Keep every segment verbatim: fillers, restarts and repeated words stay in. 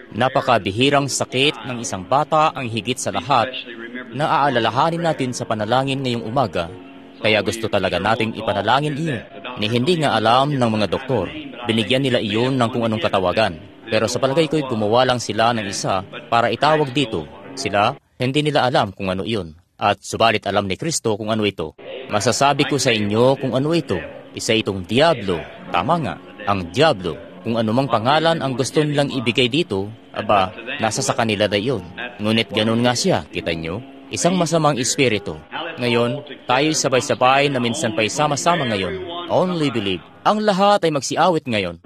Napakabihirang sakit ng isang bata ang higit sa lahat na aalalahanin natin sa panalangin ngayong umaga. Kaya gusto talaga nating ipanalangin iyon. Ni hindi nga alam ng mga doktor. Binigyan nila iyon ng kung anong katawagan. Pero sa palagay ko'y gumawa lang sila ng isa para itawag dito. Sila, hindi nila alam kung ano iyon. At subalit alam ni Kristo kung ano ito. Masasabi ko sa inyo kung ano ito. Isa itong Diablo. Tama nga, ang Diablo. Kung anumang pangalan ang gusto nilang ibigay dito, aba, nasa sa kanila na iyon. Ngunit ganun nga siya, kita nyo? Isang masamang espiritu. Ngayon, tayo'y sabay-sabay na minsan pa'y sama-sama ngayon. Only believe. Ang lahat ay magsiawit ngayon.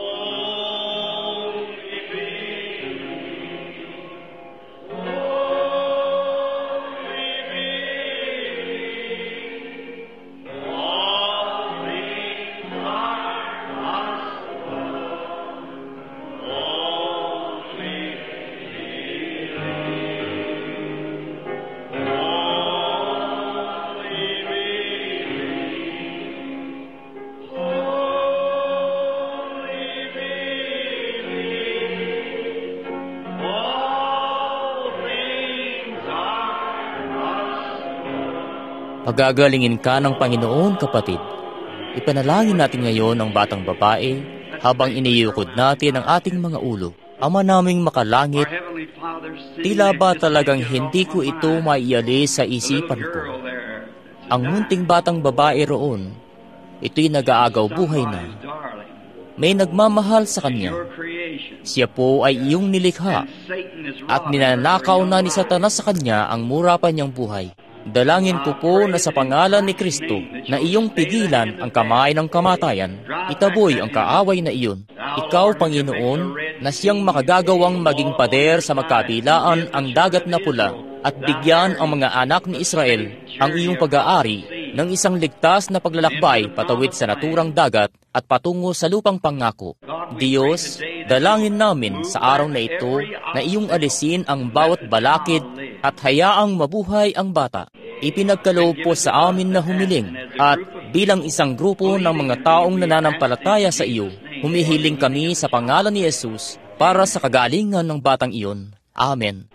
Pagagalingin ka ng Panginoon, kapatid. Ipanalangin natin ngayon ang batang babae habang iniyukod natin ang ating mga ulo. Ama naming makalangit, tila ba talagang hindi ko ito maialis sa isipan ko. Ang munting batang babae roon, ito'y nag-aagaw buhay na. May nagmamahal sa kanya. Siya po ay iyong nilikha at ninanakaw na ni Satanas sa kanya ang mura pa niyang buhay. Dalangin ko po na sa pangalan ni Kristo na iyong pigilan ang kamay ng kamatayan, itaboy ang kaaway na iyon. Ikaw, Panginoon, na siyang makagagawang maging pader sa magkabilaan ang dagat na pula at bigyan ang mga anak ni Israel ang iyong pag-aari ng isang ligtas na paglalakbay patawid sa naturang dagat at patungo sa lupang pangako. Diyos, dalangin namin sa araw na ito na iyong alisin ang bawat balakid at hayaang mabuhay ang bata. Ipinagkaloob po sa amin na humiling at bilang isang grupo ng mga taong nananampalataya sa iyo, humihiling kami sa pangalan ni Jesus para sa kagalingan ng batang iyon. Amen.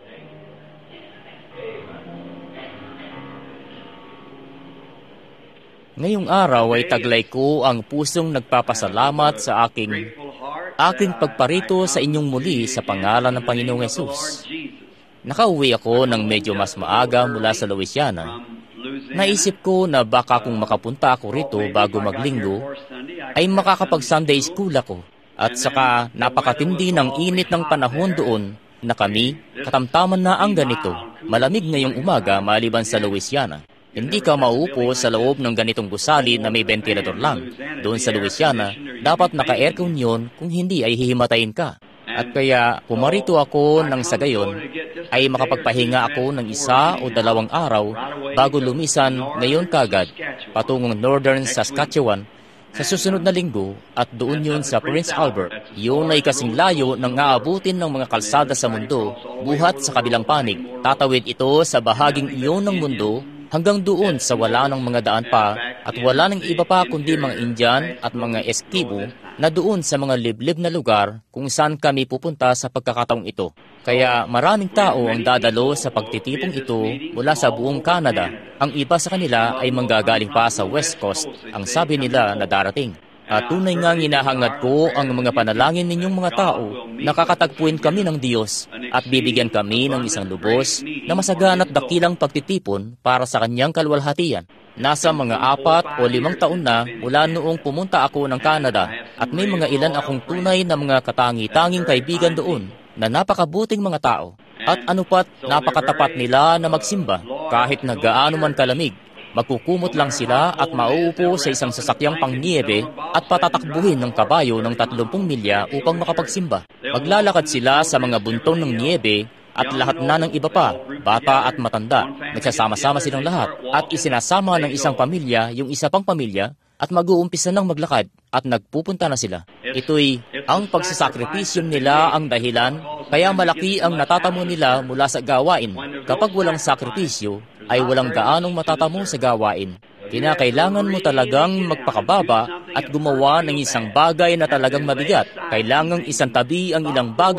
Ngayong araw ay taglay ko ang pusong nagpapasalamat sa aking aking pagparito sa inyong muli sa pangalan ng Panginoong Jesus. Nakauwi ako ng medyo mas maaga mula sa Louisiana. Naisip ko na baka kung makapunta ako rito bago maglinggo, ay makakapag-Sunday school ako. At saka napakatindi ng init ng panahon doon na kami, katamtaman na ang ganito. Malamig ngayong umaga maliban sa Louisiana. Hindi ka mauupo sa loob ng ganitong gusali na may ventilador lang. Doon sa Louisiana, dapat naka-aircon yun, kung hindi ay hihimatayin ka. At kaya pumarito ako ng sa gayon ay makapagpahinga ako ng isa o dalawang araw bago lumisan ngayon kagad patungong Northern Saskatchewan sa susunod na linggo at doon yun sa Prince Albert. Yun ay kasing layo ng aabutin ng mga kalsada sa mundo buhat sa kabilang panig. Tatawid ito sa bahaging iyon ng mundo hanggang doon sa wala ng mga daan pa at wala ng iba pa kundi mga Indian at mga Eskimo na doon sa mga liblib na lugar kung saan kami pupunta sa pagkakataong ito. Kaya maraming tao ang dadalo sa pagtitipong ito mula sa buong Canada. Ang iba sa kanila ay manggagaling pa sa West Coast, ang sabi nila na darating. At tunay nga hinahangad ko ang mga panalangin ninyong mga tao, nakakatagpuin kami ng Diyos at bibigyan kami ng isang lubos na masaganat dakilang pagtitipon para sa kanyang kalwalhatian. Nasa mga apat o limang taon na mula noong pumunta ako ng Canada at may mga ilan akong tunay na mga katangi-tanging kaibigan doon na napakabuting mga tao. At ano pat napakatapat nila na magsimba kahit na gaano man kalamig. Magkukumot lang sila at mauupo sa isang sasakyang pangniebe at patatakbuhin ng kabayo ng tatlumpung milya upang makapagsimba. Maglalakad sila sa mga buntong ng niebe at lahat na ng iba pa, bata at matanda. Nagsasama-sama silang lahat at isinasama ng isang pamilya yung isa pang pamilya at mag-uumpisa ng maglakad at nagpupunta na sila. Ito'y ang pagsasakripisyo nila ang dahilan kaya malaki ang natatamo nila mula sa gawain. Kapag walang sakripisyo, ay walang gaanong matatamo sa gawain. Kinakailangan mo talagang magpakababa at gumawa ng isang bagay na talagang mabigat. Kailangang isang tabi ang ilang bagay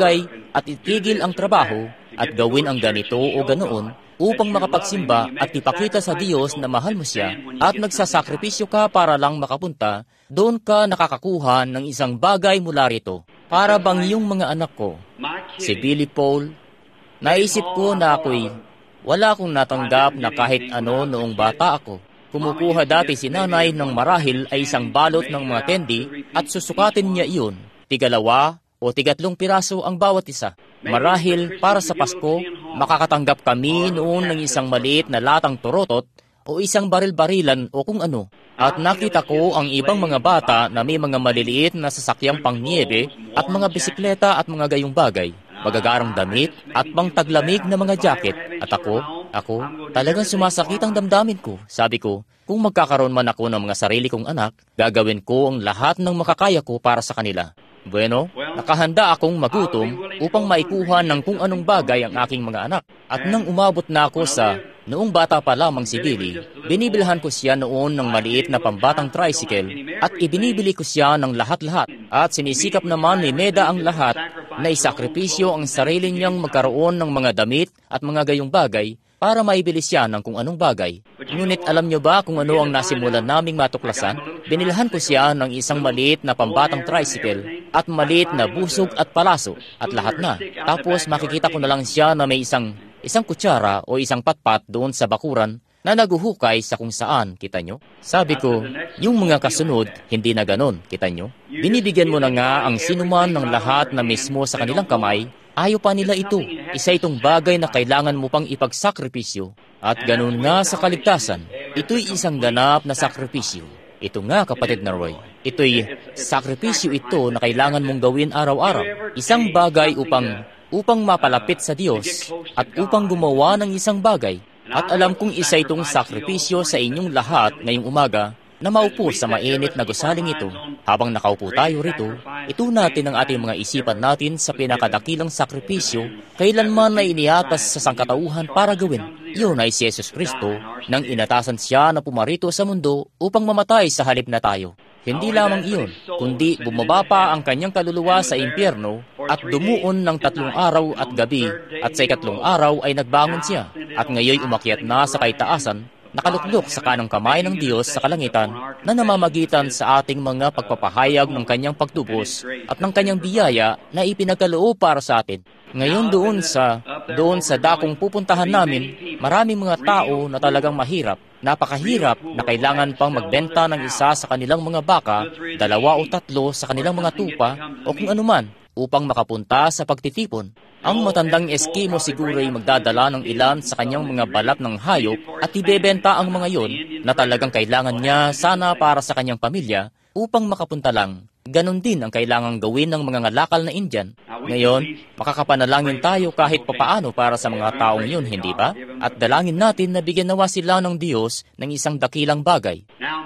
at itigil ang trabaho at gawin ang ganito o ganoon upang makapagsimba at ipakita sa Diyos na mahal mo siya at nagsasakripisyo ka para lang makapunta, doon ka nakakakuha ng isang bagay mula rito. Para bang yung mga anak ko, si Billy Paul, naisip ko na ako'y wala akong natanggap na kahit ano noong bata ako. Kumukuha dati si nanay ng marahil ay isang balot ng mga candy at susukatin niya iyon, tigalawa o tigatlong piraso ang bawat isa. Marahil para sa Pasko, makakatanggap kami noon ng isang maliit na latang torotot o isang baril-barilan o kung ano. At nakita ko ang ibang mga bata na may mga maliliit na sasakyang pangniebe at mga bisikleta at mga gayong bagay, magagarang damit at pangtaglamig na mga jacket. At ako, ako, talagang sumasakit ang damdamin ko. Sabi ko, kung magkakaroon man ako ng mga sarili kong anak, gagawin ko ang lahat ng makakaya ko para sa kanila. Bueno, nakahanda akong magutom upang maikuha ng kung anong bagay ang aking mga anak. At nang umabot na ako sa noong bata pa lamang si Billy, binibilhan ko siya noon ng maliit na pambatang tricycle at ibinibili ko siya ng lahat-lahat. At sinisikap naman ni Meda ang lahat na isakripisyo ang sarili niyang magkaroon ng mga damit at mga gayong bagay para maibili siya ng kung anong bagay. Ngunit alam niyo ba kung ano ang nasimulan naming matuklasan? Binilhan ko siya ng isang maliit na pambatang tricycle at maliit na busog at palaso at lahat na. Tapos makikita ko na lang siya na may isang isang kutsara o isang patpat doon sa bakuran na naguhukay sa kung saan, kita nyo? Sabi ko, yung mga kasunod, hindi na ganon, kita nyo? Binibigyan mo na nga ang sinuman ng lahat na mismo sa kanilang kamay. Ayaw pa nila ito. Isa itong bagay na kailangan mo pang ipagsakripisyo. At ganun nga sa kaligtasan, ito'y isang ganap na sakripisyo. Ito nga, kapatid na Roy. Ito'y sakripisyo ito na kailangan mong gawin araw-araw. Isang bagay upang upang mapalapit sa Diyos at upang gumawa ng isang bagay. At alam kong isa itong sakripisyo sa inyong lahat ngayong umaga na maupo sa mainit na gusaling ito. Habang nakaupo tayo rito, ito natin ang ating mga isipan natin sa pinakadakilang sakripisyo kailanman na iniatas sa sangkatauhan para gawin. Iyon ay si Jesus Kristo nang inatasan siya na pumarito sa mundo upang mamatay sa halip na tayo. Hindi lamang iyon, kundi bumaba pa ang kanyang kaluluwa sa impyerno at dumuon ng tatlong araw at gabi at sa ikatlong araw ay nagbangon siya at ngayon umakyat na sa kaitaasan, nakaluklok sa kanang kamay ng Diyos sa kalangitan na namamagitan sa ating mga pagpapahayag ng kanyang pagtubos at ng kanyang biyaya na ipinagkaloob para sa atin. Ngayon doon sa doon sa dakong pupuntahan namin, maraming mga tao na talagang mahirap, napakahirap na kailangan pang magbenta ng isa sa kanilang mga baka, dalawa o tatlo sa kanilang mga tupa o kung anuman upang makapunta sa pagtitipon. Ang matandang Eskimo siguro ay magdadala ng ilan sa kanyang mga balat ng hayop at ibebenta ang mga yon na talagang kailangan niya sana para sa kanyang pamilya upang makapunta lang. Ganon din ang kailangang gawin ng mga ngalakal na Indian. Ngayon, makakapanalangin tayo kahit papaano para sa mga taong yun, hindi ba? At dalangin natin na bigyan nawa sila ng Diyos ng isang dakilang bagay.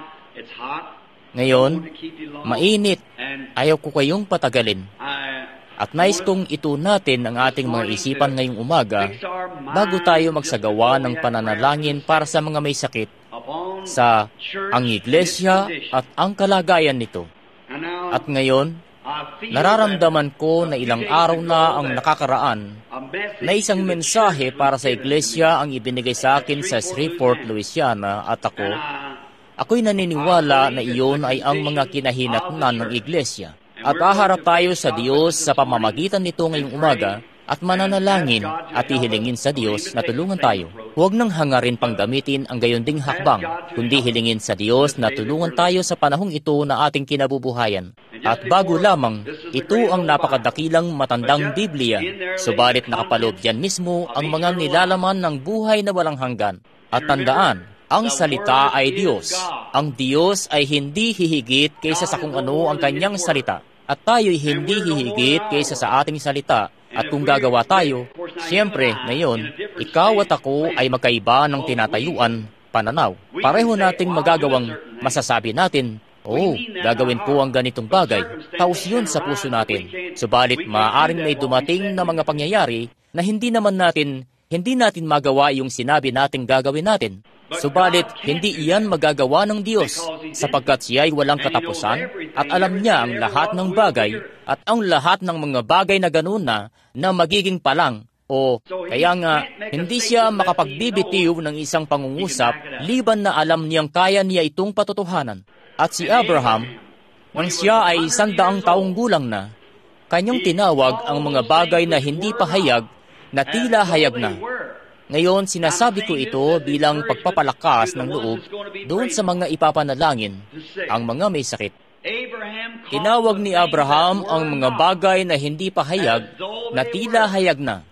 Ngayon, mainit. Ayaw ko kayong patagalin. At nais kong ito natin ang ating mga isipan ngayong umaga bago tayo magsagawa ng pananalangin para sa mga may sakit sa ang iglesia at ang kalagayan nito. At ngayon, nararamdaman ko na ilang araw na ang nakakaraan na isang mensahe para sa iglesia ang ibinigay sa akin sa Shreveport, Louisiana at ako, ako'y naniniwala na iyon ay ang mga kinahinatnan ng iglesia. At aharap tayo sa Diyos sa pamamagitan nito ngayong umaga at mananalangin at ihilingin sa Diyos na tulungan tayo. Huwag nang hangarin pang gamitin ang gayonding hakbang, kundi hilingin sa Diyos na tulungan tayo sa panahong ito na ating kinabubuhayan. At bago lamang, ito ang napakadakilang matandang Biblia, subalit nakapaloob yan mismo ang mga nilalaman ng buhay na walang hanggan. At tandaan, ang salita ay Diyos. Ang Diyos ay hindi hihigit kaysa sa kung ano ang kanyang salita. At tayo'y hindi hihigit kaysa sa ating salita. At kung gagawa tayo, siyempre, ngayon, ikaw at ako ay magkaiba ng tinatayuan, pananaw. Pareho nating magagawang masasabi natin, oh, gagawin ko ang ganitong bagay. Taos yun sa puso natin. Subalit, maaaring may dumating na mga pangyayari na hindi naman natin, hindi natin magawa yung sinabi nating gagawin natin. Subalit, hindi iyan magagawa ng Diyos, sapagkat siya ay walang katapusan at alam niya ang lahat ng bagay at ang lahat ng mga bagay na ganun na na magiging palang. O kaya nga, hindi siya makapagbibitiw ng isang pangungusap liban na alam niyang kaya niya itong patotohanan. At si Abraham, nang siya ay isang daang taong gulang na, kanyang tinawag ang mga bagay na hindi pa hayag na tila hayag na. Ngayon, sinasabi ko ito bilang pagpapalakas ng loob doon sa mga ipapanalangin, ang mga may sakit. Tinawag ni Abraham ang mga bagay na hindi pa hayag na tila hayag na.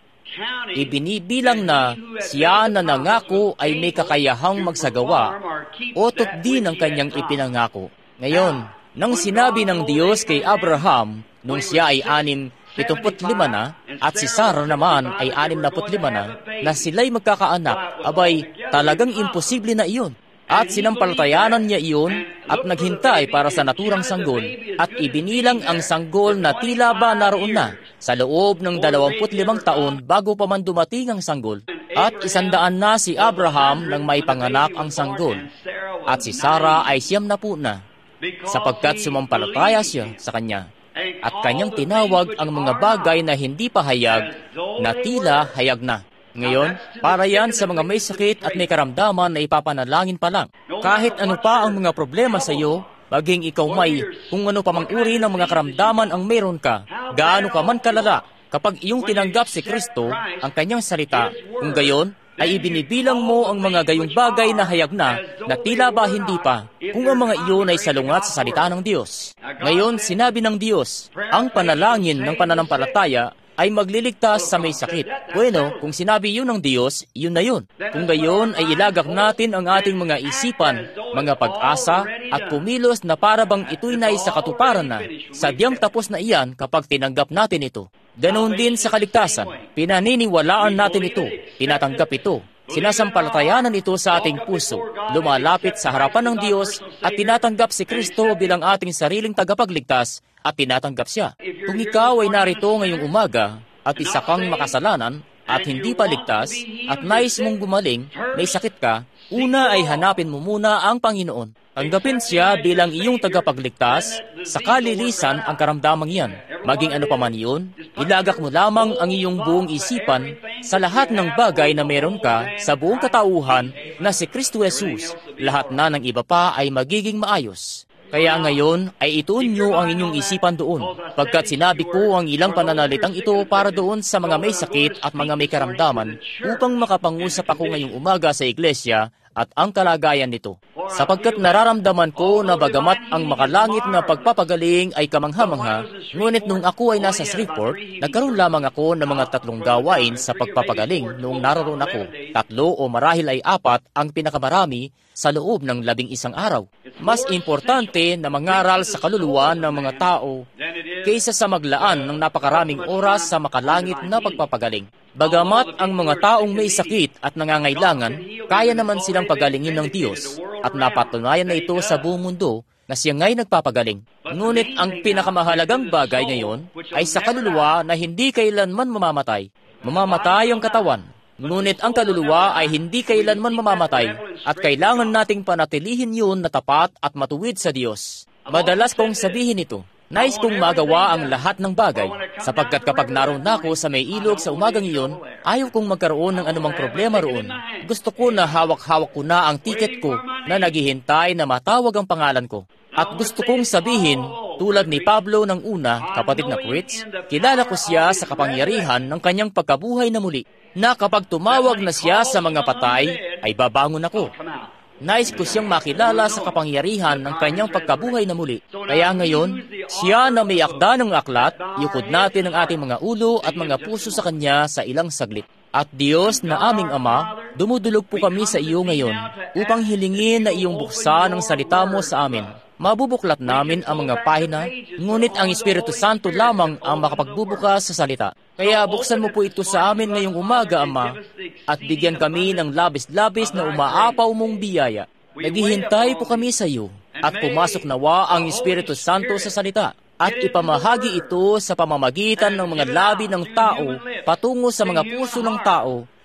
Ibinibilang na siya na nangako ay may kakayahang magsagawa o din ang kanyang ipinangako. Ngayon, nang sinabi ng Diyos kay Abraham nung siya ay anim pitumput lima na at si Sarah naman ay anim na put lima na na sila'y magkakaanak, abay talagang imposible na iyon. At sinampalatayanan niya iyon at naghintay para sa naturang sanggol at ibinilang ang sanggol na tila ba naroon na sa loob ng dalawamput limang taon bago pa man dumating ang sanggol. At isandaan na si Abraham nang may panganak ang sanggol. At si Sarah ay siyam na po na sapagkat sumampalataya siya sa kanya. At kanyang tinawag ang mga bagay na hindi pa hayag na tila hayag na. Ngayon, para yan sa mga may sakit at may karamdaman na ipapanalangin pa lang. Kahit ano pa ang mga problema sa iyo, maging ikaw may kung ano pa mang uri ng mga karamdaman ang meron ka, gaano ka man kalala, kapag iyong tinanggap si Kristo, ang kanyang salita, kung gayon, ay ibinibilang mo ang mga gayong bagay na hayag na, na tila ba hindi pa, kung ang mga iyon ay salungat sa salita ng Diyos. Ngayon, sinabi ng Diyos, ang panalangin ng pananampalataya ay magliligtas sa may sakit. Bueno, kung sinabi yun ng Diyos, yun na yun. Kung gayon ay ilagak natin ang ating mga isipan, mga pag-asa, at kumilos na para bang ito'y na sa katuparan na, sadyang tapos na iyan kapag tinanggap natin ito. Ganoon din sa kaligtasan, pinaniniwalaan natin ito, tinatanggap ito, sinasampalatayanan ito sa ating puso, lumalapit sa harapan ng Diyos at tinatanggap si Kristo bilang ating sariling tagapagligtas at tinatanggap siya. Kung ikaw ay narito ngayong umaga at isa kang makasalanan at hindi pa ligtas at nais mong gumaling, may sakit ka, una ay hanapin mo muna ang Panginoon. Tanggapin siya bilang iyong tagapagligtas, sa kalilisan ang karamdamang yan. Maging ano pa man iyon, ilagak mo lamang ang iyong buong isipan sa lahat ng bagay na meron ka sa buong katauhan na si Kristo Jesus. Lahat na ng iba pa ay magiging maayos. Kaya ngayon ay ituon nyo ang inyong isipan doon, pagkat sinabi ko ang ilang pananalitang ito para doon sa mga may sakit at mga may karamdaman upang makapangusap ako ngayong umaga sa iglesia at ang kalagayan nito. Sapagkat nararamdaman ko na bagamat ang makalangit na pagpapagaling ay kamangha-mangha, ngunit nung ako ay nasa Shreveport, nagkaroon lamang ako ng mga tatlong gawain sa pagpapagaling noong naroon ako. Tatlo o marahil ay apat ang pinakamarami sa loob ng labing isang araw. Mas importante na mangaral sa kaluluwa ng mga tao kaysa sa maglaan ng napakaraming oras sa makalangit na pagpapagaling. Bagamat ang mga taong may sakit at nangangailangan, kaya naman silang pagalingin ng Diyos at napatunayan na ito sa buong mundo na siya nga'y nagpapagaling. Ngunit ang pinakamahalagang bagay ngayon ay sa kaluluwa na hindi kailanman mamamatay. Mamamatay ang katawan, ngunit ang kaluluwa ay hindi kailanman mamamatay at kailangan nating panatilihin yun na tapat at matuwid sa Diyos. Madalas kong sabihin ito, nais kong magawa ang lahat ng bagay, sapagkat kapag naroon ako sa may ilog sa umagang iyon, ayaw kong magkaroon ng anumang problema roon. Gusto ko na hawak-hawak ko na ang tiket ko na naghihintay na matawag ang pangalan ko. At gusto kong sabihin, tulad ni Pablo ng una, kapatid na Fritz, kilala ko siya sa kapangyarihan ng kanyang pagkabuhay na muli, na kapag tumawag na siya sa mga patay, ay babangon ako. Nais ko siyang makilala sa kapangyarihan ng kanyang pagkabuhay na muli. Kaya ngayon, siya na may akda ng aklat, yukod natin ang ating mga ulo at mga puso sa kanya sa ilang saglit. At Diyos na aming Ama, dumudulog po kami sa iyo ngayon upang hilingin na iyong buksan ang salita mo sa amin. Mabubuklat namin ang mga pahina, ngunit ang Espiritu Santo lamang ang makapagbubukas sa salita. Kaya buksan mo po ito sa amin ngayong umaga, Ama, at bigyan kami ng labis-labis na umaapaw mong biyaya. Naghihintay po kami sa iyo, at pumasok nawa ang Espiritu Santo sa salita, at ipamahagi ito sa pamamagitan ng mga labi ng tao patungo sa mga puso ng tao,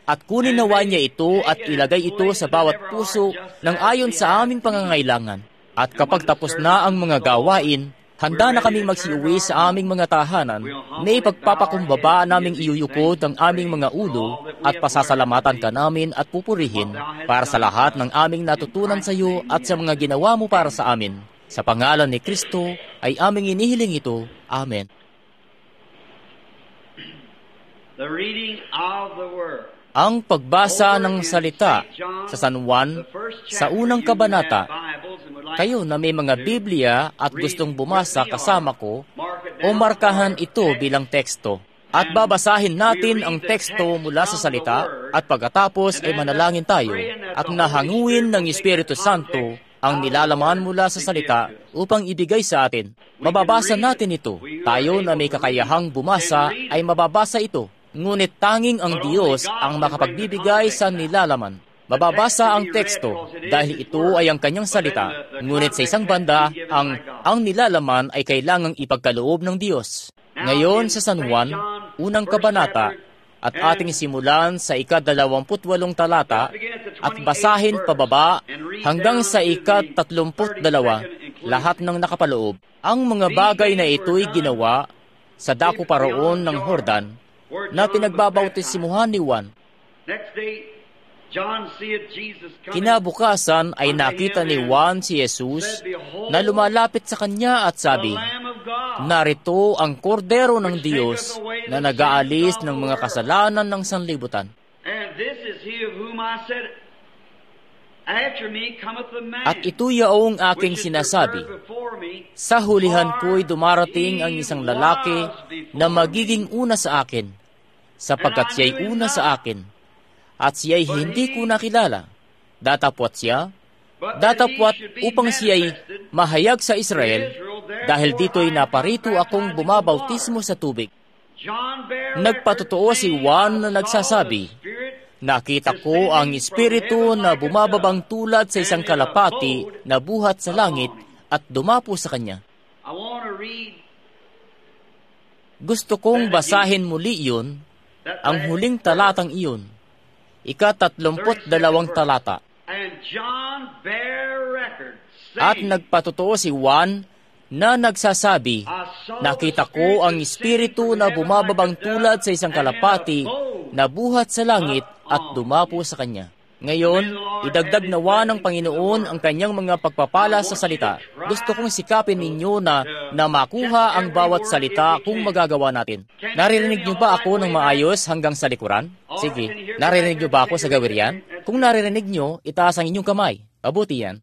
At kunin nawa niya ito at ilagay ito sa bawat puso ng ayon sa aming pangangailangan. At kapag tapos na ang mga gawain, handa na kaming magsiuwi sa aming mga tahanan, may pagpapakumbaba naming iyuyukod ang aming mga ulo at pasasalamatan ka namin at pupurihin para sa lahat ng aming natutunan sa iyo at sa mga ginawa mo para sa amin. Sa pangalan ni Kristo ay aming inihiling ito. Amen. The reading of the Word. Ang pagbasa ng salita sa San Juan sa unang kabanata. Kayo na may mga Biblia at gustong bumasa kasama ko, o markahan ito bilang teksto. At babasahin natin ang teksto mula sa salita at pagkatapos ay manalangin tayo at nahanguin ng Espiritu Santo ang nilalaman mula sa salita upang ibigay sa atin. Mababasa natin ito. Tayo na may kakayahang bumasa ay mababasa ito. Ngunit tanging ang Diyos ang makapagbibigay sa nilalaman. Mababasa ang teksto dahil ito ay ang kanyang salita. Ngunit sa isang banda, ang, ang nilalaman ay kailangang ipagkaloob ng Diyos. Ngayon sa San Juan, unang kabanata, at ating simulan sa ika-dalawamput-walong talata at basahin pababa hanggang sa ika-tatlumput-dalawa, lahat ng nakapaloob. Ang mga bagay na ito'y ginawa sa dako paroon ng Jordan, na pinagbabautismuhan ni Juan. Kinabukasan ay nakita ni Juan si Jesus na lumalapit sa kanya at sabi, "Narito ang kordero ng Diyos na nag-aalis ng mga kasalanan ng sanlibutan. At ito yaong aking sinasabi, sa hulihan ko'y dumarating ang isang lalaki na magiging una sa akin, sapagkat siya'y una sa akin, at siya'y hindi ko nakilala. Datapwat siya, datapwat upang siya'y mahayag sa Israel, dahil dito'y naparito akong bumabautismo sa tubig." Nagpatotoo si Juan na nagsasabi, "Nakita ko ang Espiritu na bumababang tulad sa isang kalapati na buhat sa langit at dumapo sa kanya." Gusto kong basahin muli iyon, ang huling talatang iyon, ika-tatlumput dalawang talata. At nagpatotoo si Juan na nagsasabi, "Nakita ko ang Espiritu na bumababang tulad sa isang kalapati na buhat sa langit at dumapo sa kanya." Ngayon, idagdag nawa ng Panginoon ang kanyang mga pagpapala sa salita. Gusto kong sikapin ninyo na, na makuha ang bawat salita kung magagawa natin. Naririnig niyo ba ako ng maayos hanggang sa likuran? Sige, naririnig niyo ba ako sa gawirian? Kung naririnig niyo, itaas ang inyong kamay. Abuti yan.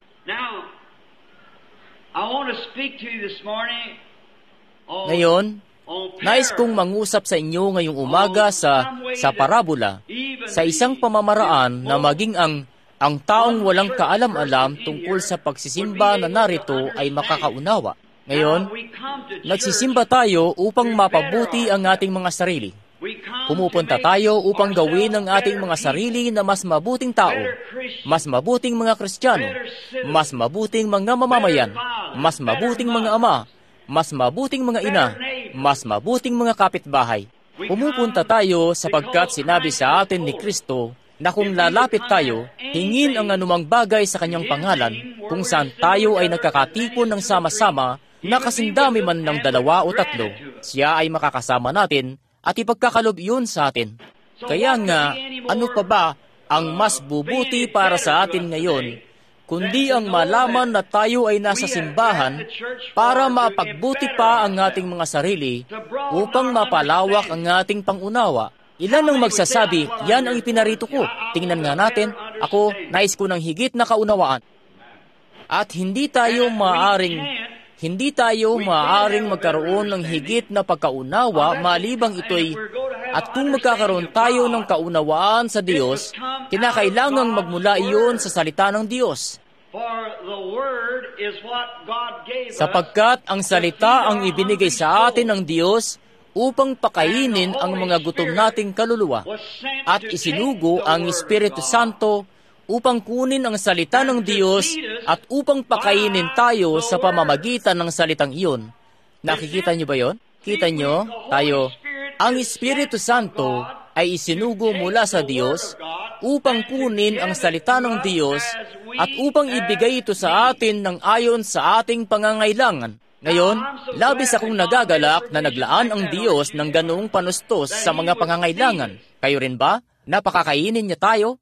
Ngayon, nais kong mangusap sa inyo ngayong umaga sa sa parabola, sa isang pamamaraan na maging ang ang taong walang kaalam-alam tungkol sa pagsisimba na narito ay makakaunawa. Ngayon, nagsisimba tayo upang mapabuti ang ating mga sarili. Pumupunta tayo upang gawin ang ating mga sarili na mas mabuting tao, mas mabuting mga Kristiyano, mas mabuting mga mamamayan, mas mabuting mga ama, mas mabuting mga ina, mas mabuting mga kapitbahay. Pumupunta tayo sapagkat sinabi sa atin ni Kristo na kung lalapit tayo, hingin ang anumang bagay sa kanyang pangalan, kung saan tayo ay nagkakatipon ng sama-sama, na kasindami man ng dalawa o tatlo, siya ay makakasama natin at ipagkakalob iyon sa atin. Kaya nga, ano pa ba ang mas bubuti para sa atin ngayon, kundi ang malaman na tayo ay nasa simbahan para mapagbuti pa ang ating mga sarili upang mapalawak ang ating pangunawa. Ilan ang magsasabi, yan ang ipinarito ko. Tingnan nga natin, ako, nais ko ng higit na kaunawaan. At hindi tayo maaring, hindi tayo maaring magkaroon ng higit na pagkaunawa malibang ito'y, at kung magkakaroon tayo ng kaunawaan sa Diyos, kinakailangang magmula iyon sa salita ng Diyos. Sapagkat ang salita ang ibinigay sa atin ng Diyos upang pakainin ang mga gutom nating kaluluwa, at isinugo ang Espiritu Santo upang kunin ang salita ng Diyos at upang pakainin tayo sa pamamagitan ng salitang iyon. Nakikita niyo ba yon? Kita niyo, tayo, ang Espiritu Santo ay isinugo mula sa Diyos upang kunin ang salita ng Diyos at upang ibigay ito sa atin ng ayon sa ating pangangailangan. Ngayon, labis akong nagagalak na naglaan ang Diyos ng ganoong panustos sa mga pangangailangan. Kayo rin ba? Napakakainin niya tayo?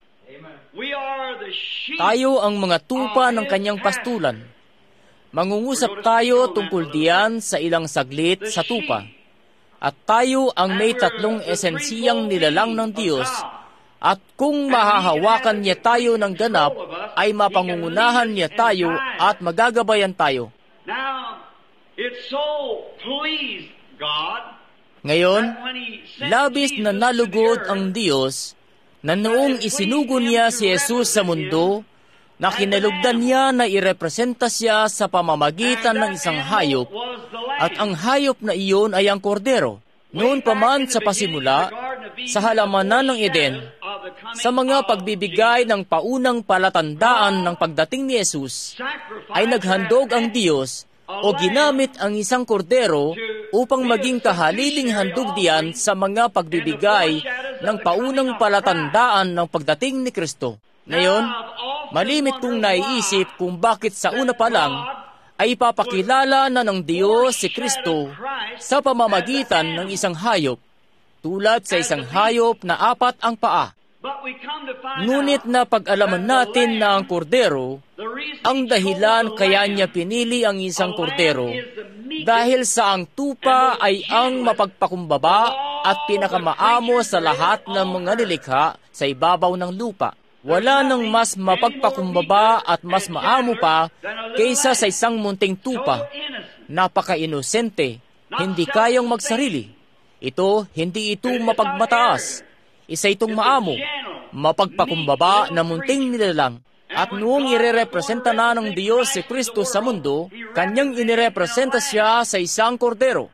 Tayo ang mga tupa ng kanyang pastulan. Mangungusap tayo tungkol diyan sa ilang saglit sa tupa. At tayo ang may tatlong esensiyang nilalang ng Diyos. At kung mahahawakan niya tayo ng ganap, ay mapangungunahan niya tayo at magagabayan tayo. Ngayon, labis na nalugod ang Diyos na noong isinugo niya si Jesus sa mundo, na kinalugdan niya na irepresenta siya sa pamamagitan ng isang hayop, at ang hayop na iyon ay ang kordero. Noon pa man sa pasimula, sa halamanan ng Eden, sa mga pagbibigay ng paunang palatandaan ng pagdating ni Jesus, ay naghandog ang Diyos o ginamit ang isang kordero upang maging kahaliling handog diyan sa mga pagbibigay ng paunang palatandaan ng pagdating ni Kristo. Ngayon, malimit kong naiisip kung bakit sa una pa lang ay ipapakilala na ng Diyos si Kristo sa pamamagitan ng isang hayop, tulad sa isang hayop na apat ang paa. Ngunit na pag-alaman natin na ang kordero, ang dahilan kaya niya pinili ang isang kordero, dahil sa ang tupa ay ang mapagpakumbaba at pinakamaamo sa lahat ng mga nilikha sa ibabaw ng lupa. Wala nang mas mapagpakumbaba at mas maamo pa kaysa sa isang munting tupa. Napaka-inosente, hindi kayang magsarili. Ito, hindi ito mapagmataas. Isa itong maamo, mapagpakumbaba na munting nilalang. At noong irerepresenta na ng Diyos si Kristo sa mundo, kanyang inirepresenta siya sa isang kordero.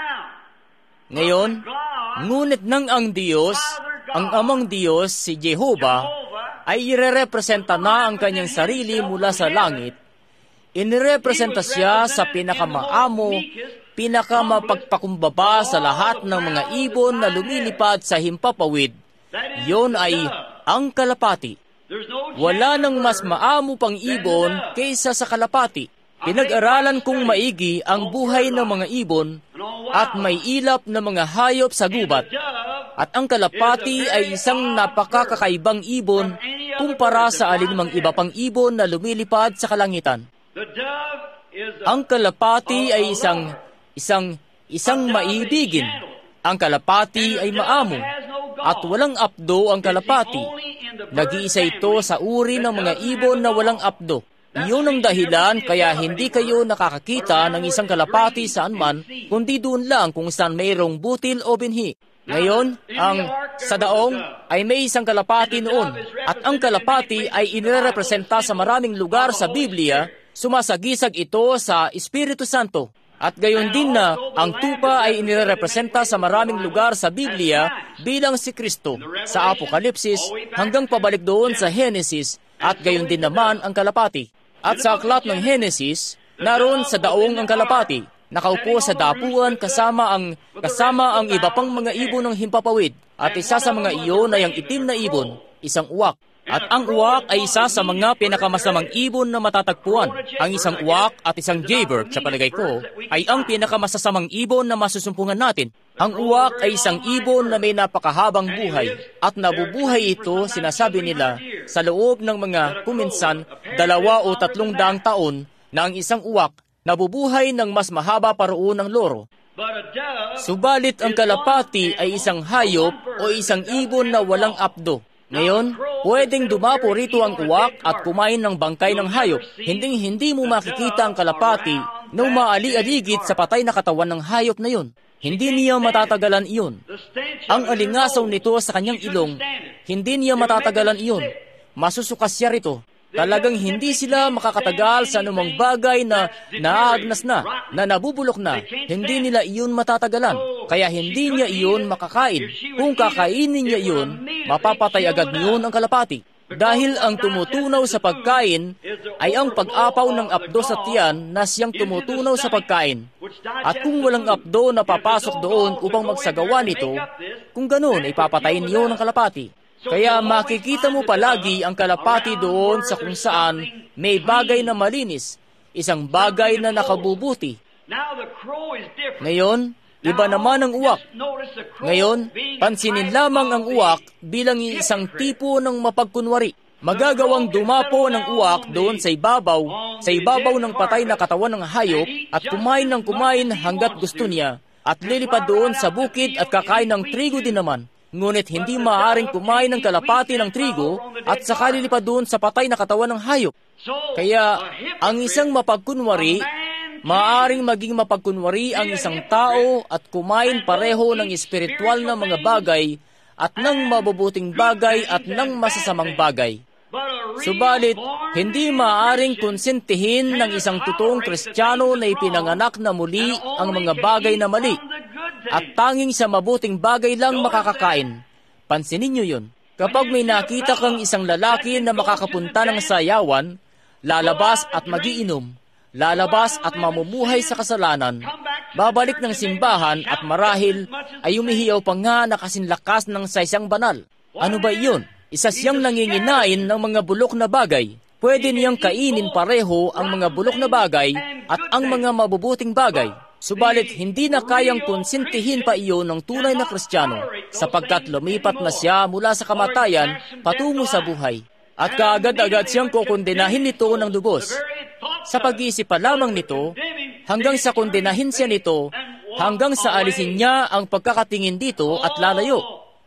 Ngayon, ngunit nang ang Diyos, ang amang Diyos, si Jehovah, ay irerepresenta na ang kanyang sarili mula sa langit, inirepresenta siya sa pinakamaamo, pinakamapagpakumbaba sa lahat ng mga ibon na lumilipad sa himpapawid. Iyon ay ang kalapati. Wala nang mas maamo pang ibon kaysa sa kalapati. Pinag-aralan kong maigi ang buhay ng mga ibon at may ilap na mga hayop sa gubat. At ang kalapati ay isang napakakakaibang ibon kumpara sa alinmang iba pang ibon na lumilipad sa kalangitan. Ang kalapati ay isang, isang, isang maibigin. Ang kalapati ay maamo. At walang apdo ang kalapati. Nag-iisa ito sa uri ng mga ibon na walang apdo. Iyon ang dahilan kaya hindi kayo nakakakita ng isang kalapati saan man, kundi doon lang kung saan mayroong butil o binhi. Ngayon, ang sa daong ay may isang kalapati noon, at ang kalapati ay inirepresenta sa maraming lugar sa Biblia, sumasagisag ito sa Espiritu Santo. At gayon din na ang tupa ay inirepresenta sa maraming lugar sa Biblia bilang si Kristo, sa Apokalipsis hanggang pabalik doon sa Henesis, at gayon din naman ang kalapati. At sa aklat ng Henesis, naroon sa daong ang kalapati, nakaupo sa dapuan kasama ang kasama ang iba pang mga ibon ng himpapawid, at isa sa mga iyon ay ang itim na ibon, isang uwak. At ang uwak ay isa sa mga pinakamasamang ibon na matatagpuan. Ang isang uwak at isang jaybird, sa palagay ko, ay ang pinakamasasamang ibon na masusumpungan natin. Ang uwak ay isang ibon na may napakahabang buhay, at nabubuhay ito, sinasabi nila, sa loob ng mga kuminsan, dalawa o tatlong daang taon, na ang isang uwak nabubuhay ng mas mahaba pa roon ng loro. Subalit ang kalapati ay isang hayop o isang ibon na walang apdo. Ngayon, pwedeng dumapo rito ang uwak at kumain ng bangkay ng hayop. Hinding-hindi mo makikita ang kalapati na umaali-aligid sa patay na katawan ng hayop na yun. Hindi niya matatagalan iyon. Ang alingasaw nito sa kanyang ilong, hindi niya matatagalan iyon. Masusukas siya rito. Talagang hindi sila makakatagal sa anumang bagay na naagnas na, na nabubulok na. Hindi nila iyon matatagalan. Kaya hindi niya iyon makakain. Kung kakainin niya iyon, mapapatay agad niyon ang kalapati. Dahil ang tumutunaw sa pagkain ay ang pag-apaw ng apdo sa tiyan na siyang tumutunaw sa pagkain. At kung walang apdo na papasok doon upang magsagawa nito, kung ganoon ay papatayin niyo ng kalapati. Kaya makikita mo palagi ang kalapati doon sa kung saan may bagay na malinis, isang bagay na nakabubuti. Ngayon, iba naman ang uwak. Ngayon, pansinin lamang ang uwak bilang isang tipo ng mapagkunwari. Magagawang dumapo ng uwak doon sa ibabaw, sa ibabaw ng patay na katawan ng hayop at kumain ng kumain hanggat gusto niya at lilipad doon sa bukid at kakain ng trigo din naman. Ngunit hindi maaaring kumain ng kalapati ng trigo at saka lilipad doon sa patay na katawan ng hayop. Kaya, ang isang mapagkunwari, maaaring maging mapagkunwari ang isang tao at kumain pareho ng espiritual na mga bagay at ng mabubuting bagay at ng masasamang bagay. Subalit, hindi maaaring konsentihin ng isang totoong Kristiyano na ipinanganak na muli ang mga bagay na mali at tanging sa mabuting bagay lang makakakain. Pansinin niyo yun. Kapag may nakita kang isang lalaki na makakapunta ng sayawan, lalabas at magiinom, lalabas at mamumuhay sa kasalanan, babalik ng simbahan at marahil ay umihiyaw pa nga na kasinlakas ng sa isang banal. Ano ba iyon? Isa siyang nanginginain ng mga bulok na bagay. Pwede niyang kainin pareho ang mga bulok na bagay at ang mga mabubuting bagay. Subalit, hindi na kayang konsintihin pa iyon ng tunay na Kristiyano sapagkat lumipat na siya mula sa kamatayan patungo sa buhay. At kaagad-agad siyang kukondenahin nito ng lubos. Sa pag-iisip pa lamang nito, hanggang sa kondenahin siya nito, hanggang sa alisin niya ang pagkakatingin dito at lalayo.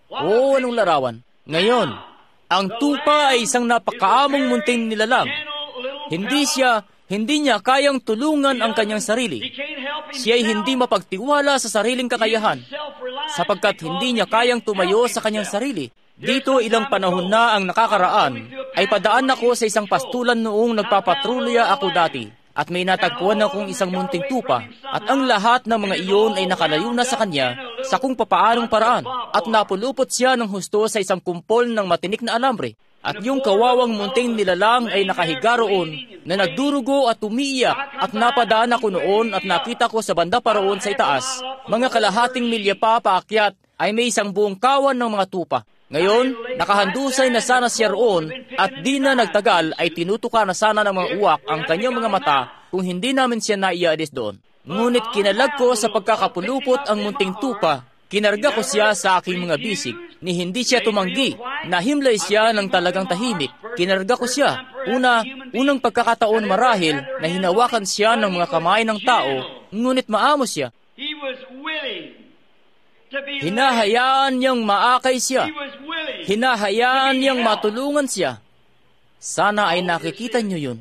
O, anong larawan? Ngayon, ang tupa ay isang napakaamong munting nilalang. Hindi siya, hindi niya kayang tulungan ang kanyang sarili. Siya ay hindi mapagtiwala sa sariling kakayahan, sapagkat hindi niya kayang tumayo sa kanyang sarili. Dito ilang panahon na ang nakakaraan, ay padaan ako sa isang pastulan noong nagpapatrolya ako dati. At may natagpuan akong isang munting tupa, at ang lahat ng mga iyon ay nakalayo na sa kanya sa kung papaanong paraan, at napulupot siya ng husto sa isang kumpol ng matinik na alambre. At yung kawawang munting nilalang ay nakahiga roon na nagdurugo at umiiyak, at napadaan ako noon at nakita ko sa banda pa roon sa itaas, mga kalahating milya pa paakyat ay may isang buong kawan ng mga tupa. Ngayon, nakahandusay na sana siya roon at di na nagtagal ay tinutuka na sana ng mga uwak ang kanyang mga mata kung hindi namin siya naiaalis doon. Ngunit kinalag ko sa pagkakapulupot ang munting tupa, kinarga ko siya sa aking mga bisig, ni hindi siya tumanggi, nahimlay siya ng talagang tahimik. Kinarga ko siya, una, unang pagkakataon marahil na hinawakan siya ng mga kamay ng tao, ngunit maamo siya. Hinahayaan niyang maakay siya. Hinahayaan niyang matulungan siya. Sana ay nakikita niyo yun.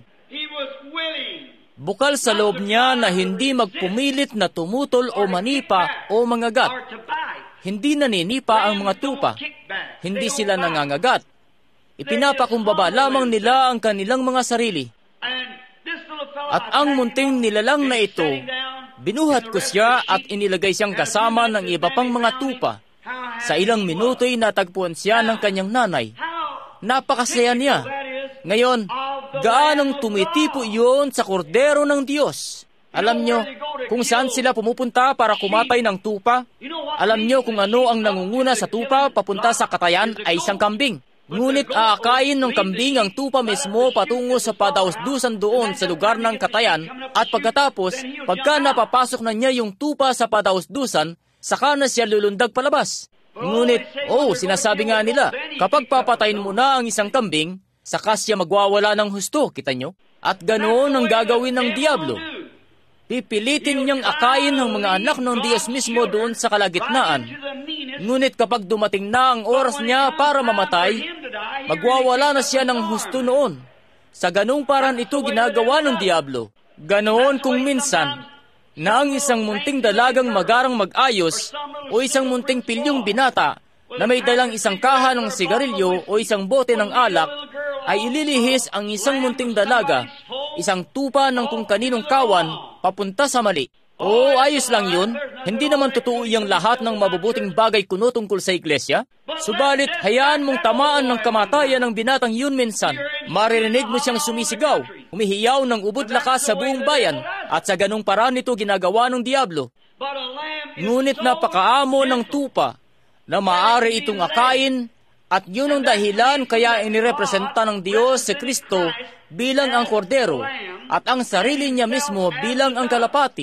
Bukal sa loob niya na hindi magpumilit na tumutol o manipa o mangagat. Hindi naninipa ang mga tupa. Hindi sila nangangagat. Ipinapakumbaba lamang nila ang kanilang mga sarili. At ang munting nilalang na ito, binuhat ko siya at inilagay siyang kasama ng iba pang mga tupa. Sa ilang minuto'y natagpuan siya ng kanyang nanay. Napakasaya niya. Ngayon, gaanong tumitipo iyon sa kordero ng Diyos? Alam nyo kung saan sila pumupunta para kumatay ng tupa? Alam nyo kung ano ang nangunguna sa tupa papunta sa katayan ay isang kambing. Ngunit aakayin ng kambing ang tupa mismo patungo sa padausdusan doon sa lugar ng katayan, at pagkatapos, pagka napapasok na niya yung tupa sa padausdusan, saka na siya lulundag palabas. Ngunit, oh, sinasabi nga nila, kapag papatayin mo na ang isang kambing, saka siya magwawala ng husto, kita nyo? At ganoon ang gagawin ng Diablo. Pipilitin niyang akayin ang mga anak ng Diyos mismo doon sa kalagitnaan. Ngunit kapag dumating na ang oras niya para mamatay, magwawala na siya ng husto noon. Sa ganung paraan ito ginagawa ng Diablo. Ganoon kung minsan, na ang isang munting dalagang magarang mag-ayos o isang munting pilyong binata na may dalang isang kaha ng sigarilyo o isang bote ng alak, ay ililihis ang isang munting dalaga, isang tupa ng kung kaninong kawan, papunta sa mali. Oo, ayos lang yun. Hindi naman totoo iyang lahat ng mabubuting bagay kuno tungkol sa iglesia. Subalit, hayaan mong tamaan ng kamatayan ng binatang yun minsan. Maririnig mo siyang sumisigaw, humihiyaw ng ubod lakas sa buong bayan. At sa ganung paraan ito ginagawa ng diablo. Ngunit napakaamo ng tupa na maaari itong akain, at yun ang dahilan kaya inirepresenta ng Diyos si Kristo bilang ang kordero at ang sarili niya mismo bilang ang kalapati.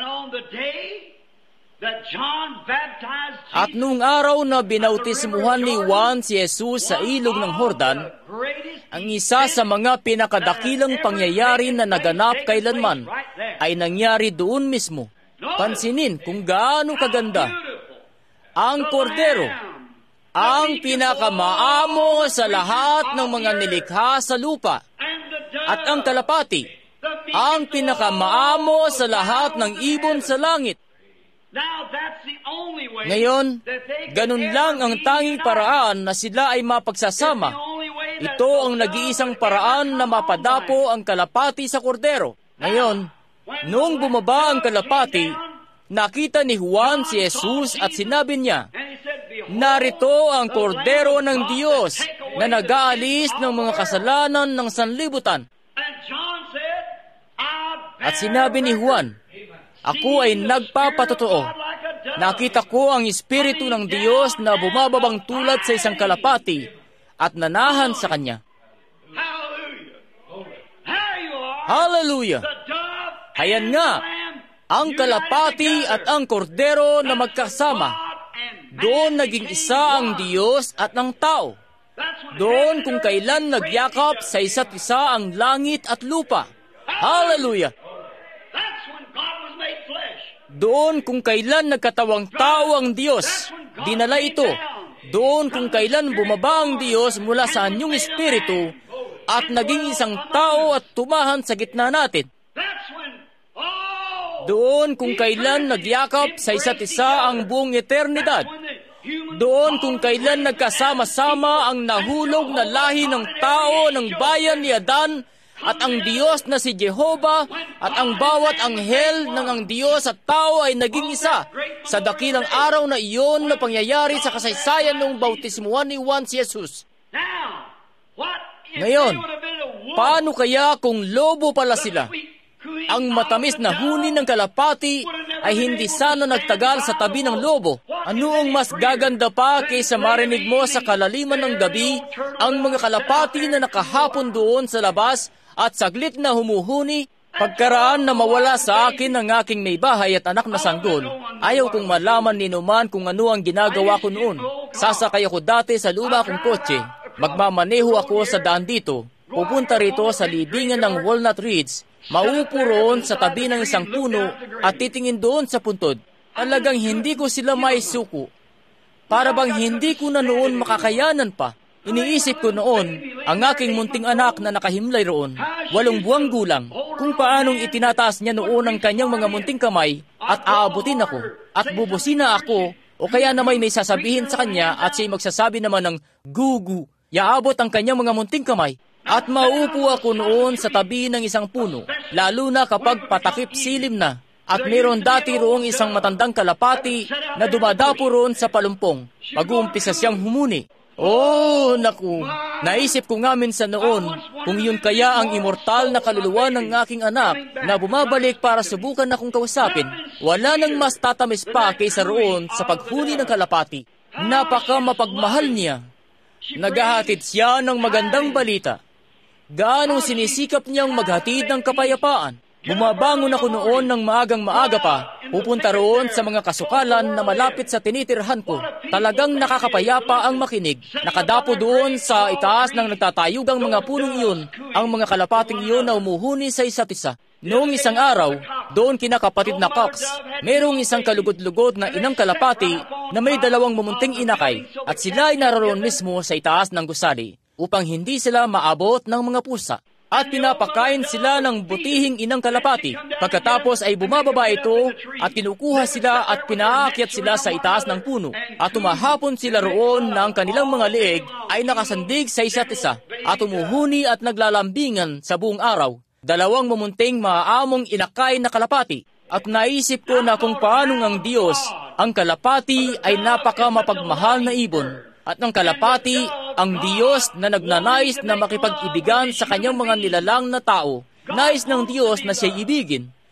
At noong araw na binautismuhan ni Juan si Jesus sa ilog ng Jordan, ang isa sa mga pinakadakilang pangyayari na naganap kailanman ay nangyari doon mismo. Pansinin kung gaano kaganda. Ang kordero, ang pinakamaamo sa lahat ng mga nilikha sa lupa, at ang kalapati, ang pinakamaamo sa lahat ng ibon sa langit. Ngayon, ganun lang ang tanging paraan na sila ay mapagsasama. Ito ang nag-iisang paraan na mapadapo ang kalapati sa kordero. Ngayon, noong bumaba ang kalapati, nakita ni Juan si Jesus at sinabi niya, "Narito ang kordero ng Diyos na nag-aalis ng mga kasalanan ng sanlibutan." At sinabi ni Juan, "Ako ay nagpapatotoo. Nakita ko ang Espiritu ng Diyos na bumababang tulad sa isang kalapati at nanahan sa Kanya." Hallelujah! Hayan nga, ang kalapati at ang kordero na magkasama. Doon naging isa ang Diyos at ang tao. Doon kung kailan nagyakap sa isa't isa ang langit at lupa. Hallelujah! Doon kung kailan nagkatawang tao ang Diyos, dinala ito. Doon kung kailan bumaba ang Diyos mula sa anyong espiritu at naging isang tao at tumahan sa gitna natin. Doon kung kailan nagyakap sa isa't isa ang buong eternidad. Doon kung kailan nagkasama-sama ang nahulog na lahi ng tao ng bayan ni Adan at ang Diyos na si Jehovah at ang bawat anghel ng ang Diyos at tao ay naging isa sa dakilang araw na iyon na pangyayari sa kasaysayan ng bautismuhan ni Juan si Jesus. Ngayon, paano kaya kung lobo pala sila? Ang matamis na huni ng kalapati ay hindi sana nagtagal sa tabi ng lobo. Ano ang mas gaganda pa kaysa marinig mo sa kalaliman ng gabi ang mga kalapati na nakahapon doon sa labas at saglit na humuhuni? Pagkaraan na mawala sa akin ang aking may bahay at anak na sanggol, ayaw kong malaman ni Numan kung ano ang ginagawa ko noon. Sasakay ako dati sa luma kong kotse. Magmamaneho ako sa daan dito. Pupunta rito sa libingan ng Walnut Ridge. Maupo roon sa tabi ng isang puno at titingin doon sa puntod. Talagang hindi ko sila maisuko. Para bang hindi ko na noon makakayanan pa. Iniisip ko noon ang aking munting anak na nakahimlay roon, walong buwang gulang, kung paanong itinataas niya noon ang kanyang mga munting kamay at aabutin ako at bubusina ako o kaya naman may sasabihin sa kanya at siya'y magsasabi naman ng gugu. Yaabot ang kanyang mga munting kamay. At mauupo ako noon sa tabi ng isang puno, lalo na kapag patakip silim na. At mayroon dati roong isang matandang kalapati na dumadapo roon sa palumpong. Mag-uumpisa siyang humuni. Oh, naku! Naisip ko nga minsan noon kung yun kaya ang immortal na kaluluwa ng aking anak na bumabalik para subukan akong kausapin. Wala nang mas tatamis pa kaysa roon sa paghuni ng kalapati. Napaka mapagmahal niya. Naghahatid siya ng magandang balita. Gaanong sinisikap niyang maghatid ng kapayapaan. Bumabangon ako noon ng maagang maaga pa, pupunta roon sa mga kasukalan na malapit sa tinitirhan ko. Talagang nakakapayapa ang makinig. Nakadapo doon sa itaas ng nagtatayugang mga punong iyon, ang mga kalapating iyon na umuhuni sa isa't isa. Noong isang araw, doon kinakapatid na Cox, mayroong isang kalugod-lugod na inang kalapati na may dalawang mumunting inakay at sila ay naroon mismo sa itaas ng gusali upang hindi sila maabot ng mga pusa. At pinapakain sila ng butihing inang kalapati. Pagkatapos ay bumababa ito at kinukuha sila at pinaakyat sila sa itaas ng puno. At umahapon sila roon na ang kanilang mga leeg ay nakasandig sa isa't isa at umuhuni at naglalambingan sa buong araw. Dalawang mumunting maaamong inakay na kalapati. At naisip ko na kung paano ang Diyos, ang kalapati ay napaka mapagmahal na ibon. At ang kalapati, ang Diyos na nagnanais na makipag-ibigan sa kanyang mga nilalang na tao. Nais ng Diyos na siya'y ibigin.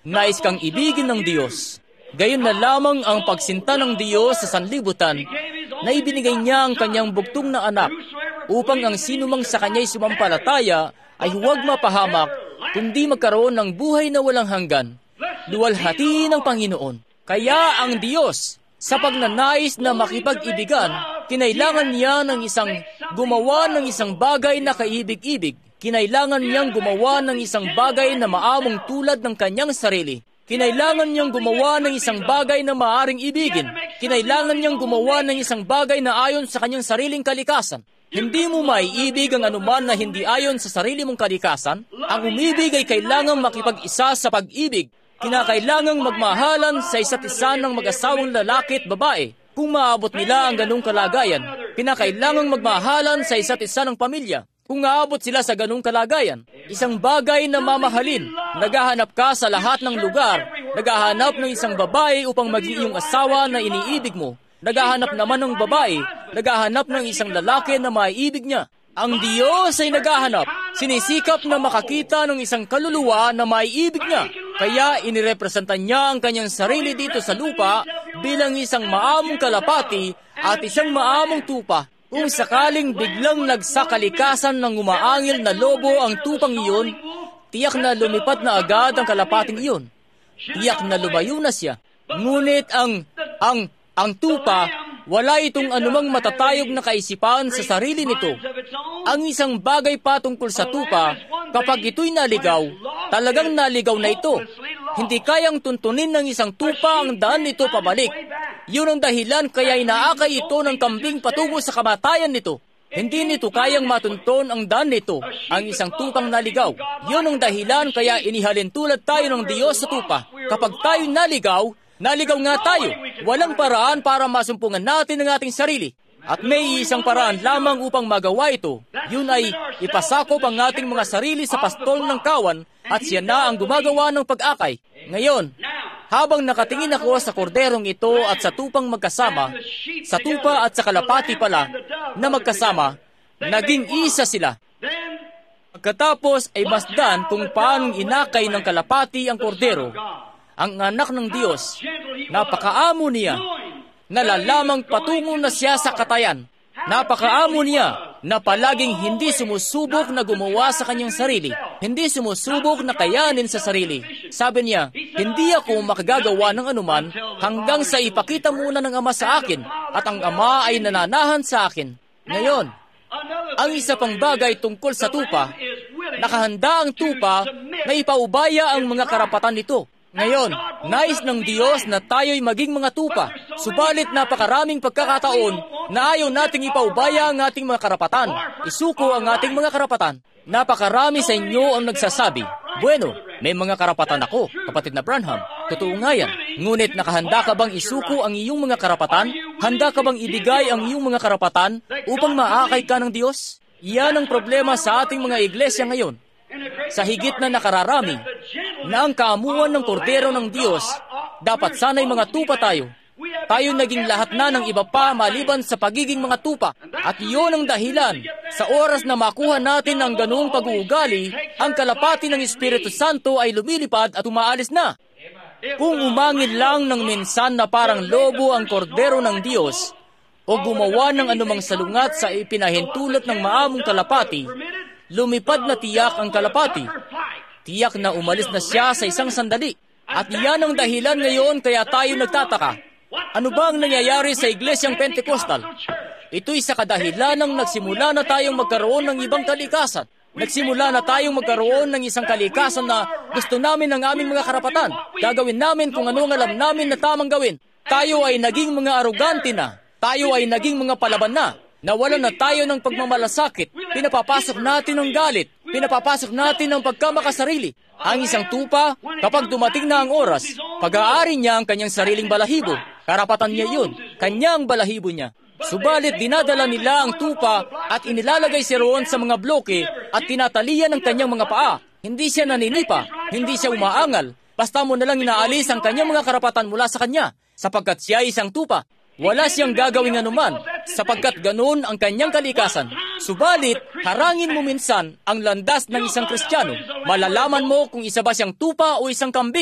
Nais kang ibigin ng Diyos. Gayon na lamang ang pagsinta ng Diyos sa sanlibutan na ibinigay niya ang kanyang bugtong na anak upang ang sinumang sa kanya'y sumampalataya ay huwag mapahamak, kundi magkaroon ng buhay na walang hanggan. Luwalhati ng Panginoon. Kaya ang Diyos, sa pagnanais na makipag-ibigan, kinailangan niya ng isang gumawa ng isang bagay na kaibig-ibig. Kinailangan niyang gumawa ng isang bagay na maamong tulad ng kanyang sarili. Kinailangan niyang gumawa ng isang bagay na maaring ibigin. Kinailangan niyang gumawa ng isang bagay na ayon sa kanyang sariling kalikasan. Hindi mo maiibig ang anuman na hindi ayon sa sarili mong kalikasan. Ang umibig ay kailangang makipag-isa sa pag-ibig. Kinakailangang magmahalan sa isa't isa ng mag-asawang lalaki at babae. Kung maabot nila ang ganung kalagayan, kinakailangang magmahalan sa isa't isa ng pamilya. Kung aabot sila sa ganung kalagayan, isang bagay na mamahalin, naghahanap ka sa lahat ng lugar, naghahanap ng isang babae upang maging iyong asawa na iniibig mo. Naghahanap naman ng babae, naghahanap ng isang lalaki na maiibig niya. Ang Diyos ay naghahanap, sinisikap na makakita ng isang kaluluwa na maiibig niya. Kaya inirepresenta niya ang kanyang sarili dito sa lupa bilang isang maamong kalapati at isang maamong tupa. Kung sakaling biglang nagsakalikasan ng umaangil na lobo ang tupang iyon, tiyak na lumipad na agad ang kalapating iyon. Tiyak na lumayo na siya. Ngunit ang, ang, ang tupa, wala itong anumang matatayog na kaisipan sa sarili nito. Ang isang bagay patungkol sa tupa, kapag ito'y naligaw, talagang naligaw na ito. Hindi kayang tuntunin ng isang tupa ang daan nito pabalik. Yun ang dahilan kaya inaakay ito ng kambing patungo sa kamatayan nito. Hindi nito kayang matunton ang daan nito, ang isang tupang naligaw. Yun ang dahilan kaya inihalin tulad tayo ng Diyos sa tupa. Kapag tayo naligaw, naligaw nga tayo. Walang paraan para masumpungan natin ang ating sarili. At may isang paraan lamang upang magawa ito. Yun ay ipasakop ang ating mga sarili sa pastol ng kawan at siya na ang gumagawa ng pag-akay. Ngayon, habang nakatingin ako sa korderong ito at sa tupang magkasama, sa tupa at sa kalapati pala na magkasama, naging isa sila. Pagkatapos ay masdan kung paanong inakay ng kalapati ang kordero, ang anak ng Diyos. Napakaamo niya. Nalalamang patungo na siya sa katayan. Napakaamo niya na palaging hindi sumusubok na gumawa sa kanyang sarili. Hindi sumusubok na kayanin sa sarili. Sabi niya, hindi ako makagagawa ng anuman hanggang sa ipakita muna ng Ama sa akin at ang Ama ay nananahan sa akin. Ngayon, ang isa pang bagay tungkol sa tupa, nakahanda ang tupa na ipaubaya ang mga karapatan nito. Ngayon, nais ng Diyos na tayo'y maging mga tupa. Subalit napakaraming pagkakataon na ayaw nating ipaubaya ang ating mga karapatan. Isuko ang ating mga karapatan. Napakarami sa inyo ang nagsasabi, bueno, may mga karapatan ako, kapatid na Branham. Totoo nga yan. Ngunit nakahanda ka bang isuko ang iyong mga karapatan? Handa ka bang ibigay ang iyong mga karapatan upang maakay ka ng Diyos? Iyan ang problema sa ating mga iglesia ngayon. Sa higit na nakararami, na ang kaamuan ng kordero ng Diyos, dapat sana'y mga tupa tayo. Tayo naging lahat na ng iba pa maliban sa pagiging mga tupa. At iyon ang dahilan, sa oras na makuha natin ang ganoong pag-uugali, ang kalapati ng Espiritu Santo ay lumilipad at umaalis na. Kung umangin lang ng minsan na parang lobo ang kordero ng Diyos, o gumawa ng anumang salungat sa ipinahintulot ng maamong kalapati, lumipad na tiyak ang kalapati. Tiyak na umalis na siya sa isang sandali. At iyan ang dahilan ngayon kaya tayo nagtataka. Ano ba ang nangyayari sa Iglesyang Pentecostal? Ito'y sa kadahilan ng nagsimula na tayong magkaroon ng ibang kalikasan. Nagsimula na tayong magkaroon ng isang kalikasan na gusto namin ng aming mga karapatan. Gagawin namin kung ano ang alam namin na tamang gawin. Tayo ay naging mga arogante na. Tayo ay naging mga palaban na. Nawalan na tayo ng pagmamalasakit. Pinapapasok natin ang galit. Pinapapasok natin ang pagkamakasarili. Ang isang tupa, kapag dumating na ang oras, pag-aari niya ang kanyang sariling balahibo. Karapatan niya yun. Kanyang balahibo niya. Subalit dinadala nila ang tupa at inilalagay siya roon sa mga bloke at tinatalian ng kanyang mga paa. Hindi siya naninipa. Hindi siya umaangal. Basta mo nalang inaalis ang kanyang mga karapatan mula sa kanya, sapagkat siya ay isang tupa. Wala siyang gagawing anuman, sapagkat ganoon ang kanyang kalikasan. Subalit, harangin mo minsan ang landas ng isang Kristiyano. Malalaman mo kung isa ba siyang tupa o isang kambing.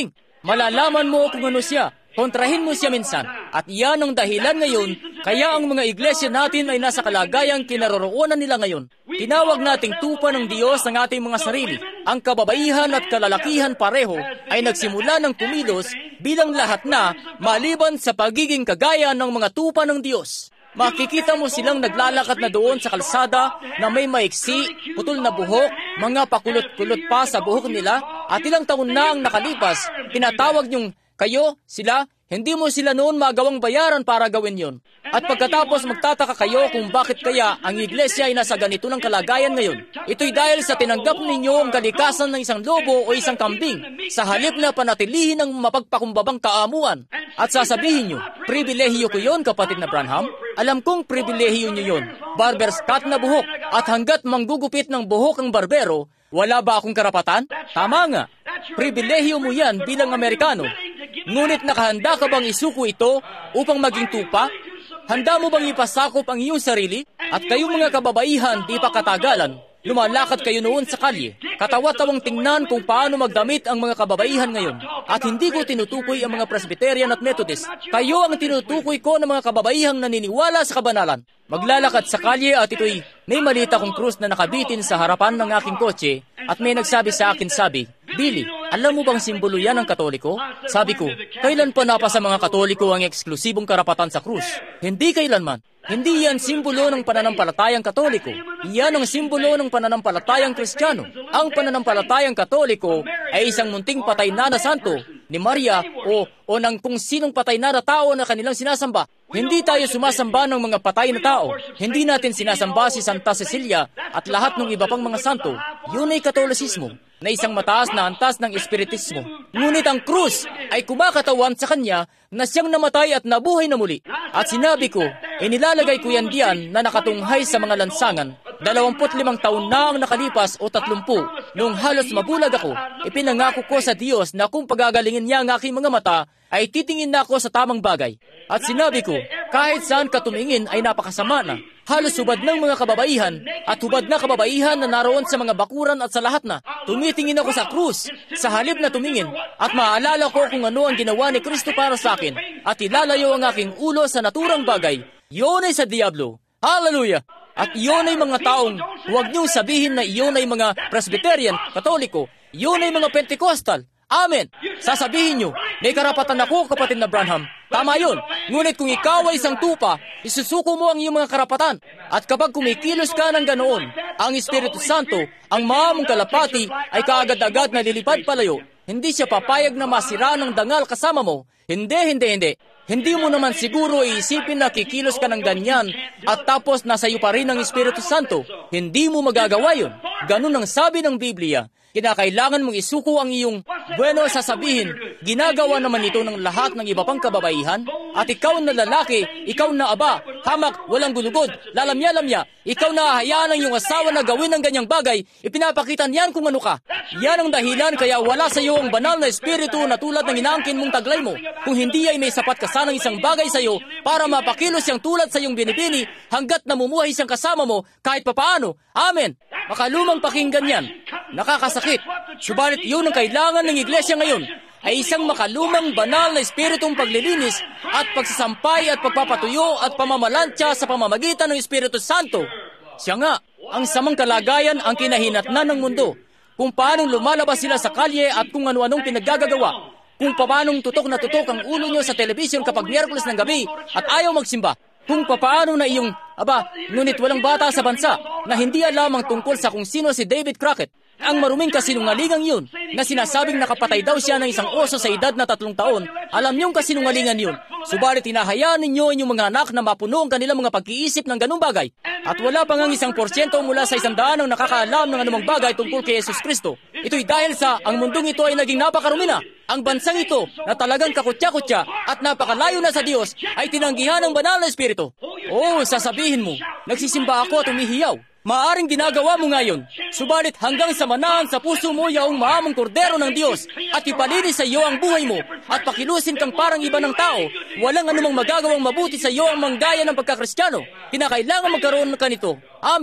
Malalaman mo kung ano siya. Kontrahin mo siya minsan. At iyan ang dahilan ngayon, kaya ang mga iglesia natin ay nasa kalagayang kinaroroonan nila ngayon. Tinawag nating tupa ng Diyos ang ating mga sarili. Ang kababaihan at kalalakihan pareho ay nagsimula ng kumilos bilang lahat na maliban sa pagiging kagaya ng mga tupa ng Diyos. Makikita mo silang naglalakad na doon sa kalsada na may maiksi, putol na buhok, mga pakulot-kulot pa sa buhok nila, at ilang taon na ang nakalipas, tinatawag niyong kayo, sila, hindi mo sila noon magawang bayaran para gawin yon. At pagkatapos magtataka kayo kung bakit kaya ang iglesia ay nasa ganito ng kalagayan ngayon. Ito'y dahil sa tinanggap ninyo ang kalikasan ng isang lobo o isang kambing sa halip na panatilihin ang mapagpakumbabang kaamuan. At sasabihin nyo, pribilehiyo ko yon, kapatid na Branham. Alam kong pribilehiyo nyo yon. Barber's cut na buhok, at hanggat manggugupit ng buhok ang barbero, wala ba akong karapatan? Tama nga. Pribilehiyo mo yan bilang Amerikano. Ngunit nakahanda ka bang isuko ito upang maging tupa? Handa mo bang ipasakop ang iyong sarili? At kayong mga kababaihan, di pa katagalan, lumalakad kayo noon sa kalye. Katawa-tawang tingnan kung paano magdamit ang mga kababaihan ngayon. At hindi ko tinutukoy ang mga Presbyterian at Methodist. Kayo ang tinutukoy ko ng mga kababaihang naniniwala sa kabanalan. Maglalakad sa kalye at ito'y may malita kong krus na nakabitin sa harapan ng aking kotse at may nagsabi sa akin, sabi, Billy, alam mo bang simbolo yan ng Katoliko? Sabi ko, kailan pa napa sa mga Katoliko ang eksklusibong karapatan sa krus? Hindi kailanman. Hindi yan simbolo ng pananampalatayang Katoliko. Iyan ang simbolo ng pananampalatayang Kristiyano. Ang pananampalatayang Katoliko ay isang munting patay na na santo ni Maria o, o ng kung sinong patay na na tao na kanilang sinasamba. Hindi tayo sumasamba ng mga patay na tao. Hindi natin sinasamba si Santa Cecilia at lahat ng iba pang mga santo. Yun ay Katolisismo na isang mataas na antas ng Espiritismo. Ngunit ang krus ay kumakatawan sa kanya na siyang namatay at nabuhay na muli. At sinabi ko, inilalagay ko yan diyan na nakatunghay sa mga lansangan. Dalawamput limang taon na ang nakalipas o tatlumpu. Noong halos mabulag ako, ipinangako ko sa Diyos na kung pagagalingin niya ang aking mga mata, ay titingin na ako sa tamang bagay. At sinabi ko, kahit saan ka tumingin ay napakasama na. Halos hubad ng mga kababaihan at hubad na kababaihan na naroon sa mga bakuran at sa lahat na. Tumitingin ako sa krus, sa halip na tumingin, at maaalala ko kung ano ang ginawa ni Kristo para sa akin, at ilalayo ang aking ulo sa naturang bagay. Iyon ay sa Diablo. Hallelujah! At iyon ay mga taong, huwag niyong sabihin na iyon ay mga Presbyterian, Katoliko, iyon ay mga Pentecostal. Amen. Sasabihin nyo, may karapatan ako, kapatid na Branham. Tama yun. Ngunit kung ikaw ay isang tupa, isusuko mo ang iyong mga karapatan. At kapag kumikilos ka ng ganoon, ang Espiritu Santo, ang maamong kalapati, ay kaagad-agad na lilipad palayo. Hindi siya papayag na masira ng dangal kasama mo. Hindi, hindi, hindi. Hindi mo naman siguro iisipin na kikilos ka ng ganyan at tapos nasa iyo pa rin ang Espiritu Santo. Hindi mo magagawa yun. Ganun ang sabi ng Biblia. Kinakailangan mong isuko ang iyong, bueno, sasabihin, ginagawa naman ito ng lahat ng iba pang kababaihan, at ikaw na lalaki, ikaw na aba, hamak, walang gulugod, lalamya-lamya, ikaw na ahayaan ang iyong asawa na gawin ng ganyang bagay, ipinapakita niyan kung ano ka. Yan ang dahilan kaya wala sa iyo ang banal na espiritu na tulad ng inaangkin mong taglay mo. Kung hindi ay may sapat ka sanang isang bagay sa iyo para mapakilos siyang tulad sa iyong binibini hanggat namumuhay siyang kasama mo kahit papaano. Amen. Makalumang pakinggan yan. Nakakasakit. Subalit yun ang kailangan ng iglesia ngayon ay isang makalumang banal na espiritong paglilinis at pagsasampay at pagpapatuyo at pamamalantya sa pamamagitan ng Espiritu Santo. Siya nga, ang samang kalagayan ang kinahinatnan ng mundo. Kung paanong lumalabas sila sa kalye at kung ano-anong pinaggagawa. Kung paanong tutok na tutok ang ulo nyo sa telebisyon kapag Miyerkules ng gabi at ayaw magsimba. Kung paano na iyong, aba, ngunit walang bata sa bansa na hindi alam ang tungkol sa kung sino si David Crockett. Ang maruming kasinungalingang yun, na sinasabing nakapatay daw siya ng isang oso sa edad na tatlong taon, alam niyong kasinungalingan yun. Subalit hinahayaan ninyo inyong mga anak na mapuno ang kanilang mga pag-iisip ng ganung bagay. At wala pang ang isang porsyento mula sa isang daan ang nakakaalam ng anumang bagay tungkol kay Jesus Kristo. Ito'y dahil sa ang mundong ito ay naging napakarumi na. Ang bansang ito na talagang kakutya-kutya at napakalayo na sa Diyos ay tinanggihan ng banal na espiritu. Oo, sasabihin mo, nagsisimba ako at umihiyaw. Maaring ginagawa mo ngayon, subalit hanggang sa manahan sa puso mo yaong maamong kordero ng Diyos at ipalinis sa iyo ang buhay mo at pakilusin kang parang iba ng tao, walang anumang magagawang mabuti sa iyo ang manggaya ng pagkakristyano. Kinakailangan magkaroon ka nito. Amen.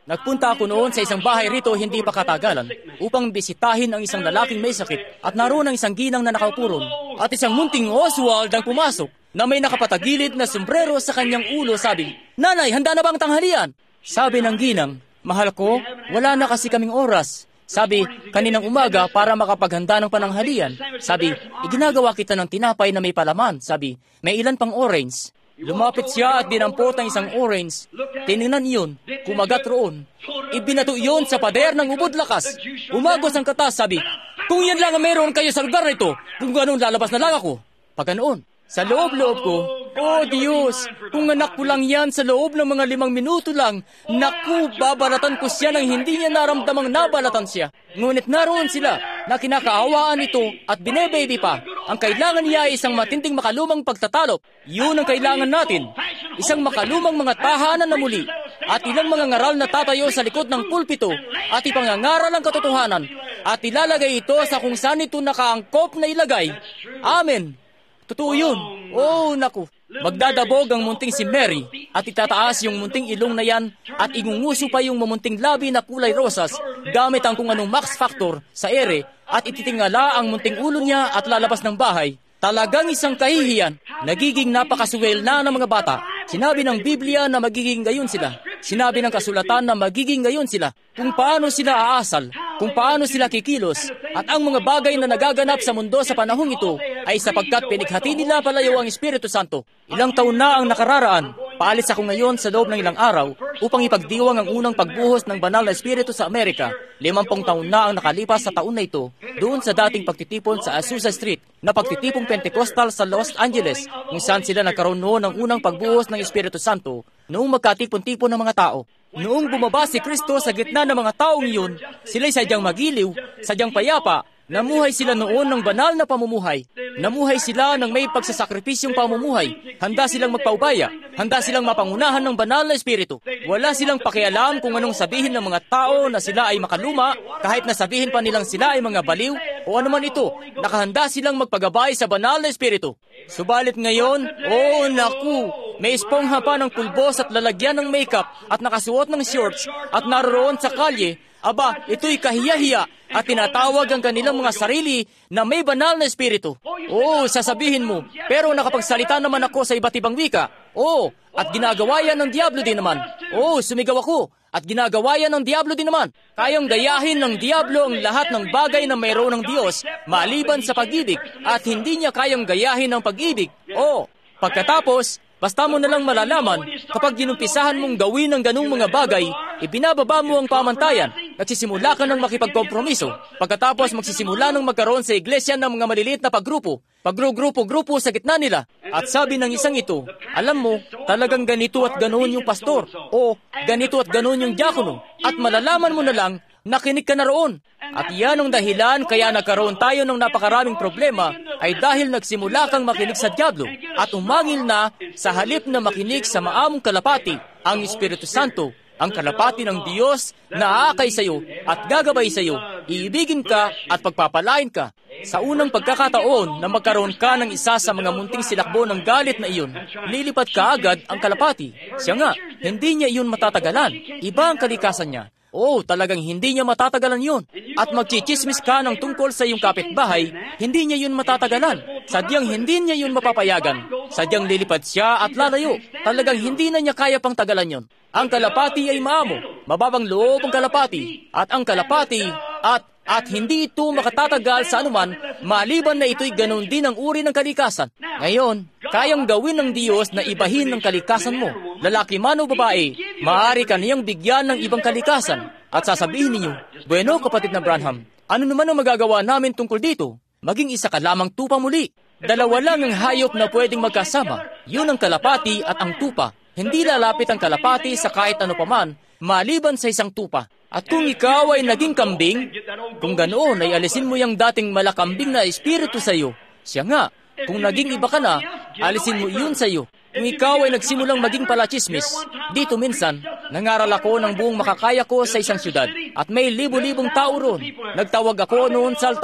Nagpunta ako noon sa isang bahay rito hindi pa katagalan upang bisitahin ang isang lalaking may sakit at naroon ang isang ginang na nakaupuron at isang munting Oswald ang pumasok na may nakapatagilid na sombrero sa kanyang ulo. Sabi, "Nanay, handa na bang tanghalian?" Sabi ng ginang, "Mahal ko, wala na kasi kaming oras." Sabi, "Kaninang umaga para makapaghanda ng pananghalian." Sabi, "Iginagawa kita ng tinapay na may palaman." Sabi, "May ilan pang orange." Lumapit siya at dinampot ang isang orange. Tiningnan iyon, kumagat roon. Ibinato iyon sa pader ng ubod lakas. Umagos ang katas, sabi, "Kung yan lang ang meron kayo sa lugar na ito, kung ganoon lalabas na lang ako." Paganoon, sa loob-loob ko, "Oh Diyos, kung anak ko lang yan sa loob ng mga limang minuto lang, naku, babalatan ko siya nang hindi niya naramdamang nabalatan siya." Ngunit naroon sila na kinakaawaan ito at binebaby pa. Ang kailangan niya ay isang matinding makalumang pagtatalop. Yun ang kailangan natin. Isang makalumang mga tahanan na muli at ilang mga ngaral na tatayo sa likod ng pulpito at ipangangaral ang katotohanan at ilalagay ito sa kung saan ito nakaangkop na ilagay. Amen. Totoo yun. Oh, naku. Magdadabog ang munting si Mary at itataas yung munting ilong na yan at ingunguso pa yung mamunting labi na kulay rosas gamit ang kung anong max factor sa ere at ititingala ang munting ulo niya at lalabas ng bahay. Talagang isang kahihiyan. Nagiging napakasuwel na ng mga bata. Sinabi ng Biblia na magiging gayon sila. Sinabi ng kasulatan na magiging gayon sila. Kung paano sila aasal, kung paano sila kikilos, at ang mga bagay na nagaganap sa mundo sa panahong ito ay sapagkat pinighati nila palayo ang Espiritu Santo. Ilang taon na ang nakararaan. Paalis ako ngayon sa loob ng ilang araw upang ipagdiwang ang unang pagbuhos ng banal na Espiritu sa Amerika. Limampung taon na ang nakalipas sa taon na ito doon sa dating pagtitipon sa Azusa Street na pagtitipong Pentecostal sa Los Angeles kung saan sila nagkaroon noon ng unang pagbuhos ng Espiritu Santo noong magkatipon-tipon ng mga tao. Noong bumaba si Kristo sa gitna ng mga taong iyon, sila'y sadyang magiliw, sadyang payapa. Namuhay sila noon ng banal na pamumuhay. Namuhay sila ng may pagsasakripisyong pamumuhay. Handa silang magpaubaya. Handa silang mapangunahan ng banal na Espiritu. Wala silang pakialam kung anong sabihin ng mga tao na sila ay makaluma, kahit na sabihin pa nilang sila ay mga baliw, o anuman ito, nakahanda silang magpagabay sa banal na Espiritu. Subalit ngayon, oh naku, may espongha pa ng pulbos at lalagyan ng makeup at nakasuot ng shorts at naroon sa kalye. Aba, ito'y kahiya-hiya at tinatawag ang kanilang mga sarili na may banal na Espiritu. Oo, sasabihin mo, pero nakapagsalita naman ako sa iba't ibang wika. Oo, at ginagawa yan ng Diablo din naman. Oo, sumigaw ako at ginagawa yan ng Diablo din naman. Kayang gayahin ng Diablo ang lahat ng bagay na mayroon ng Diyos maliban sa pag-ibig at hindi niya kayang gayahin ng pag-ibig. Oo, pagkatapos, basta mo nalang malalaman, kapag ginumpisahan mong gawin ang ganung mga bagay, ibinababa mo ang pamantayan, nagsisimula ka ng makipagkompromiso. Pagkatapos magsisimula ng magkaroon sa iglesia ng mga maliliit na paggrupo, paggrupo-grupo sa gitna nila. At sabi ng isang ito, alam mo, talagang ganito at ganoon yung pastor, o ganito at ganoon yung diakono, at malalaman mo na lang, nakinig ka na roon. At yan ang dahilan kaya nagkaroon tayo ng napakaraming problema ay dahil nagsimula kang makinig sa Diablo at umangil na sa halip na makinig sa maamong kalapati, ang Espiritu Santo, ang kalapati ng Diyos na aakay sa iyo at gagabay sa iyo, iibigin ka at pagpapalain ka. Sa unang pagkakataon na magkaroon ka ng isa sa mga munting silakbo ng galit na iyon, lilipat ka agad ang kalapati. Siya nga, hindi niya iyon matatagalan. Iba ang kalikasan niya. Oo, talagang hindi niya matatagalan yun. At magchichismis ka ng tungkol sa iyong kapitbahay, hindi niya yun matatagalan. Sadyang hindi niya yun mapapayagan. Sadyang lilipad siya at lalayo. Talagang hindi na niya kaya pang tagalan yun. Ang kalapati ay maamo, mababang loob ang kalapati. At ang kalapati, at at hindi ito makatatagal sa anuman, maliban na ito'y ganoon din ang uri ng kalikasan. Ngayon, kayang gawin ng Diyos na ibahin ng kalikasan mo. Lalaki man o babae, maaari ka niyang bigyan ng ibang kalikasan. At sasabihin ninyo, bueno kapatid na Branham, ano naman ang magagawa namin tungkol dito? Maging isa ka lamang tupa muli. Dalawa lang ang hayop na pwedeng magkasama. Yun ang kalapati at ang tupa. Hindi lalapit ang kalapati sa kahit ano paman, maliban sa isang tupa. At kung ikaw ay naging kambing, kung ganoon ay alisin mo yung dating malakambing na espiritu sa iyo. Siya nga, kung naging iba ka na, alisin mo iyon sa iyo. Kung ikaw ay nagsimulang maging palachismis, dito minsan, nangaral ako ng buong makakaya ko sa isang syudad at may libo-libong tao roon. Nagtawag ako noon sa altar.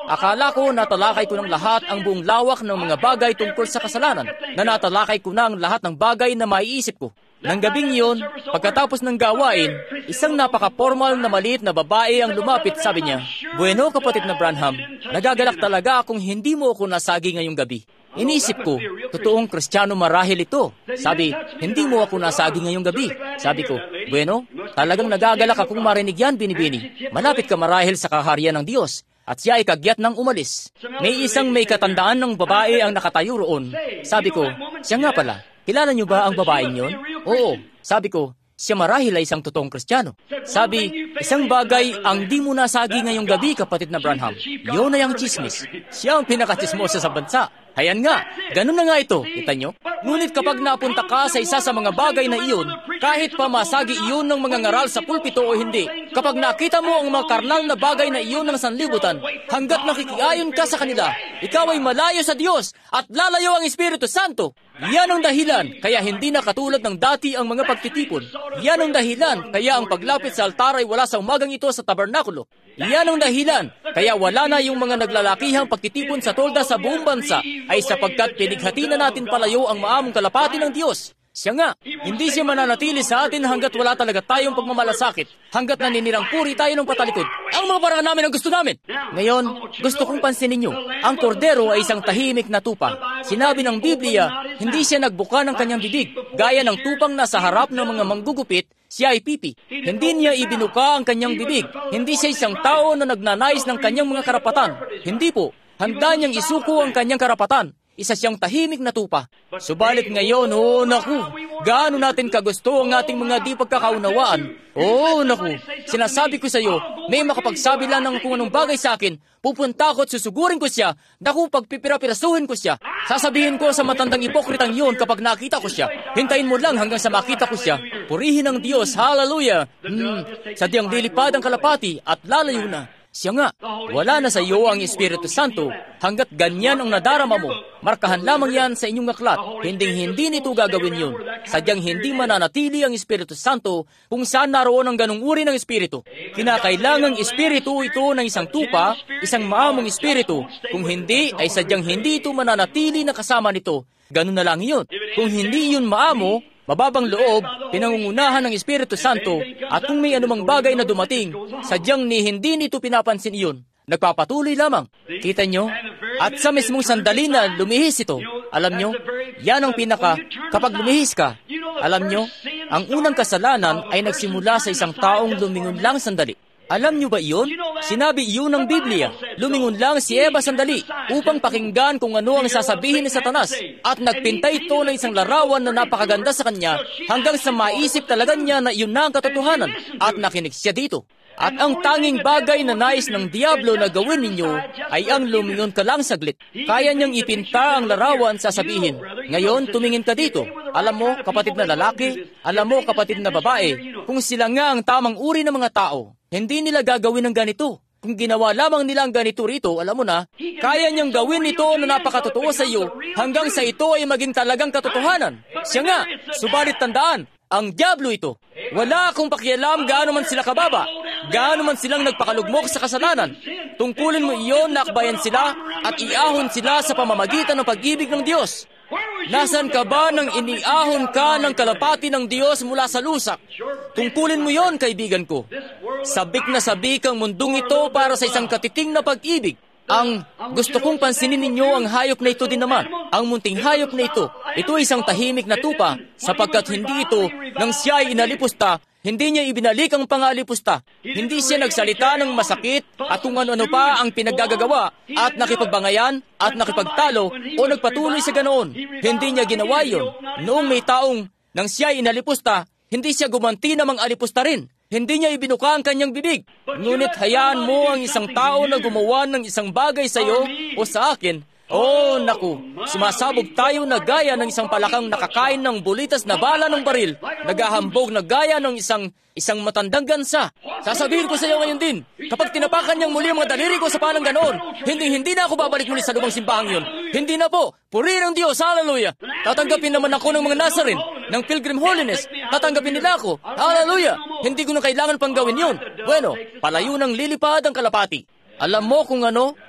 Akala ko natalakay ko ng lahat ang buong lawak ng mga bagay tungkol sa kasalanan, na natalakay ko na ang lahat ng bagay na maiisip ko. Nang gabing iyon, pagkatapos ng gawain, isang napaka-formal na maliit na babae ang lumapit, sabi niya, "Bueno, kapatid na Branham, nagagalak talaga kung hindi mo ako nasagi ngayong gabi." Inisip ko, totoong Kristiyano marahil ito. Sabi, "Hindi mo ako nasagi ngayong gabi." Sabi ko, "Bueno, talagang nagagalak akong marinig yan, binibini. Malapit ka marahil sa kaharian ng Diyos." At siya ay kagyat ng umalis. May isang may katandaan ng babae ang nakatayo roon. Sabi ko, "Siya nga pala. Kilala niyo ba ang babaeng yun?" "Oo." Sabi ko, "Siya marahil ay isang totoong Kristiyano." Sabi, "Isang bagay ang di mo nasagi ngayong gabi, kapatid na Branham. Yun ay ang chismis. Siya ang pinaka-chismosa sa bansa." Hayan nga, ganun na nga ito, kita nyo? Ngunit kapag napunta ka sa isa sa mga bagay na iyon, kahit pa masagi iyon ng mga ngaral sa pulpito o hindi, kapag nakita mo ang mga karnal na bagay na iyon ng sanlibutan, hanggat nakikiayon ka sa kanila, ikaw ay malayo sa Diyos at lalayo ang Espiritu Santo. Yan ang dahilan, kaya hindi na katulad ng dati ang mga pagtitipon. Yan ang dahilan, kaya ang paglapit sa altar ay wala sa umagang ito sa tabernakulo. Yan ang dahilan, kaya wala na yung mga naglalakihang pagtitipon sa tolda sa buong bansa, ay sapagkat pinighati na natin palayo ang maamong kalapati ng Diyos. Siya nga, hindi siya mananatili sa atin hanggat wala talaga tayong pagmamalasakit, hanggat naninirang puri tayo ng patalikod. Ang mga paraan namin ang gusto namin. Ngayon, gusto kong pansinin niyo, ang kordero ay isang tahimik na tupa. Sinabi ng Biblia, hindi siya nagbuka ng kanyang bibig, gaya ng tupang nasa harap ng mga manggugupit, siya ay pipi. Hindi niya ibinuka ang kanyang bibig. Hindi siya isang tao na nagnanais ng kanyang mga karapatan. Hindi po, handa niyang isuko ang kanyang karapatan. Isa siyang tahimik na tupa. Subalit ngayon, oh naku, gaano natin kagusto ang ating mga di pagkakaunawaan. Oh naku, sinasabi ko sa iyo, may makapagsabi lang ng kung anong bagay sa akin, pupunta ako at susugurin ko siya, naku, pagpipira-pirasuhin ko siya. Sasabihin ko sa matandang ipokritang yun kapag nakita ko siya. Hintayin mo lang hanggang sa makita ko siya. Purihin ang Diyos, hallelujah. Hmm, sadyang lilipad ang kalapati at lalayo na. Siya nga, wala na sa iyo ang Espiritu Santo hanggat ganyan ang nadarama mo. Markahan lamang yan sa inyong aklat. Hinding-hindi nito gagawin yun. Sadyang hindi mananatili ang Espiritu Santo kung saan naroon ang ganung uri ng Espiritu. Kinakailangang Espiritu ito ng isang tupa, isang maamong Espiritu. Kung hindi, ay sadyang hindi ito mananatili na kasama nito. Ganun na lang yun. Kung hindi yun maamo, mababang loob, pinangungunahan ng Espiritu Santo, at kung may anumang bagay na dumating, sadyang ni hindi nito pinapansin iyon. Nagpapatuloy lamang. Kita nyo? At sa mismong sandali na lumihis ito, alam nyo, yan ang pinaka, kapag lumihis ka, alam nyo, ang unang kasalanan ay nagsimula sa isang taong lumingon lang sandali. Alam nyo ba iyon? Sinabi iyon ng Biblia. Lumingon lang si Eva sandali upang pakinggan kung ano ang sasabihin ni Satanas. At nagpintay ito ng isang larawan na napakaganda sa kanya hanggang sa maisip talaga niya na iyon na ang katotohanan. At nakinig siya dito. At ang tanging bagay na nais ng Diablo na gawin ninyo ay ang lumingon ka lang saglit. Kaya niyang ipinta ang larawan sasabihin. Ngayon, tumingin ka dito. Alam mo, kapatid na lalaki, alam mo, kapatid na babae, kung sila nga ang tamang uri ng mga tao, hindi nila gagawin ng ganito. Kung ginawa lamang nila ang ganito rito, alam mo na, kaya niyang gawin ito na napakatotoo sa iyo hanggang sa ito ay maging talagang katotohanan. Siya nga, subalit tandaan, ang Diablo ito. Wala akong pakialam gaano man sila kababa, gaano man silang nagpakalugmok sa kasalanan. Tungkulin mo iyon na akbayan sila at iahon sila sa pamamagitan ng pag-ibig ng Diyos. Nasaan ka ba nang iniahon ka ng kalapati ng Diyos mula sa lusak? Tungkulin mo yon, kaibigan ko. Sabik na sabik ang mundong ito para sa isang katiting na pag-ibig. Ang gusto kong pansinin ninyo ang hayop na ito din naman. Ang munting hayop na ito. Ito ay isang tahimik na tupa sapagkat hindi ito, nang siya ay inalipusta, hindi niya ibinalik ang pangalipusta. Hindi siya nagsalita ng masakit at kung ano-ano pa ang pinaggagawa at nakipagbangayan at nakipagtalo o nagpatuloy sa ganoon. Hindi niya ginawa yon. Noong may taong nang siya ay inalipusta, hindi siya gumanti namang alipusta rin. Hindi niya ibinuka ang kanyang bibig. Ngunit hayaan mo ang isang tao na gumawa ng isang bagay sa iyo o sa akin. Oh, naku, sumasabog tayo na gaya ng isang palakang nakakain ng bulitas na bala ng baril, naghahambog na gaya ng isang isang matandang gansa. Sasabihin ko sa iyo ngayon din, kapag tinapakan niyang muli ang mga daliri ko sa panang ganoon, hindi hindi na ako babalik muli sa lumang simbahang yun. Hindi na po. Purihin ang Diyos, hallelujah. Tatanggapin naman ako ng mga Nazarene, ng Pilgrim Holiness. Tatanggapin nila ako, hallelujah. Hindi ko na kailangan pang gawin yun. Bueno, palayo ng lilipad ang kalapati. Alam mo kung ano?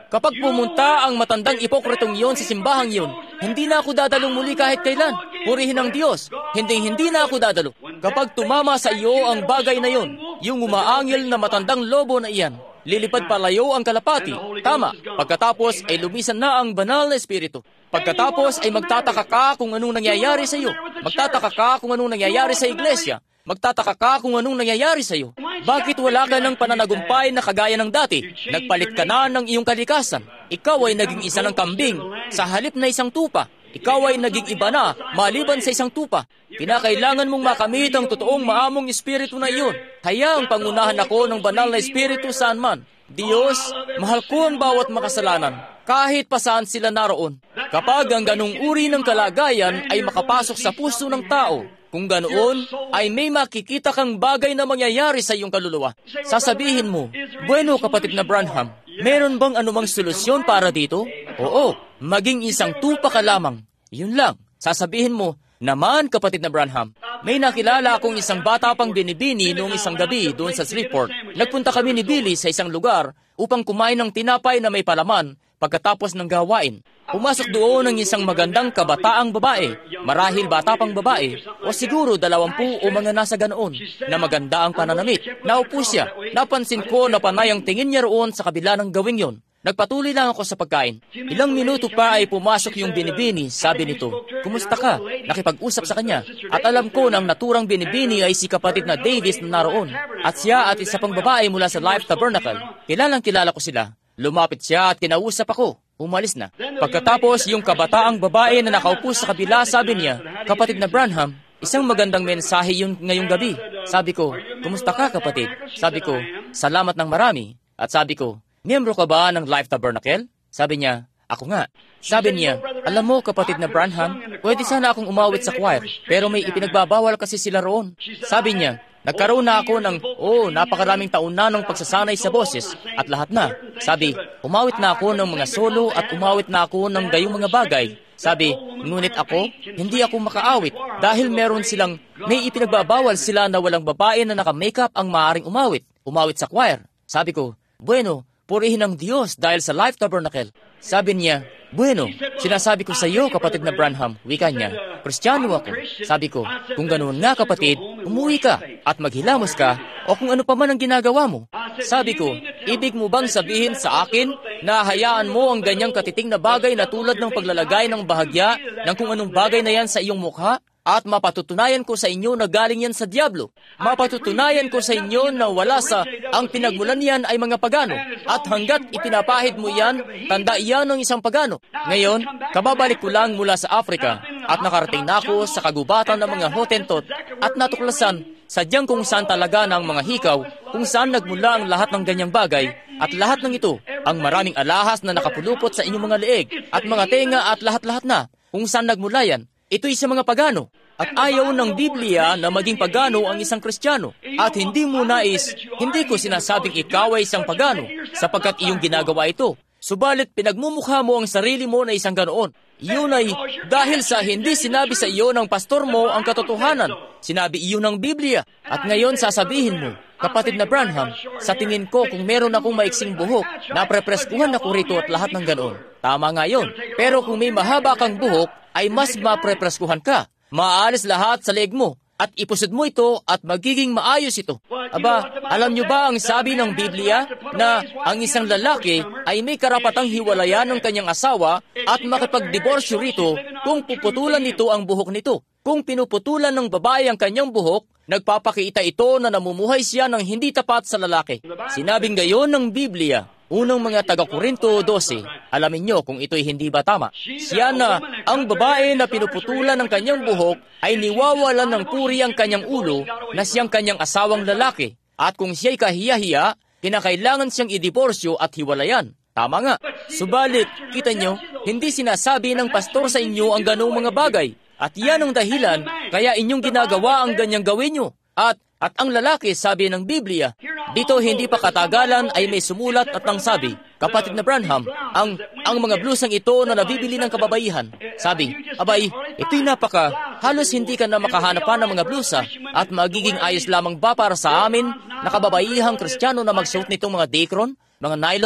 Kapag pumunta ang matandang ipokritong iyon sa simbahang iyon, hindi na ako dadalong muli kahit kailan. Purihin ang Diyos. Hindi, hindi na ako dadalo. Kapag tumama sa iyo ang bagay na iyon, yung umaangil na matandang lobo na iyan, lilipad palayo ang kalapati. Tama. Pagkatapos ay lumisan na ang banal na espiritu. Pagkatapos ay magtataka ka kung anong nangyayari sa iyo. Magtataka ka kung anong nangyayari sa iglesia. Magtataka ka kung anong nangyayari sa iyo. Bakit wala ka ng pananagumpay na kagaya ng dati? Nagpalit ka na ng iyong kalikasan. Ikaw ay naging isa ng kambing sa halip na isang tupa. Ikaw ay naging iba na maliban sa isang tupa. Kinakailangan mong makamit ang totoong maamong espiritu na iyon. Hayaang pangunahan ako ng banal na espiritu saan man. Diyos, mahal ko ang bawat makasalanan, kahit pa saan sila naroon. Kapag ang ganung uri ng kalagayan ay makapasok sa puso ng tao, kung ganoon, ay may makikita kang bagay na mangyayari sa iyong kaluluwa. Sasabihin mo, bueno kapatid na Branham, meron bang anumang solusyon para dito? Oo, maging isang tupa ka lamang. Yun lang. Sasabihin mo, naman kapatid na Branham, may nakilala akong isang bata pang binibini noong isang gabi doon sa Shreveport. Nagpunta kami ni Billy sa isang lugar upang kumain ng tinapay na may palaman pagkatapos ng gawain. Pumasok doon ang isang magandang kabataang babae, marahil bata pang babae, o siguro dalawampu o mga nasa ganoon, na maganda ang pananamit. Naupo siya. Napansin ko na panay ang tingin niya roon sa kabila ng gawing yon. Nagpatuloy lang ako sa pagkain. Ilang minuto pa ay pumasok yung binibini, sabi nito, "Kumusta ka?" Nakipag-usap sa kanya. At alam ko na ang naturang binibini ay si kapatid na Davis na naroon. At siya at isa pang babae mula sa Life Tabernacle. Kilalang kilala ko sila. Lumapit siya at kinausap ako. Umalis na. Pagkatapos, yung kabataang babae na nakaupo sa kabila, sabi niya, "Kapatid na Branham, isang magandang mensahe yun ngayong gabi." Sabi ko, "Kumusta ka kapatid?" Sabi ko, "Salamat ng marami." At sabi ko, "Miyembro ka ba ng Life Tabernacle?" Sabi niya, "Ako nga." Sabi niya, "Alam mo kapatid na Branham, pwede sana akong umawit sa choir, pero may ipinagbabawal kasi sila roon." Sabi niya, "Nagkaroon na ako ng, oh, napakaraming taon na ng pagsasanay sa boses at lahat na." Sabi, "Umawit na ako ng mga solo at umawit na ako ng gayong mga bagay." Sabi, "Ngunit ako, hindi ako makaawit dahil meron silang, may ipinagbabawal sila na walang babae na naka-makeup ang maaaring umawit, umawit sa choir." Sabi ko, "Bueno, purihin ang Diyos dahil sa Life Tabernacle." Sabi niya, "Bueno, sinasabi ko sa iyo, kapatid na Branham," wika niya, "Kristiyano ako." Sabi ko, "Kung ganoon nga kapatid, umuwi ka at maghilamos ka o kung ano pa man ang ginagawa mo." Sabi ko, "Ibig mo bang sabihin sa akin na hayaan mo ang ganyang katiting na bagay na tulad ng paglalagay ng bahagya ng kung anong bagay na yan sa iyong mukha? At mapatutunayan ko sa inyo na galing yan sa Diablo. Mapatutunayan ko sa inyo na wala sa, ang pinagmulan niyan ay mga pagano. At hanggat ipinapahid mo yan, tanda iyan ng isang pagano." Ngayon, kababalik ko lang mula sa Africa at nakarating na ako sa kagubatan ng mga Hottentot at natuklasan sadyang kung saan talaga ng mga hikaw, kung saan nagmula ang lahat ng ganyang bagay. At lahat ng ito, ang maraming alahas na nakapulupot sa inyong mga leeg at mga tenga at lahat-lahat na, kung saan nagmula yan. Ito'y sa mga pagano. At ayaw ng Biblia na maging pagano ang isang Kristiyano. At hindi mo nais, hindi ko sinasabing ikaw ay isang pagano, sapagkat iyong ginagawa ito. Subalit pinagmumukha mo ang sarili mo na isang ganoon. Iyon ay dahil sa hindi sinabi sa iyo ng pastor mo ang katotohanan. Sinabi iyon ng Biblia. At ngayon sasabihin mo, "Kapatid na Branham, sa tingin ko kung meron akong maiksing buhok, naprepreskuhan ako rito at lahat ng ganoon." Tama nga yun. Pero kung may mahaba kang buhok, ay mas maprepreskuhan ka. Maalis lahat sa leeg mo at ipusod mo ito at magiging maayos ito. Aba, alam nyo ba ang sabi ng Biblia na ang isang lalaki ay may karapatang hiwalayan ng kanyang asawa at makipagdiborsyo rito kung puputulan nito ang buhok nito. Kung pinuputulan ng babae ang kanyang buhok, nagpapakita ito na namumuhay siya ng hindi tapat sa lalaki. Sinabing gayon ng Biblia. Unang mga taga-Korinto twelve, alamin nyo kung ito'y hindi ba tama. Siya na ang babae na pinuputulan ng kanyang buhok ay niwawalan ng puri ang kanyang ulo na siyang kanyang asawang lalaki. At kung siya'y kahiya-hiya, kinakailangan siyang idiborsyo at hiwalayan. Tama nga. Subalit, kita nyo, hindi sinasabi ng pastor sa inyo ang ganong mga bagay. At yan ang dahilan kaya inyong ginagawa ang ganyang gawin nyo. At At ang lalaki, sabi ng Biblia, dito hindi pa katagalan ay may sumulat at nang sabi, "Kapatid na Branham, ang ang mga blusang ito na nabibili ng kababaihan." Sabi, "Abay, ito'y napaka, halos hindi ka na makahanap pa ng mga blusa at magiging ayos lamang ba para sa amin na kababaihang Kristiyano na magsuot nitong mga dacron, mga nylon,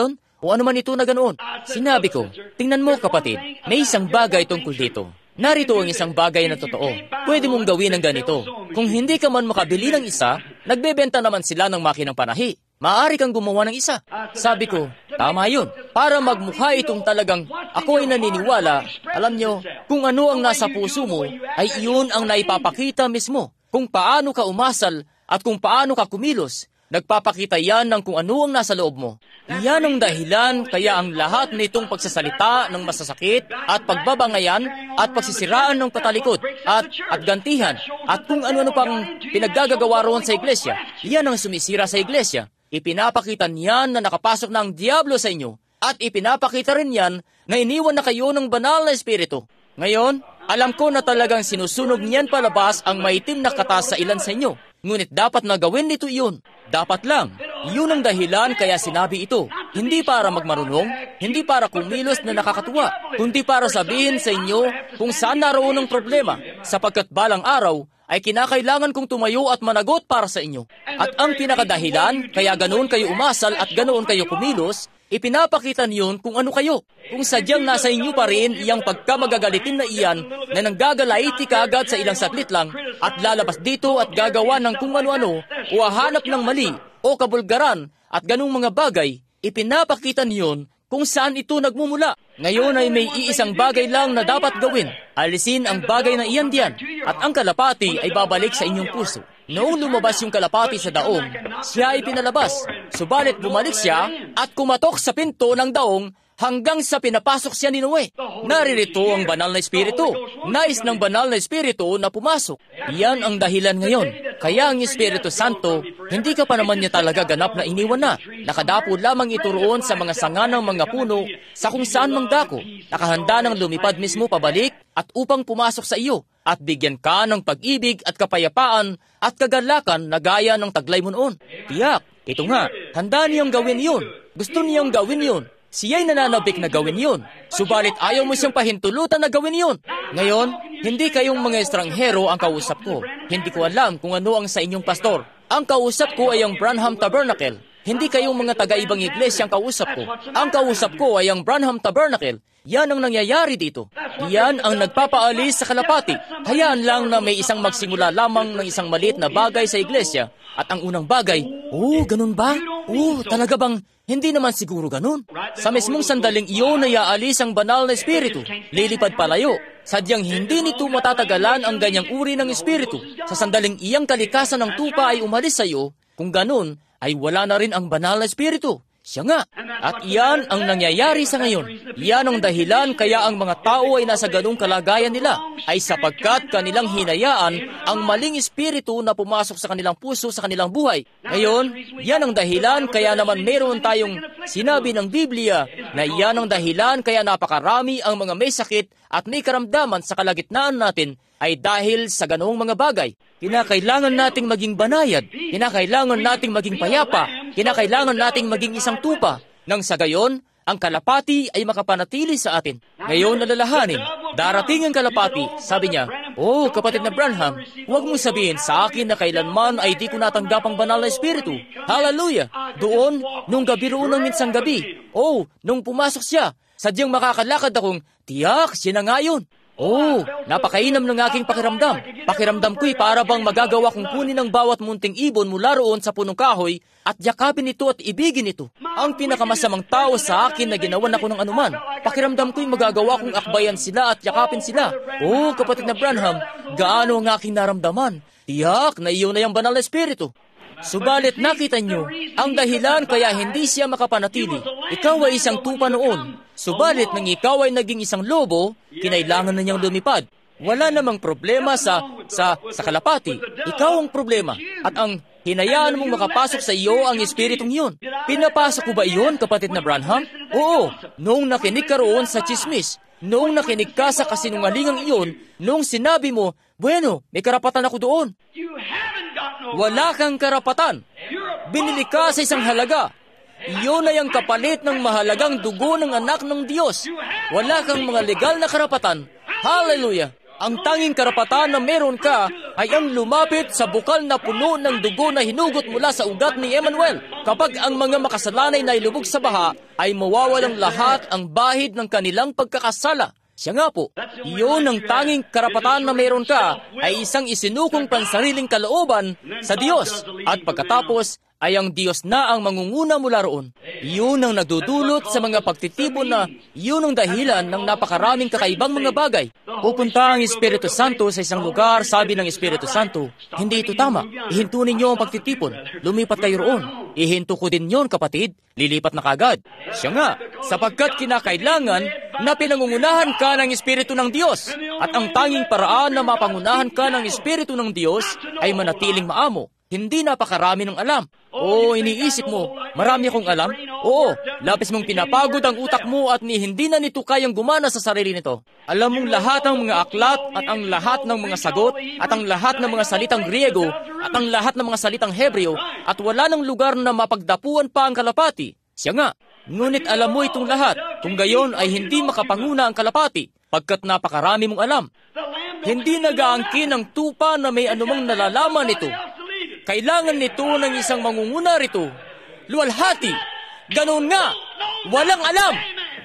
o ano man ito na ganoon. Sinabi ko, tingnan mo kapatid, may isang bagay tungkol dito. Narito ang isang bagay na totoo. Pwede mong gawin ng ganito. Kung hindi ka man makabili ng isa, nagbebenta naman sila ng makinang panahi. Maaari kang gumawa ng isa. Sabi ko, tama yun. Para magmukha itong talagang ako ay naniniwala, alam nyo, kung ano ang nasa puso mo, ay iyon ang naipapakita mismo. Kung paano ka umasal at kung paano ka kumilos, nagpapakita yan ng kung ano ang nasa loob mo. Iyan ang dahilan kaya ang lahat nitong pagsasalita ng masasakit at pagbabangayan at pagsisiraan ng patalikod at, at gantihan at kung ano-ano pang pinaggagawa roon sa iglesia, iyan ang sumisira sa iglesia. Ipinapakita niyan na nakapasok na ang diablo sa inyo at ipinapakita rin yan na iniwan na kayo ng banal na espiritu. Ngayon, alam ko na talagang sinusunog niyan palabas ang maitim na katas sa ilan sa inyo. Ngunit dapat na gawin nito iyon. Dapat lang. Iyon ang dahilan kaya sinabi ito. Hindi para magmarunong, hindi para kumilos na nakakatuwa, kundi para sabihin sa inyo kung saan naroon ang problema, sapagkat balang araw ay kinakailangan kong tumayo at managot para sa inyo. At ang pinakadahilan kaya ganoon kayo umasal at ganoon kayo kumilos, ipinapakita niyon kung ano kayo. Kung sadyang nasa inyo pa rin iyang pagkamagagalitin na iyan na nanggagalaiti kaagad sa ilang saglit lang at lalabas dito at gagawa ng kung ano-ano o hahanap ng mali o kabulgaran at ganung mga bagay, ipinapakita niyon kung saan ito nagmumula. Ngayon ay may iisang bagay lang na dapat gawin. Alisin ang bagay na iyan diyan at ang kalapati ay babalik sa inyong puso. Noong lumabas yung kalapati sa daong, siya ay pinalabas. Subalit bumalik siya at kumatok sa pinto ng daong hanggang sa pinapasok siya ni Noe. Naririto ang banal na espiritu. Nais ng banal na espiritu na pumasok. Iyan ang dahilan ngayon. Kaya ang Espiritu Santo, hindi ka pa naman niya talaga ganap na iniwan na. Nakadapo lamang ito roon sa mga sanga ng mga puno sa kung saan mangdako. Nakahanda ng lumipad mismo pabalik at upang pumasok sa iyo at bigyan ka ng pag-ibig at kapayapaan at kagalakan na gaya ng taglay mo noon. Tiyak, ito nga, handa niyang gawin yun. Gusto niyang gawin yun. Siya'y nananabik na gawin yun. Subalit ayaw mo siyang pahintulutan na gawin yun. Ngayon, hindi kayong mga estranghero ang kausap ko. Hindi ko alam kung ano ang sa inyong pastor. Ang kausap ko ay ang Branham Tabernacle. Hindi kayong mga taga-ibang iglesia ang kausap ko. Ang kausap ko ay ang Branham Tabernacle. Yan ang nangyayari dito. Yan ang nagpapaalis sa kalapati. Hayaan lang na may isang magsimula lamang ng isang maliit na bagay sa iglesia. At ang unang bagay, oh, ganun ba? Oh, talaga bang hindi naman siguro ganun? Sa mismong sandaling iyon na iaalis ang banal na espiritu, lilipad palayo. Sadyang hindi nito matatagalan ang ganyang uri ng espiritu. Sa sandaling iyang kalikasan ng tupa ay umalis sa iyo, kung ganun, ay wala na rin ang banal na espiritu. Siya nga. At iyan ang nangyayari sa ngayon. Iyan ang dahilan kaya ang mga tao ay nasa ganung kalagayan nila, ay sapagkat kanilang hinayaan ang maling espiritu na pumasok sa kanilang puso sa kanilang buhay. Ngayon, iyan ang dahilan kaya naman meron tayong sinabi ng Biblia na iyan ang dahilan kaya napakarami ang mga may sakit at may karamdaman sa kalagitnaan natin ay dahil sa ganoong mga bagay. Kinakailangan nating maging banayad. Kinakailangan nating maging payapa. Kinakailangan nating maging isang tupa. Nang sa gayon, ang kalapati ay makapanatili sa atin. Ngayon nalalahanin, darating ang kalapati. Sabi niya, oh, kapatid na Branham, huwag mo sabihin sa akin na kailanman ay di ko natanggap ang banal na espiritu. Hallelujah! Doon, nung gabi roon ng minsang gabi, oh, nung pumasok siya, sadyang makakalakad akong, tiyak, siya na nga yun. Oh, napakainam ng aking pakiramdam. Pakiramdam ko'y para bang magagawa kong kunin ang bawat munting ibon mula roon sa punong kahoy at yakapin ito at ibigin ito. Ang pinakamasamang tao sa akin na ginawan ako ng anuman. Pakiramdam ko'y magagawa kong akbayan sila at yakapin sila. Oh, kapatid na Branham, gaano ang aking naramdaman? Tiyak na iyon na yung banal na espiritu. Subalit nakita nyo, ang dahilan kaya hindi siya makapanatili. Ikaw ay isang tupa noon. Subalit nang ikaw ay naging isang lobo, kinailangan na niyang lumipad. Wala namang problema sa sa sa kalapati. Ikaw ang problema. At ang hinayaan mong makapasok sa iyo ang espiritong iyon. Pinapasok ko ba iyon, kapatid na Branham? Oo, noong nakinig ka roon sa chismis. Noong nakinig ka sa kasinungalingang iyon, noong sinabi mo, bueno, may karapatan ako doon. Wala kang karapatan. Binili ka sa isang halaga. Iyon ay ang kapalit ng mahalagang dugo ng anak ng Diyos. Wala kang mga legal na karapatan. Hallelujah! Ang tanging karapatan na meron ka ay ang lumapit sa bukal na puno ng dugo na hinugot mula sa ugat ni Emmanuel. Kapag ang mga makasalanay na ilubog sa baha, ay mawawalang lahat ang bahid ng kanilang pagkakasala. Siya nga po, iyon ang tanging karapatan na meron ka ay isang isinukong pansariling kalooban sa Diyos. At pagkatapos, ay ang Diyos na ang mangunguna mula roon. Iyon ang nagdudulot sa mga pagtitipon na iyon ang dahilan ng napakaraming kakaibang mga bagay. Pupunta ang Espiritu Santo sa isang lugar, sabi ng Espiritu Santo, hindi ito tama. Ihinto ninyo ang pagtitipon. Lumipat kayo roon. Ihinto ko din yon, kapatid. Lilipat na kagad. Siya nga, sapagkat kinakailangan na pinangungunahan ka ng Espiritu ng Diyos. At ang tanging paraan na mapangunahan ka ng Espiritu ng Diyos ay manatiling maamo. Hindi napakarami ng alam. Oo, iniisip mo, marami akong alam. Oo, labis mong pinapagod ang utak mo at ni hindi na nito kayang gumana sa sarili nito. Alam mong lahat ng mga aklat at ang lahat ng mga sagot at ang lahat ng mga salitang Griego at ang lahat ng mga salitang Hebreo at wala ng lugar na mapagdapuan pa ang kalapati. Siya nga, ngunit alam mo itong lahat. Kung gayon ay hindi makapanguna ang kalapati pagkat napakarami mong alam. Hindi nag-aangkin ng tupa na may anumang nalalaman nito. Kailangan nito ng isang mangunguna rito. Luwalhati. Ganoon nga. Walang alam.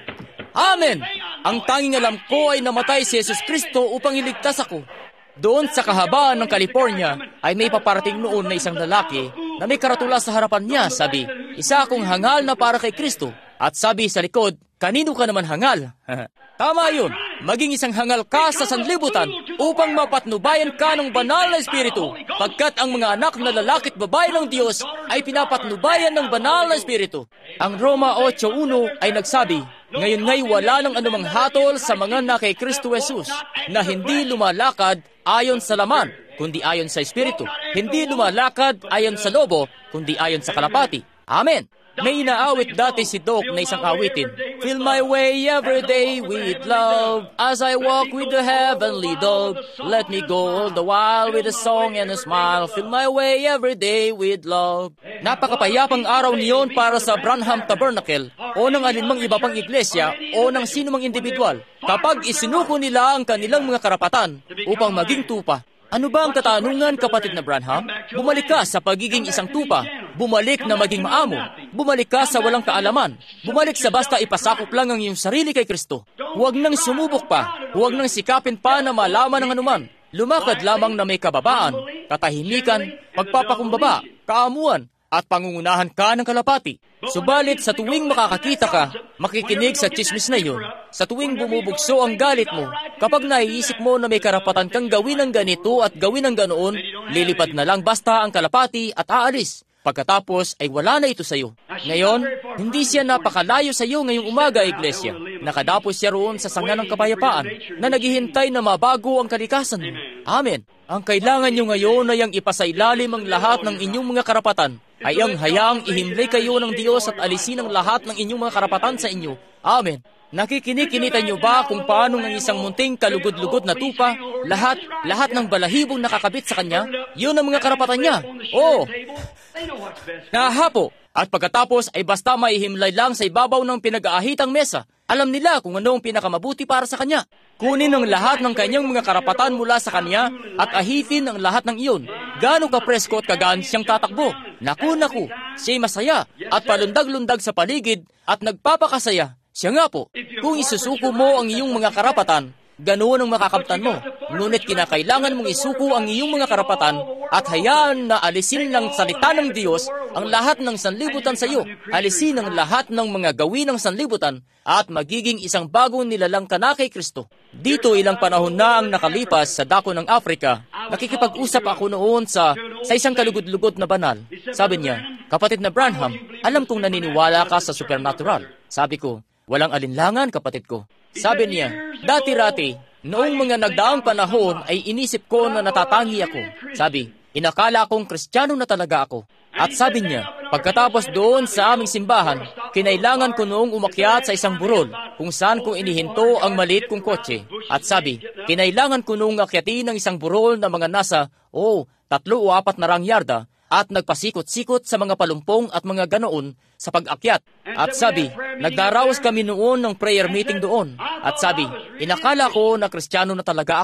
Amen. Ang tanging alam ko ay namatay si Jesus Kristo upang iligtas ako. Doon sa kahabaan ng California ay may paparating noon na isang lalaki na may karatula sa harapan niya. Sabi, isa akong hangal na para kay Kristo. At sabi sa likod, kanino ka naman hangal? Tama yun. Maging isang hangal ka sa sanlibutan upang mapatnubayan ka ng banal na Espiritu. Pagkat ang mga anak na lalaki at babae ng Diyos ay pinapatnubayan ng banal na Espiritu. Ang Roma eight one ay nagsabi, ngayon ngay wala ng anumang hatol sa mga na kay Kristo Jesus na hindi lumalakad ayon sa laman, kundi ayon sa Espiritu. Hindi lumalakad ayon sa lobo, kundi ayon sa kalapati. Amen. May inaawit dati si Doc na isang awitin. Fill my way every day with love as I walk with the heavenly dove. Let me go all the while with a song and a smile. Fill my way every day with love. Napakapayapang araw niyon para sa Branham Tabernacle o ng alinmang iba pang iglesia o ng sinumang individual kapag isinuko nila ang kanilang mga karapatan upang maging tupa. Ano ba ang katanungan, kapatid na Branham? Bumalik ka sa pagiging isang tupa. Bumalik na maging maamo. Bumalik ka sa walang kaalaman. Bumalik sa basta ipasakop lang ang iyong sarili kay Kristo. Huwag nang sumubok pa. Huwag nang sikapin pa na malaman ng anuman. Lumakad lamang na may kababaan, katahimikan, pagpapakumbaba, kaamuan, at pangungunahan ka ng kalapati. Subalit sa tuwing makakakita ka, makikinig sa chismis na iyon, sa tuwing bumubugso ang galit mo, kapag naiisip mo na may karapatan kang gawin ang ganito at gawin ang ganoon, lilipad na lang basta ang kalapati at aalis. Pagkatapos ay wala na ito sa iyo. Ngayon, hindi siya napakalayo sa iyo ngayong umaga, Iglesia. Nakadapos siya roon sa sanga ng kapayapaan na naghihintay na mabago ang kalikasan mo. Amen. Ang kailangan nyo ngayon ay ang ipasailalim ang lahat ng inyong mga karapatan, ay ang hayaang ihimlay kayo ng Diyos at alisin ang lahat ng inyong mga karapatan sa inyo. Amen. Nakikinig-kinita nyo ba kung paano ng isang munting kalugod-lugod na tupa, lahat, lahat ng balahibong nakakabit sa kanya, yun ang mga karapatan niya. Oo. Nahahapo. At pagkatapos ay basta maihimlay lang sa ibabaw ng pinag-aahitang mesa. Alam nila kung ano ang pinakamabuti para sa kanya. Kunin ang lahat ng kanyang mga karapatan mula sa kanya at ahitin ang lahat ng iyon. Gaano kapresko at kagaan siyang tatakbo. Naku, naku, siya'y masaya at palundag-lundag sa paligid at nagpapakasaya. Siya nga po, kung isusuko mo ang iyong mga karapatan, ganoon ang makakamtan mo. Ngunit kinakailangan mong isuko ang iyong mga karapatan at hayaan na alisin ng salita ng Diyos ang lahat ng sanlibutan sa iyo. Alisin ang lahat ng mga gawin ng sanlibutan at magiging isang bagong nilalang ka na kay Kristo. Dito ilang panahon na ang nakalipas sa dako ng Africa, nakikipag-usap ako noon sa, sa isang kalugod-lugod na banal. Sabi niya, kapatid na Branham, alam kong naniniwala ka sa supernatural. Sabi ko, walang alinlangan, kapatid ko. Sabi niya, dati-rati, noong mga nagdaang panahon ay inisip ko na natatangi ako. Sabi, inakala kong Kristiyano na talaga ako. At sabi niya, pagkatapos doon sa aming simbahan, kinailangan ko noong umakyat sa isang burol kung saan ko inihinto ang maliit kong kotse. At sabi, kinailangan ko noong akyatin ng isang burol na mga nasa, oh, tatlo o apat na rang yarda, at nagpasikot-sikot sa mga palumpong at mga ganoon sa pag-akyat. At sabi, nagdaraos kami noon ng prayer meeting doon. At sabi, inakala ko na Kristiyano na talaga ako.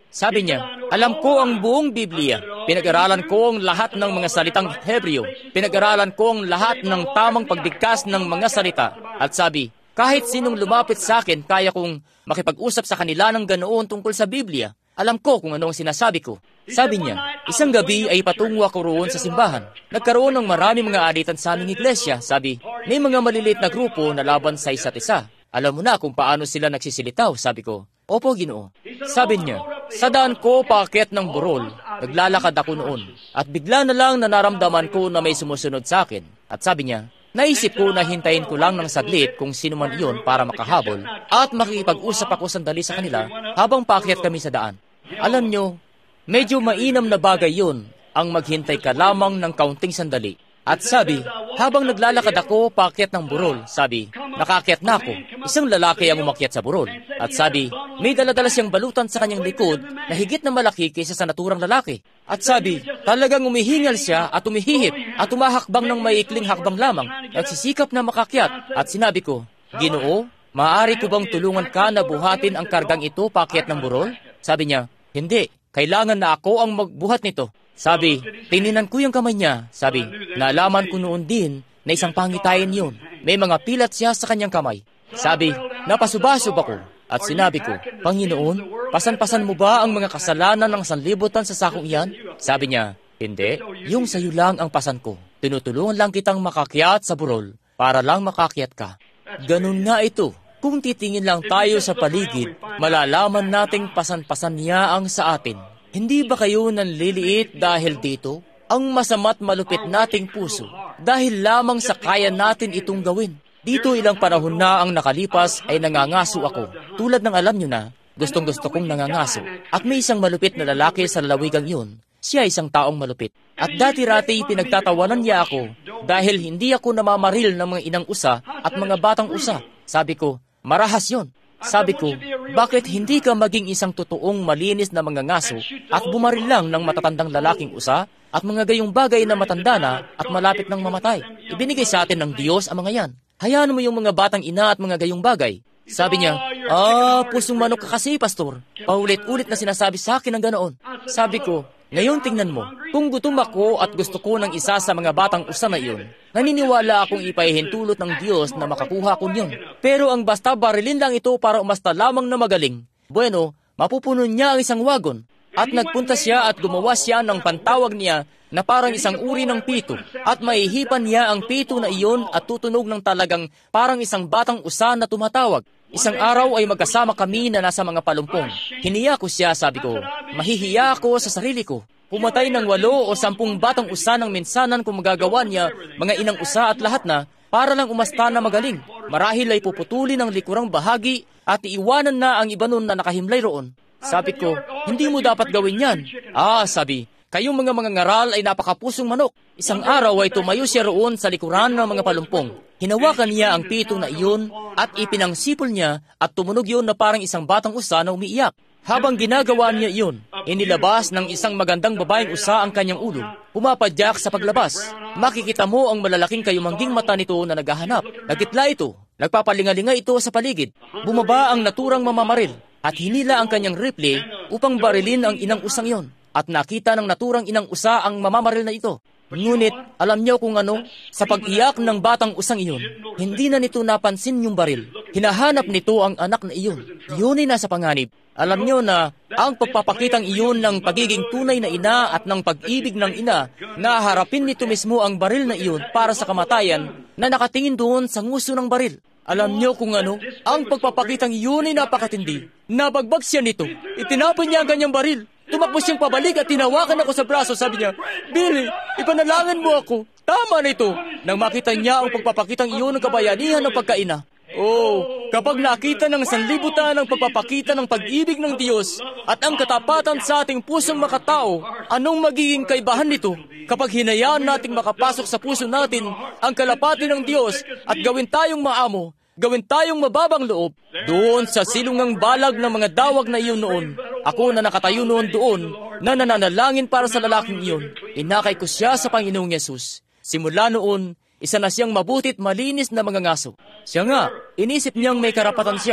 Sabi niya, alam ko ang buong Biblia. Pinag-aralan ko ang lahat ng mga salitang Hebreo. Pinag-aralan ko ang lahat ng tamang pagdigkas ng mga salita. At sabi, kahit sinong lumapit sa akin, kaya kong makipag-usap sa kanila ng ganoon tungkol sa Biblia. Alam ko kung ano ang sinasabi ko. Sabi niya, isang gabi ay patungo ako roon sa simbahan. Nagkaroon ng marami mga alitan sa aming iglesia. Sabi, may mga maliliit na grupo na laban sa isa't isa. Alam mo na kung paano sila nagsisilitaw, sabi ko. Opo, Ginoo. Sabi niya, sa daan ko paakyat ng burol, naglalakad ako noon. At bigla na lang na naramdaman ko na may sumusunod sa akin. At sabi niya, naisip ko na hintayin ko lang ng saglit kung sino man iyon para makahabol at makikipag-usap ako sandali sa kanila habang paakyat kami sa daan. Alam nyo, medyo mainam na bagay yun ang maghintay ka lamang ng kaunting sandali. At sabi, habang naglalakad ako paakyat ng burol, sabi, nakaakyat na ako. Isang lalaki ang umakyat sa burol. At sabi, may daladala siyang balutan sa kanyang likod na higit na malaki kaysa sa naturang lalaki. At sabi, talagang umihingal siya at umihihip at umahakbang ng maiikling hakbang lamang, nagsisikap na makakyat. At sinabi ko, Ginoo, maaari ko bang tulungan ka na buhatin ang kargang ito paakyat ng burol? Sabi niya, hindi, kailangan na ako ang magbuhat nito. Sabi, tininan ko yung kamay niya. Sabi, naalaman ko noon din na isang pangitayan yun. May mga pilat siya sa kanyang kamay. Sabi, napasubasub ako. At sinabi ko, Panginoon, pasan-pasan mo ba ang mga kasalanan ng sanlibutan sa sakong iyan? Sabi niya, hindi, yung sayo lang ang pasan ko. Tinutulungan lang kitang makakyat sa burol para lang makakyat ka. Ganun nga ito. Kung titingin lang tayo sa paligid, malalaman nating pasan-pasan niya ang sa atin. Hindi ba kayo nanliliit dahil dito? Ang masama't malupit nating puso, dahil lamang sa kaya natin itong gawin. Dito ilang panahon na ang nakalipas ay nangangaso ako. Tulad ng alam nyo na, gustong-gusto kong nangangaso. At may isang malupit na lalaki sa lalawigang yun. Siya isang taong malupit. At dati-rati pinagtatawanan niya ako dahil hindi ako namamaril ng mga inang usa at mga batang usa. Sabi ko, marahas yon. Sabi ko, bakit hindi ka maging isang totoong malinis na mga ngaso at bumaril lang ng matatandang lalaking usa at mga gayong bagay na matanda na at malapit ng mamatay? Ibinigay sa atin ng Diyos ang mga yan. Hayaan mo yung mga batang ina at mga gayong bagay. Sabi niya, ah, pusong manok ka kasi, Pastor. Paulit-ulit na sinasabi sa akin ng ganoon. Sabi ko, ngayon tingnan mo, kung gutom ako at gusto ko ng isa sa mga batang usa na iyon, naniniwala akong ipahihintulot ng Diyos na makakuha ko niyon. Pero ang basta barilin lang ito para umasta lamang na magaling, bueno, mapupuno niya ang isang wagon. At nagpunta siya at gumawa siya ng pantawag niya na parang isang uri ng pito. At maihipan niya ang pito na iyon at tutunog ng talagang parang isang batang usa na tumatawag. Isang araw ay magkasama kami na nasa mga palumpong. Hiniya ko siya, sabi ko, mahihiya ako sa sarili ko. Pumatay ng walo o sampung batang usa ng minsanan kung magagawa niya, mga inang usa at lahat na, para lang umasta na magaling. Marahil ay puputulin ang likurang bahagi at iiwanan na ang iba nun na nakahimlay roon. Sabi ko, hindi mo dapat gawin yan. Ah, sabi, kayong mga mga ngaral ay napakapusong manok. Isang araw ay tumayo siya roon sa likuran ng mga palumpong. Hinawakan niya ang pito na iyon at ipinangsipol niya at tumunog yun na parang isang batang usa na umiiyak. Habang ginagawa niya iyon, inilabas ng isang magandang babaeng usa ang kanyang ulo. Pumapadyak sa paglabas. Makikita mo ang malalaking kayumangging mata nito na naghahanap. Nagitla ito. Nagpapalingalinga ito sa paligid. Bumaba ang naturang mamamaril at hinila ang kanyang rifle upang barilin ang inang usang iyon. At nakita ng naturang inang usa ang mamamaril na ito. Ngunit, alam niyo kung ano, sa pag-iyak ng batang usang iyon, hindi na nito napansin yung baril. Hinahanap nito ang anak na iyon. Yun ay nasa panganib. Alam niyo na ang pagpapakitang iyon ng pagiging tunay na ina at ng pag-ibig ng ina na harapin nito mismo ang baril na iyon para sa kamatayan na nakatingin doon sa nguso ng baril. Alam niyo kung ano, ang pagpapakitang iyon ay napakatindi. Nabagbag siya nito. Itinapon niya ang kanyang baril. Tumakbo siyang pabalik at tinawakan ako sa braso. Sabi niya, Billy, ipanalangin mo ako. Tama na ito. Nang makita niya ang pagpapakitang iyon ng kabayanihan ng pagkaina. Oh, kapag nakita ng sanlibutan ang pagpapakita ng pag-ibig ng Diyos at ang katapatan sa ating pusong makatao, anong magiging kaibahan nito kapag hinayaan nating makapasok sa puso natin ang kalapati ng Diyos at gawin tayong maamo, gawin tayong mababang loob? Doon sa silungang balag ng mga dawag na iyon noon, ako na nakatayo noon doon, na nananalangin para sa lalaking iyon, inakay ko siya sa Panginoong Yesus. Simula noon, isa na siyang mabutit malinis na mga ngaso. Siya nga, inisip niyang may karapatan siya.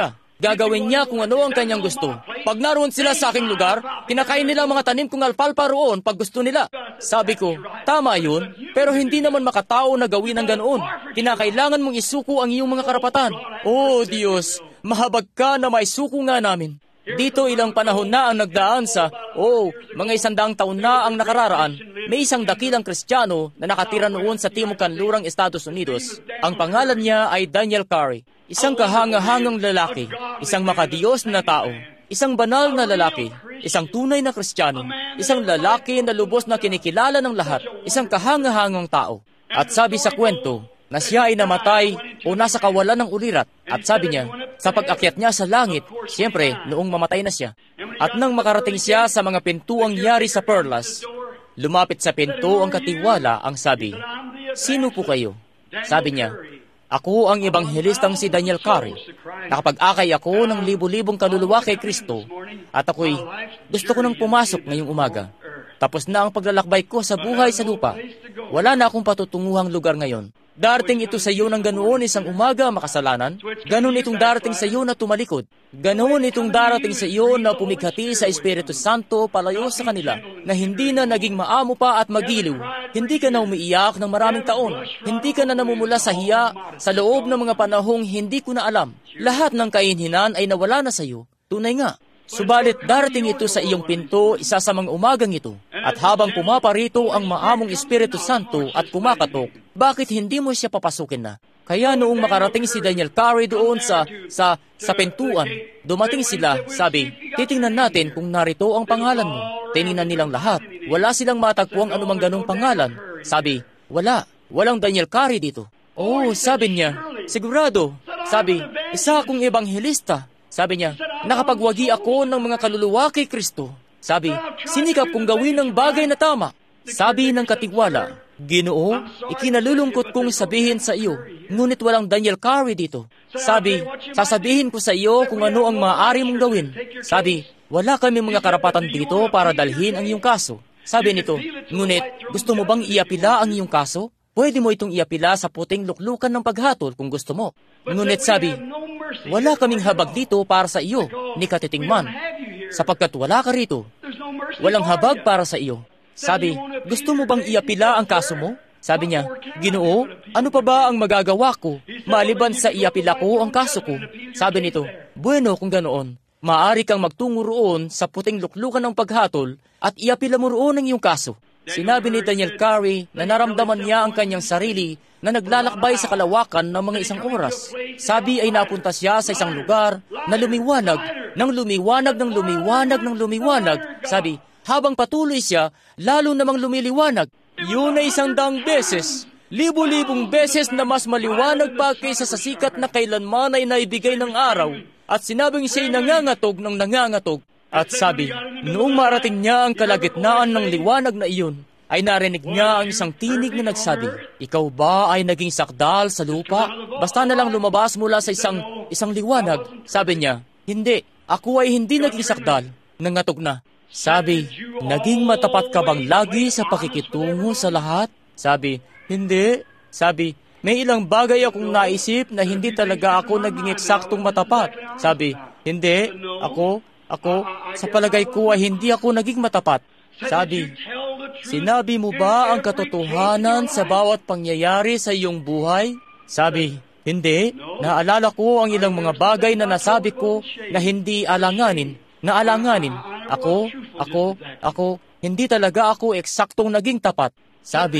Gagawin niya kung ano ang kanyang gusto. Pag naroon sila sa aking lugar, kinakain nila ang mga tanim kong alfalfa roon pag gusto nila. Sabi ko, tama yun, pero hindi naman makatao na gawin ang ganoon. Kinakailangan mong isuko ang iyong mga karapatan. Oh Diyos, mahabag ka na maisuko nga namin. Dito ilang panahon na ang nagdaan sa, oh, mga isandaang taon na ang nakararaan, may isang dakilang Kristiyano na nakatira noon sa Timog Kanlurang Estados Unidos. Ang pangalan niya ay Daniel Carey. Isang kahanga-hangang lalaki, isang makadiyos na tao, isang banal na lalaki, isang tunay na Kristiyano, isang lalaki na lubos na kinikilala ng lahat, isang kahanga-hangang tao. At sabi sa kwento, na siya ay namatay o nasa kawalan ng ulirat. At sabi niya, sa pag-akyat niya sa langit, siyempre, noong mamatay na siya. At nang makarating siya sa mga pintuang yari sa Perlas, lumapit sa pinto ang katiwala ang sabi, sino po kayo? Sabi niya, ako ang ebanghelistang si Daniel Carey. Nakapag-akay ako ng libu-libong kaluluwa kay Kristo at ako'y gusto ko nang pumasok ngayong umaga. Tapos na ang paglalakbay ko sa buhay sa lupa. Wala na akong patutunguhang lugar ngayon. Darating ito sa iyo ng ganoon isang umaga makasalanan. Ganoon itong darating sa iyo na tumalikod. Ganoon itong darating sa iyo na pumighati sa Espiritu Santo palayo sa kanila, na hindi na naging maamo pa at magiliw. Hindi ka na umiiyak ng maraming taon. Hindi ka na namumula sa hiya sa loob ng mga panahong hindi ko na alam. Lahat ng kahinhinan ay nawala na sa iyo. Tunay nga. Subalit darating ito sa iyong pinto isa sa mga umagang ito. At habang pumaparito ang maamong Espiritu Santo at kumakatok, bakit hindi mo siya papasukin na? Kaya noong makarating si Daniel Carey doon sa sa sa pintuan, dumating sila, sabi, titingnan natin kung narito ang pangalan mo. Tiningnan nilang lahat. Wala silang matagpuang anumang ganong pangalan. Sabi, wala. Walang Daniel Carey dito. Oh, sabi niya, sigurado. Sabi, isa akong ebanghelista. Sabi niya, nakapagwagi ako ng mga kaluluwa kay Kristo. Sabi, sinikap kong gawin ang bagay na tama. Sabi ng katiwala, Ginoo, ikinalulungkot kong sabihin sa iyo, ngunit walang Daniel Carey dito. Sabi, sasabihin ko sa iyo kung ano ang maaari mong gawin. Sabi, wala kami mga karapatan dito para dalhin ang iyong kaso. Sabi nito, ngunit gusto mo bang iapila ang iyong kaso? Pwede mo itong iapila sa puting luklukan ng paghatol kung gusto mo. Ngunit sabi, wala kaming habag dito para sa iyo, ni katitingman, sapagkat wala ka rito. Walang habag para sa iyo. Sabi, gusto mo bang iapila ang kaso mo? Sabi niya, Ginoo, ano pa ba ang magagawa ko, maliban sa iapila ko ang kaso ko? Sabi nito, bueno kung ganoon, maaari kang magtungo roon sa puting luklukan ng paghatol at iapila mo roon ang iyong kaso. Sinabi ni Daniel Carey na naramdaman niya ang kanyang sarili na naglalakbay sa kalawakan ng mga isang oras. Sabi ay napunta siya sa isang lugar na lumiwanag, nang lumiwanag, ng lumiwanag, ng lumiwanag. Sabi, habang patuloy siya, lalo namang lumiliwanag. Yun ay isang daang beses, libu-libong beses na mas maliwanag pa kaysa sa sikat na kailanman ay naibigay ng araw. At sinabing siya'y nangangatog ng nangangatog. At sabi, noong marating niya ang kalagitnaan ng liwanag na iyon, ay narinig niya ang isang tinig na nagsabi, ikaw ba ay naging sakdal sa lupa? Basta na lang lumabas mula sa isang isang liwanag. Sabi niya, hindi, ako ay hindi naging sakdal. Nangatog na. Sabi, naging matapat ka bang lagi sa pakikitungo sa lahat? Sabi, hindi. Sabi, may ilang bagay akong naisip na hindi talaga ako naging eksaktong matapat. Sabi, hindi, ako... Ako, sa palagay ko ay hindi ako naging matapat. Sabi, sinabi mo ba ang katotohanan sa bawat pangyayari sa iyong buhay? Sabi, hindi. Naalala ko ang ilang mga bagay na nasabi ko na hindi alanganin. Naalanganin. Ako, ako, ako, hindi talaga ako eksaktong naging tapat. Sabi,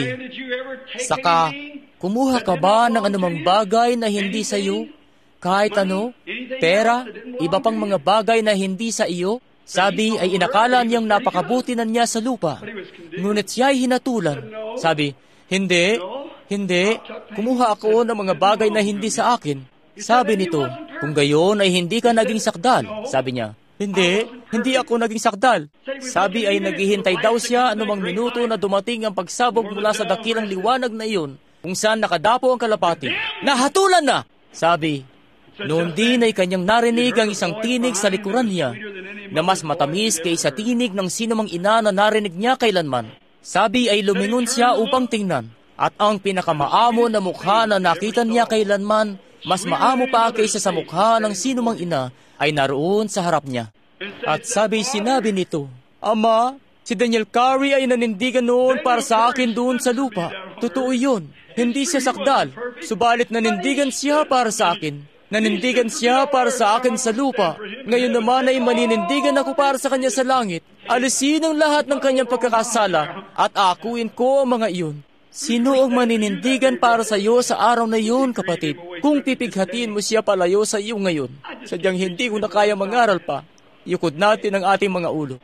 saka, kumuha ka ba ng anumang bagay na hindi sa iyo? Kahit ano, pera, iba pang mga bagay na hindi sa iyo, sabi ay inakala niyang napakabuti na niya sa lupa. Ngunit siya ay hinatulan. Sabi, hindi, hindi, kumuha ako ng mga bagay na hindi sa akin. Sabi nito, kung gayon ay hindi ka naging sakdal. Sabi niya, hindi, hindi ako naging sakdal. Sabi ay naghihintay daw siya anumang minuto na dumating ang pagsabog mula sa dakilang liwanag na iyon, kung saan nakadapo ang kalapati. Nahatulan na! Sabi, noon din ay kanyang narinig ang isang tinig sa likuran niya na mas matamis kaysa tinig ng sinumang ina na narinig niya kailanman. Sabi ay lumingon siya upang tingnan, at ang pinakamaamo na mukha na nakita niya kailanman, Mas maamo pa kaysa sa mukha ng sino mang ina ay naroon sa harap niya. At sabi sinabi nito, Ama, si Daniel Carey ay nanindigan noon para sa akin doon sa lupa. Totoo yun. Hindi siya sakdal, subalit nanindigan siya para sa akin. Nanindigan siya para sa akin sa lupa. Ngayon naman ay maninindigan ako para sa kanya sa langit. Alisin ang lahat ng kanyang pagkakasala at akuin ko ang mga iyon. Sino ang maninindigan para sa iyo sa araw na iyon, kapatid? Kung pipighatiin mo siya palayo sa iyo ngayon, sadyang hindi ko na kaya mangaral pa. Yukod natin ang ating mga ulo.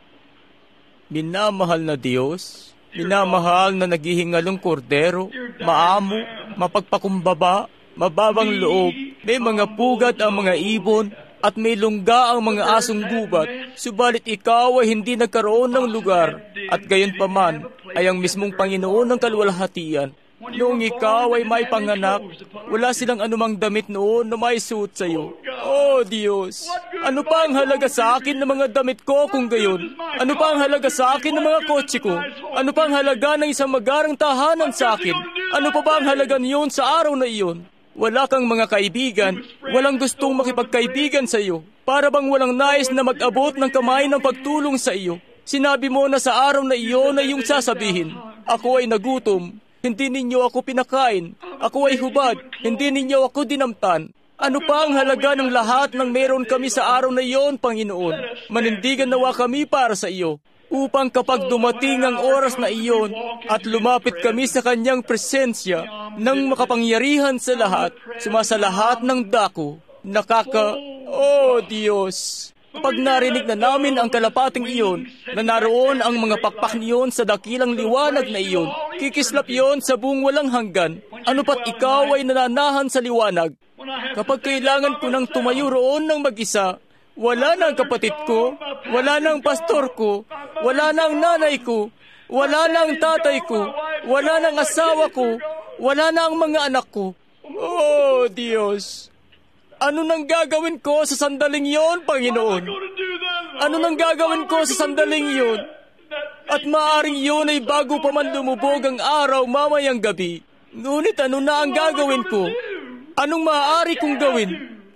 Minamahal na Diyos, minamahal na naghihingalong kordero, maamo, mapagpakumbaba, mababang loob, may mga pugat ang mga ibon, at may lungga ang mga asong gubat, subalit ikaw ay hindi nagkaroon ng lugar, at gayon pa man ay ang mismong Panginoon ng kaluwalhatian. Noong ikaw ay may panganak, wala silang anumang damit noon na may suot sa iyo. Oh Diyos, ano pa ang halaga sa akin ng mga damit ko kung gayon? Ano pa ang halaga sa akin ng mga kotse ko? Ano pa ang halaga ng isang magarang tahanan sa akin? Ano pa ba ang halaga niyon sa araw na iyon? Wala kang mga kaibigan, walang gustong makipagkaibigan sa iyo. Para bang walang nais na mag-abot ng kamay ng pagtulong sa iyo. Sinabi mo na sa araw na iyon ay iyong sasabihin, Ako ay nagutom, hindi ninyo ako pinakain. Ako ay hubad, hindi ninyo ako dinamtan. Ano pa ang halaga ng lahat ng meron kami sa araw na iyon, Panginoon? Manindigan nawa kami para sa iyo. Upang kapag dumating ang oras na iyon at lumapit kami sa kanyang presensya ng makapangyarihan sa lahat, sumasalahat ng dako, nakaka, oh Diyos! Pag narinig na namin ang kalapating iyon, na naroon ang mga pakpak niyon sa dakilang liwanag na iyon, kikislap iyon sa buong walang hanggan, ano pat ikaw ay nananahan sa liwanag. Kapag kailangan ko nang tumayo roon ng mag-isa, wala na ang kapatid ko, wala na ang pastor ko, wala na ang nanay ko, wala na ang tatay ko, wala na ang asawa ko, wala na ang mga anak ko. Oh, Diyos! Ano nang gagawin ko sa sandaling iyon, Panginoon? Ano nang gagawin ko sa sandaling iyon? At maaring iyon ay bago pa man lumubog ang araw mamayang gabi. Ngunit ano na ang gagawin ko? Anong maaari kong gawin?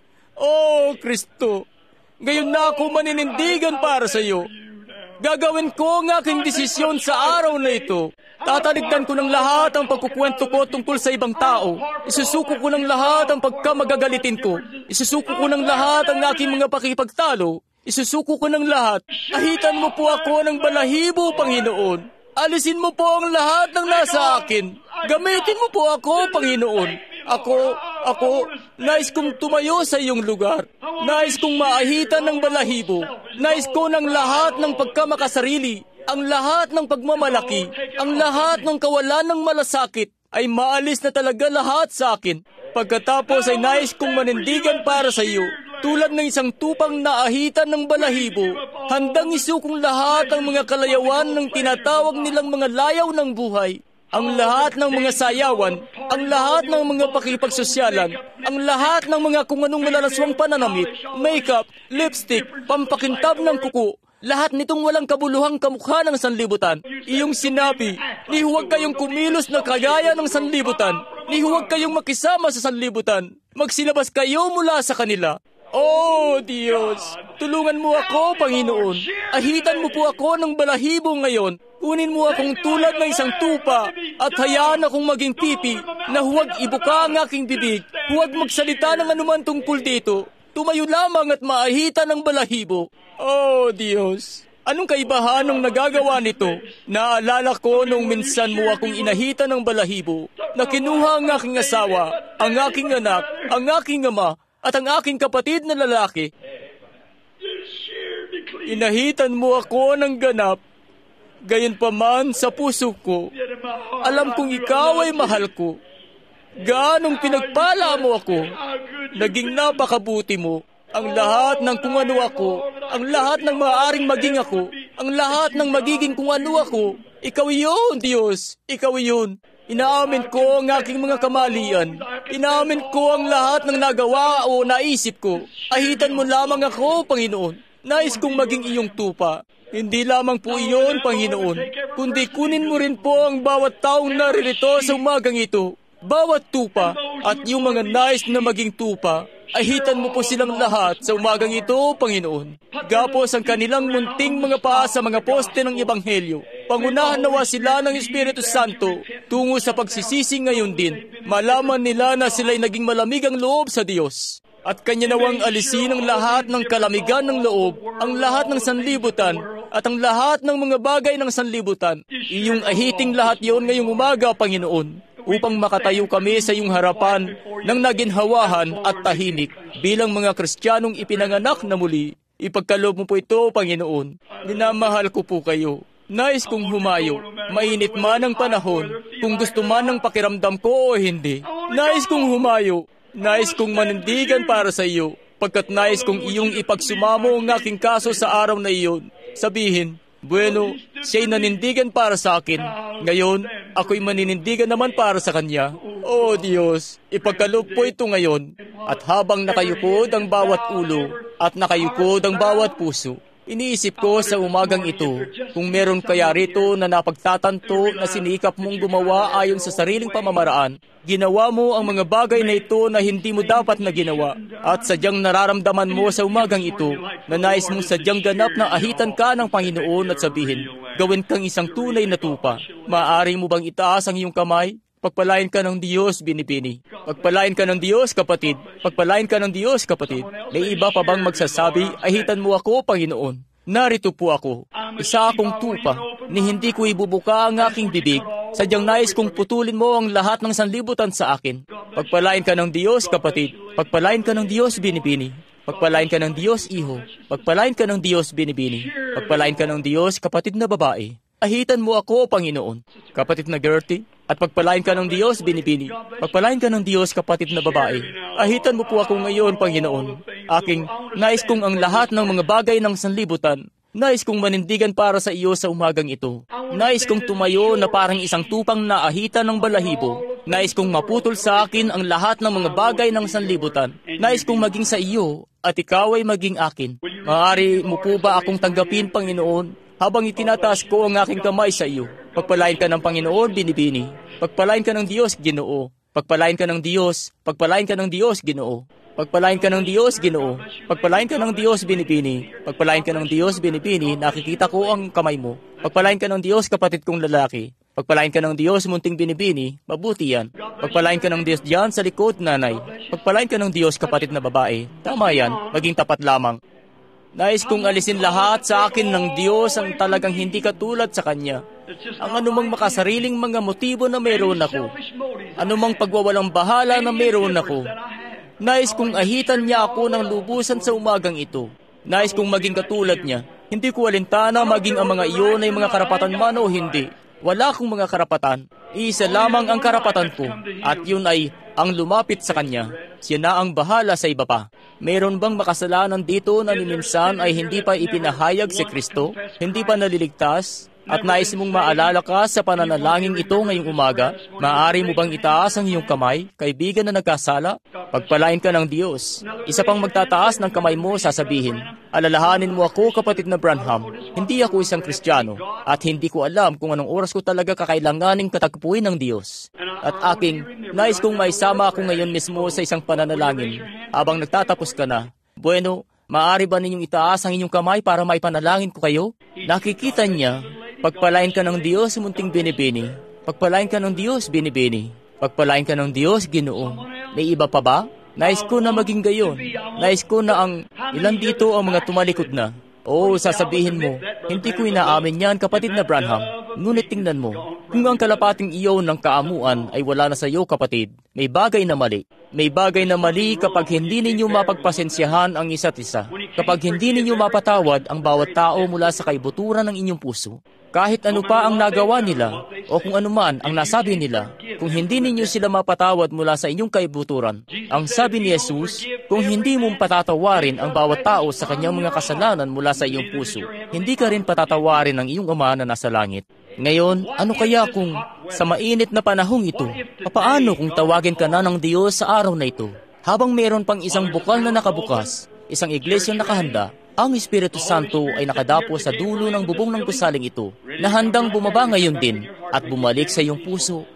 Oh, Kristo! Ngayon na ako maninindigan para sa iyo. Gagawin ko ang aking desisyon sa araw na ito. Tataligdan ko ng lahat ang pagkukwento ko tungkol sa ibang tao. Isusuko ko ng lahat ang pagkamagagalitin ko. Isusuko ko ng lahat ang aking mga pakipagtalo. Isusuko ko ng lahat. Ahitan mo po ako ng balahibo, Panginoon. Alisin mo po ang lahat ng nasa akin. Gamitin mo po ako, Panginoon. Ako, ako, nais kong tumayo sa iyong lugar. Nais kong maahitan ng balahibo. Nais ko ng lahat ng pagkamakasarili, ang lahat ng pagmamalaki, ang lahat ng kawalan ng malasakit, ay maalis na talaga lahat sa akin. Pagkatapos ay nais kong manindigan para sa iyo, tulad ng isang tupang naahitan ng balahibo. Handang isukong lahat ang mga kalayawan ng tinatawag nilang mga layaw ng buhay. Ang lahat ng mga sayawan, ang lahat ng mga pakipagsosyalan, ang lahat ng mga kung anong malalaswang pananamit, makeup, lipstick, pampakintab ng kuko, lahat nitong walang kabuluhang kamukha ng sanlibutan. Iyong sinabi, ni huwag kayong kumilos na kagaya ng sanlibutan, ni huwag kayong makisama sa sanlibutan, magsilabas kayo mula sa kanila. Oh, Diyos! Tulungan mo ako, Panginoon. Ahitan mo po ako ng balahibo ngayon. Kunin mo akong tulad ng isang tupa at hayaan akong maging pipi na huwag ibuka ang aking bibig. Huwag magsalita ng anuman tungkol dito. Tumayo lamang at maahitan ng balahibo. Oh, Diyos! Anong kaibahan ng nagagawa nito? Naalala ko nung minsan mo akong inahitan ng balahibo na kinuha ang aking asawa, ang aking anak, ang aking ama, at ang aking kapatid na lalaki. Inahitan mo ako ng ganap, gayon pa man sa puso ko. Alam kong ikaw ay mahal ko. Gaanong pinagpala mo ako. Naging napakabuti mo. Ang lahat ng kung ano ako, ang lahat ng maaaring maging ako, ang lahat ng magiging kung ano ako, ikaw yun, Diyos. Ikaw yun. Inaamin ko ang aking mga kamalian. Inaamin ko ang lahat ng nagawa o naisip ko. Ahitan mo lamang ako, Panginoon. Nais kong maging iyong tupa. Hindi lamang po iyon, Panginoon, kundi kunin mo rin po ang bawat taong naririto sa umagang ito. bawat tupa at yung mga nais na maging tupa, ahitan mo po silang lahat sa umagang ito, Panginoon. Gapos ang kanilang munting mga paa sa mga poste ng Ebanghelyo. Pangunahan nawa sila ng Espiritu Santo tungo sa pagsisisi ngayon din. Malaman nila na sila'y naging malamig ang loob sa Diyos. At Kanya nawang alisin ang lahat ng kalamigan ng loob, ang lahat ng sanlibutan, at ang lahat ng mga bagay ng sanlibutan. Iyong ahiting lahat yon ngayong umaga, Panginoon, upang makatayo kami sa iyong harapan ng naginhawahan at tahimik bilang mga Kristiyanong ipinanganak na muli. Ipagkaloob mo po ito, Panginoon. Minamahal ko po kayo. Nais kong humayo, mainit man ang panahon, kung gusto man ang pakiramdam ko o hindi. Nais kong humayo. Nais kong manindigan para sa iyo, pagkat nais kong iyong ipagsumamo ang aking kaso sa araw na iyon. Sabihin, bueno, siya'y nanindigan para sa akin. Ngayon, ako'y maninindigan naman para sa Kanya. O Diyos, ipagkaloob po ito ngayon. At habang nakayukod ang bawat ulo at nakayukod ang bawat puso, iniisip ko sa umagang ito kung meron kaya rito na napagtatanto na sinikap mong gumawa ayon sa sariling pamamaraan. Ginawa mo ang mga bagay na ito na hindi mo dapat na ginawa. At sadyang nararamdaman mo sa umagang ito na nais mong sadyang ganap na ahitan ka ng Panginoon at sabihin, gawin kang isang tunay na tupa. Maaari mo bang itaas ang iyong kamay? Pagpalain ka ng Diyos, binibini. Pagpalain ka ng Diyos, kapatid. Pagpalain ka ng Diyos, kapatid. May iba pa bang magsasabi, ahitan mo ako, Panginoon? Narito po ako. Isa akong tupa, ni hindi ko ibubuka ang aking bibig. Sadyang nais kong putulin mo ang lahat ng sanlibutan sa akin. Pagpalain ka ng Diyos, kapatid. Pagpalain ka ng Diyos, binibini. Pagpalain ka ng Diyos, iho. Pagpalain ka ng Diyos, binibini. Pagpalain ka ng Diyos, kapatid na babae. Ahitan mo ako, Panginoon. Kapatid na Gertie, at pagpalain ka ng Diyos, binibini. Pagpalain ka ng Diyos, kapatid na babae. Ahitan mo po ako ngayon, Panginoon. Aking, nais kong ang lahat ng mga bagay ng sanlibutan. Nais kong manindigan para sa iyo sa umagang ito. Nais kong tumayo na parang isang tupang naahitan ng balahibo. Nais kong maputol sa akin ang lahat ng mga bagay ng sanlibutan. Nais kong maging sa iyo at ikaw ay maging akin. Maaari mo po ba akong tanggapin, Panginoon, habang itinataas ko ang aking kamay sa iyo? Pagpalain ka ng Panginoon, binibini. Pagpalain ka ng Diyos, Ginoo. Pagpalain ka ng Diyos. Pagpalain ka ng Diyos, Ginoo. Pagpalain ka ng Diyos, Ginoo. Pagpalain ka ng Diyos, binibini. Pagpalain ka ng Diyos, binibini. Nakikita ko ang kamay mo. Pagpalain ka ng Diyos, kapatid kong lalaki. Pagpalain ka ng Diyos, munting binibini. Mabuti yan. Pagpalain ka ng Diyos diyan sa likod, nanay. Pagpalain ka ng Diyos, kapatid na babae. Tama yan. Maging tapat lamang. Nais kong alisin lahat sa akin ng Diyos ang talagang hindi katulad sa Kanya. Ang anumang makasariling mga motibo na meron ako. Anumang pagwawalang bahala na meron ako. Nais kong ahitan niya ako ng lubusan sa umagang ito. Nais kong maging katulad niya. Hindi ko alintana maging ang mga iyon ay mga karapatan man o hindi. Wala akong mga karapatan. Isa lamang ang karapatan ko. At yun ay ang lumapit sa Kanya. Siya na ang bahala sa iba pa. Meron bang makasalanan dito na minsan ay hindi pa ipinahayag si Kristo? Hindi pa naliligtas? At nais mong maalala ka sa pananalangin ito ngayong umaga? Maaari mo bang itaas ang iyong kamay, kaibigan na nagkasala? Pagpalain ka ng Diyos. Isa pang magtataas ng kamay mo, sasabihin, alalahanin mo ako, kapatid na Branham. Hindi ako isang Kristiyano at hindi ko alam kung anong oras ko talaga kakailanganing katagpuin ng Diyos. At aking, nais kong maisama ako ngayon mismo sa isang pananalangin habang nagtatapos ka na. Bueno, maaari ba ninyong itaas ang inyong kamay para maipanalangin ko kayo? Nakikita niya, pagpalain ka ng Diyos, munting binibini. Pagpalain ka ng Diyos, binibini. Pagpalain ka ng Diyos, Ginoo. May iba pa ba? Nais ko na maging gayon. Nais ko na ang ilan dito ang mga tumalikod na. Oo, sasabihin mo, hindi ko inaamin yan, kapatid na Branham. Ngunit tingnan mo, kung ang kalapating iyon ng kaamuan ay wala na sa iyo, kapatid, may bagay na mali. May bagay na mali kapag hindi ninyo mapagpasensyahan ang isa't isa. Kapag hindi ninyo mapatawad ang bawat tao mula sa kaibuturan ng inyong puso. Kahit ano pa ang nagawa nila, o kung ano man ang nasabi nila, kung hindi ninyo sila mapatawad mula sa inyong kaibuturan. Ang sabi ni Jesus, kung hindi mo patatawarin ang bawat tao sa kanyang mga kasalanan mula sa iyong puso, hindi ka rin patatawarin ng iyong Ama na nasa langit. Ngayon, ano kaya kung sa mainit na panahong ito, papaano kung tawagin ka na ng Diyos sa araw na ito? Habang meron pang isang bukal na nakabukas, isang iglesyang nakahanda, ang Espiritu Santo ay nakadapo sa dulo ng bubong ng gusaling ito, na handang bumaba ngayon din at bumalik sa iyong puso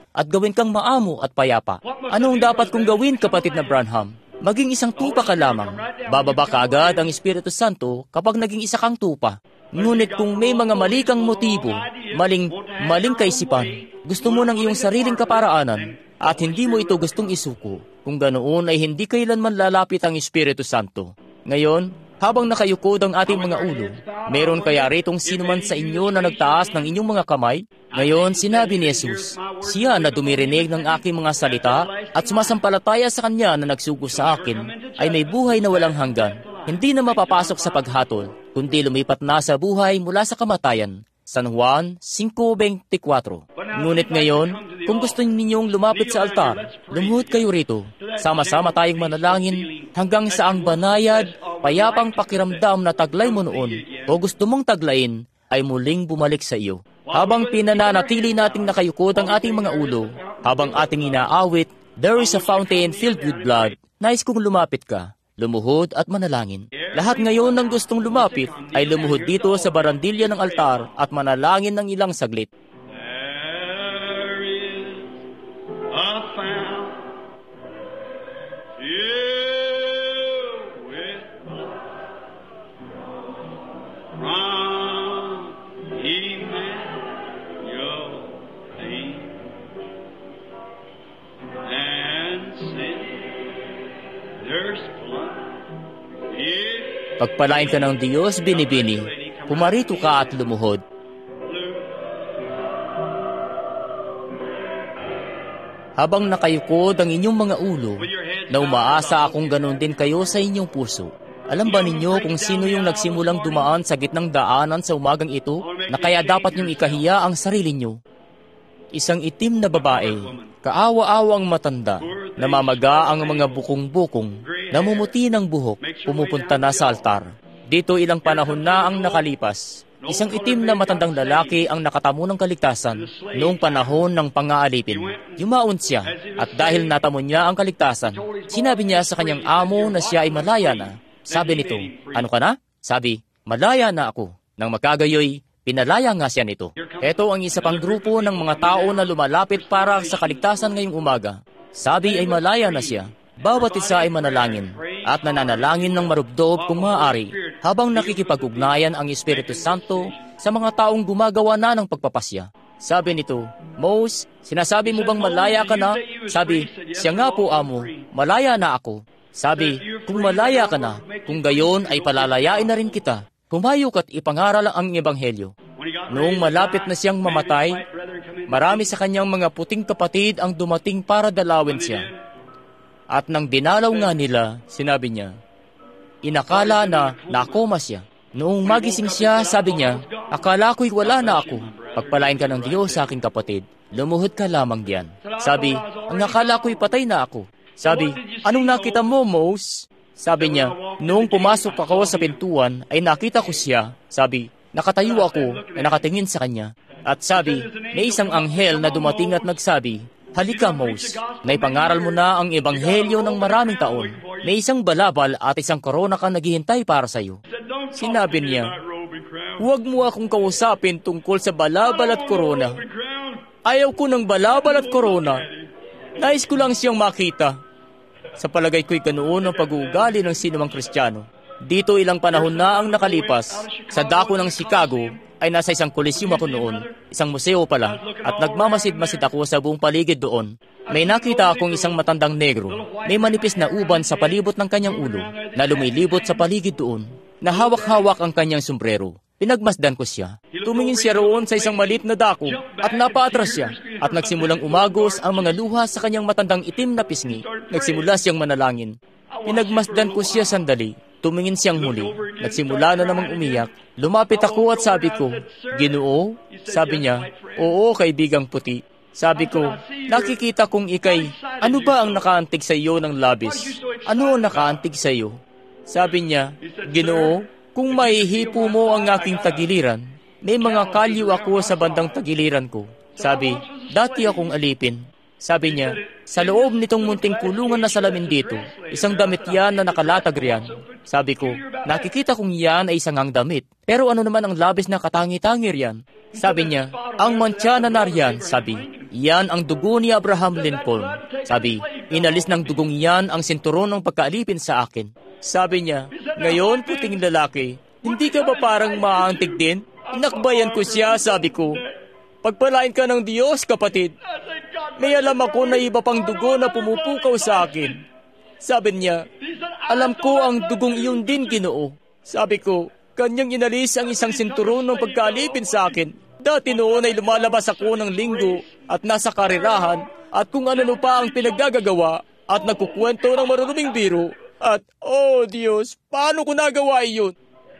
at gawin kang maamo at payapa. Anong dapat kong gawin, kapatid na Branham? Maging isang tupa ka lamang. Bababa ka agad ang Espiritu Santo kapag naging isa kang tupa. Ngunit kung may mga mali kang motibo, maling, maling kaisipan, gusto mo ng iyong sariling kaparaanan, at hindi mo ito gustong isuko, kung ganoon ay hindi kailanman lalapit ang Espiritu Santo. Ngayon, habang nakayukod ang ating mga ulo, meron kaya ritong sinuman sa inyo na nagtaas ng inyong mga kamay? Ngayon, sinabi ni Jesus, siya na dumirinig ng aking mga salita at sumasampalataya sa kanya na nagsugo sa akin, ay may buhay na walang hanggan. Hindi na mapapasok sa paghatol, kundi lumipat na sa buhay mula sa kamatayan. San Juan five twenty-four. Ngunit ngayon, kung gusto ninyong lumapit sa altar, lumuhod kayo rito. Sama-sama tayong manalangin hanggang sa ang banayad, payapang pakiramdam na taglay mo noon o gusto mong taglayin ay muling bumalik sa iyo. Habang pinananatili nating nakayukod ang ating mga ulo, habang ating inaawit, there is a fountain filled with blood. Nais kong lumapit ka, lumuhod at manalangin. Lahat ngayon ng gustong lumapit ay lumuhod dito sa barandilya ng altar at manalangin ng ilang saglit. There is a fountain filled with blood from Emmanuel, and sin. There's blood. Pagpalain ka ng Diyos, binibini. Pumarito ka at lumuhod. Habang nakayukod ang inyong mga ulo, na umaasa akong ganon din kayo sa inyong puso. Alam ba ninyo kung sino yung nagsimulang dumaan sa gitnang daanan sa umagang ito, na kaya dapat niyong ikahiya ang sarili niyo? Isang itim na babae, kaawa-awang matanda, namamaga ang mga bukong-bukong, namumuti ng buhok, pumupunta na sa altar. Dito ilang panahon na ang nakalipas. Isang itim na matandang lalaki ang nakatamo ng kaligtasan noong panahon ng pang-aalipin. Yumaon siya, at dahil natamo niya ang kaligtasan, sinabi niya sa kanyang amo na siya ay malaya na. Sabi nito, ano ka na? Sabi, malaya na ako. Nang magkagayoy, pinalaya nga siya nito. Ito ang isa pang grupo ng mga tao na lumalapit para sa kaligtasan ngayong umaga. Sabi ay malaya na siya. Bawat isa ay manalangin at nananalangin ng marubdob kung maaari habang nakikipag-ugnayan ang Espiritu Santo sa mga taong gumagawa na ng pagpapasya. Sabi nito, Mose, sinasabi mo bang malaya ka na? Sabi, siya nga po, amo, malaya na ako. Sabi, kung malaya ka na, kung gayon ay palalayain na rin kita. Humayok at ipangaral ang Ebanghelyo. Noong malapit na siyang mamatay, marami sa kanyang mga puting kapatid ang dumating para dalawin siya. At nang dinalaw nga nila, sinabi niya, inakala na nakoma siya. Noong magising siya, sabi niya, akala ko'y wala na ako. Pagpalain ka ng Diyos sa aking kapatid, lumuhod ka lamang diyan. Sabi, ang akala ko'y patay na ako. Sabi, anong nakita mo, Mose? Sabi niya, noong pumasok ako sa pintuan, ay nakita ko siya. Sabi, nakatayo ako na nakatingin sa kanya. At sabi, may isang anghel na dumating at nagsabi, halika, Mose, naipangaral mo na ang Ebanghelyo ng maraming taon. May isang balabal at isang korona ka naghihintay para sa iyo. Sinabi niya, huwag mo akong kausapin tungkol sa balabal at korona. Ayaw ko ng balabal at korona. Nais ko lang siyang makita. Sa palagay ko'y ganoon ang pag-uugali ng sinumang Kristiyano. Dito ilang panahon na ang nakalipas. Sa dako ng Chicago, ay nasa isang kolisyum ako noon, isang museo pala, at nagmamasid-masid ako sa buong paligid doon. May nakita akong isang matandang negro, may manipis na uban sa palibot ng kanyang ulo, na lumilibot sa paligid doon, na hawak-hawak ang kanyang sombrero. Pinagmasdan ko siya. Tumingin siya roon sa isang maliit na dako, at napaatras siya, at nagsimulang umagos ang mga luha sa kanyang matandang itim na pisngi. Nagsimula siyang manalangin. Pinagmasdan ko siya sandali. Tumingin siyang muli. Nagsimula na namang umiyak. Lumapit ako at sabi ko, Ginoo? Sabi niya, oo, kaibigang puti. Sabi ko, nakikita kong ikay, ano ba ang nakaantig sa iyo ng labis? Ano ang nakaantig sa iyo? Sabi niya, Ginoo, kung maihipo mo ang aking tagiliran, may mga kalyo ako sa bandang tagiliran ko. Sabi, dati akong alipin. Sabi niya, sa loob nitong munting kulungan na salamin dito, isang damit yan na nakalatag riyan. Sabi ko, nakikita kong yan ay isang ang damit. Pero ano naman ang labis na katangi-tangi riyan? Sabi niya, ang mantsa na nariyan, sabi. Yan ang dugo ni Abraham Lincoln. Sabi, inalis ng dugong yan ang sinturon ng pagkaalipin sa akin. Sabi niya, ngayon puting lalaki, hindi ka ba parang maantig din? Inakbayan ko siya, sabi ko. Pagpalain ka ng Diyos, kapatid. May alam ako na iba pang dugo na pumupukaw sa akin. Sabi niya, alam ko ang dugong iyon din, Ginoo. Sabi ko, kanyang inalis ang isang sinturon ng pagkaalipin sa akin. Dati noon ay lumalabas ako ng linggo at nasa karirahan at kung ano pa ang pinaggagawa at nagkukwento ng marunuming biro. At, oh Diyos, paano ko nagawa iyon?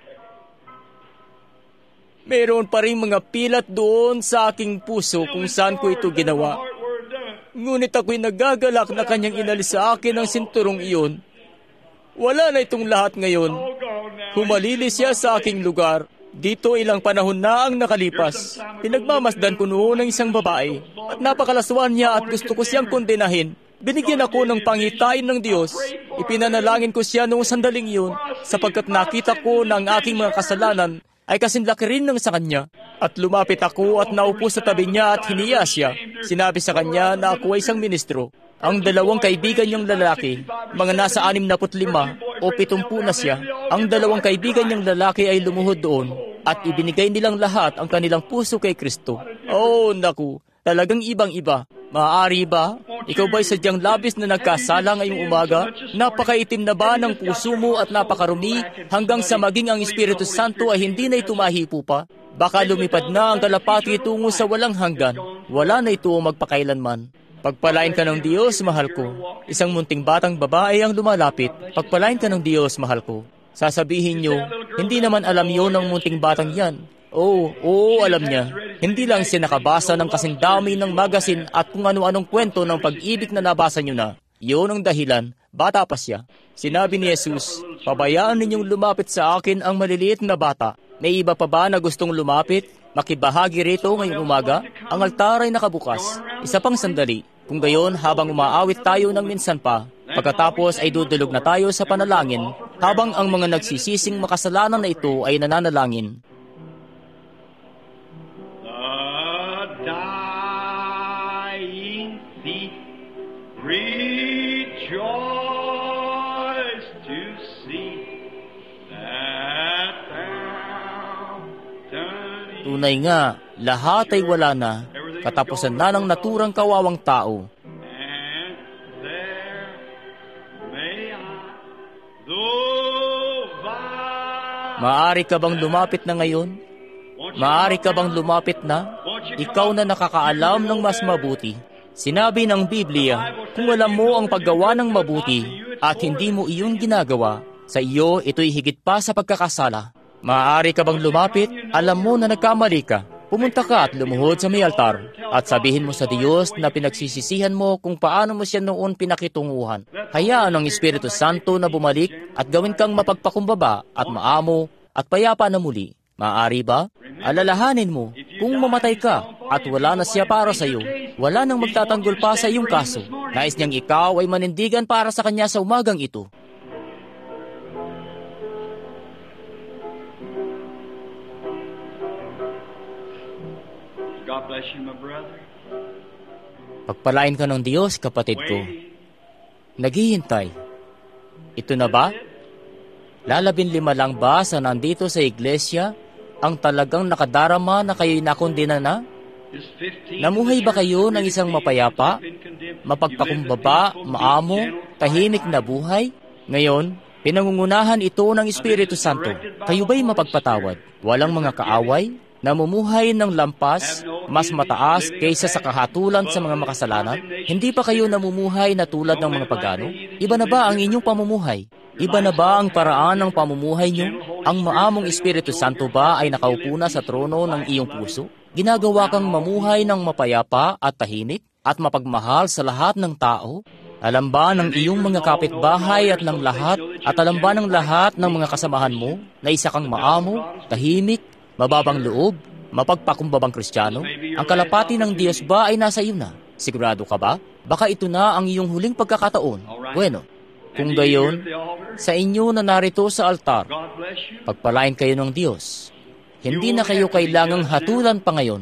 Meron pa rin mga pilat doon sa aking puso kung saan ko ito ginawa. Ngunit ako'y nagagalak na kanyang inalis sa akin ang sinturong iyon. Wala na itong lahat ngayon. Humalili siya sa aking lugar. Dito ilang panahon na ang nakalipas. Pinagmamasdan ko noon ng isang babae at napakalaswan niya at gusto ko siyang kondenahin. Binigyan ako ng pangitain ng Diyos. Ipinanalangin ko siya noong sandaling iyon sapagkat nakita ko na ang aking mga kasalanan ay kasing laki rin ng sa kanya. At lumapit ako at naupo sa tabi niya at hiniya siya. Sinabi sa kanya na ako ay isang ministro. Ang dalawang kaibigan niyang lalaki, mga nasa anim na putlima o pitumpu na siya, ang dalawang kaibigan niyang lalaki ay lumuhod doon at ibinigay nilang lahat ang kanilang puso kay Kristo. Oh, naku, talagang ibang-iba. Maaari ba? Ikaw ba'y sadyang labis na nagkasala ngayong umaga? Napakaitim na ba ng puso mo at napakarumi hanggang sa maging ang Espiritu Santo ay hindi na ito mahipo pa? Baka lumipad na ang kalapati tungo sa walang hanggan. Wala na ito magpakailanman. Pagpalain ka ng Diyos, mahal ko. Isang munting batang babae ang lumalapit. Pagpalain ka ng Diyos, mahal ko. Sasabihin niyo, hindi naman alam yon ng munting batang yan. Oo, oo, alam niya. Hindi lang siya nakabasa ng kasing dami ng magasin at kung ano-anong kwento ng pag-ibig na nabasa niyo na. Iyon ang dahilan, bata pa siya. Sinabi ni Jesus, pabayaan ninyong lumapit sa akin ang maliliit na bata. May iba pa ba na gustong lumapit? Makibahagi rito ngayong umaga? Ang altar ay nakabukas. Isa pang sandali. Kung gayon, habang umaawit tayo ng minsan pa, pagkatapos ay dudulog na tayo sa panalangin, habang ang mga nagsisising makasalanan na ito ay nananalangin. Rejoice to see that fountain. Tunay nga, lahat ay wala na, katapusan na ng naturang kawawang tao. And there may I, though by... Maaari ka bang lumapit na ngayon? Maaari ka bang lumapit na? Ikaw na nakakaalam ng mas mabuti. Sinabi ng Biblia, kung alam mo ang paggawa ng mabuti at hindi mo iyon ginagawa, sa iyo ito'y higit pa sa pagkakasala. Maaari ka bang lumapit? Alam mo na nagkamali ka. Pumunta ka at lumuhod sa may altar at sabihin mo sa Diyos na pinagsisisihan mo kung paano mo siya noon pinakitunguhan. Hayaan ang Espiritu Santo na bumalik at gawin kang mapagpakumbaba at maamo at payapa na muli. Maaari ba? Alalahanin mo, kung mamatay ka at wala na siya para sa iyo, wala nang magtatanggol pa sa iyong kaso. Nais niyang ikaw ay manindigan para sa kanya sa umagang ito. God bless you, my brother. Pagpalain ka ng Diyos, kapatid ko. Naghihintay. Ito na ba? Lalabing lima lang ba sa nandito sa iglesia ang talagang nakadarama na kayo'y nakondena na? Namuhay ba kayo ng isang mapayapa, mapagpakumbaba, maamo, tahimik na buhay? Ngayon, pinangungunahan ito ng Espiritu Santo. Kayo ba'y mapagpatawad? Walang mga kaaway? Namumuhay ng lampas, mas mataas kaysa sa kahatulan sa mga makasalanan? Hindi pa kayo namumuhay na tulad ng mga pagano? Iba na ba ang inyong pamumuhay? Iba na ba ang paraan ng pamumuhay niyo? Ang maamong Espiritu Santo ba ay nakaupo na sa trono ng iyong puso? Ginagawa kang mamuhay ng mapayapa at tahimik at mapagmahal sa lahat ng tao? Alam ba ng iyong mga kapitbahay at ng lahat at alam ba ng lahat ng mga kasamahan mo na isa kang maamo, tahimik, mababang loob, mapagpakumbabang Kristiyano? Ang kalapati ng Diyos ba ay nasa iyo na? Sigurado ka ba? Baka ito na ang iyong huling pagkakataon. Bueno, kung gayon, sa inyo na narito sa altar, pagpalain kayo ng Diyos. Hindi na kayo kailangang hatulan pa ngayon.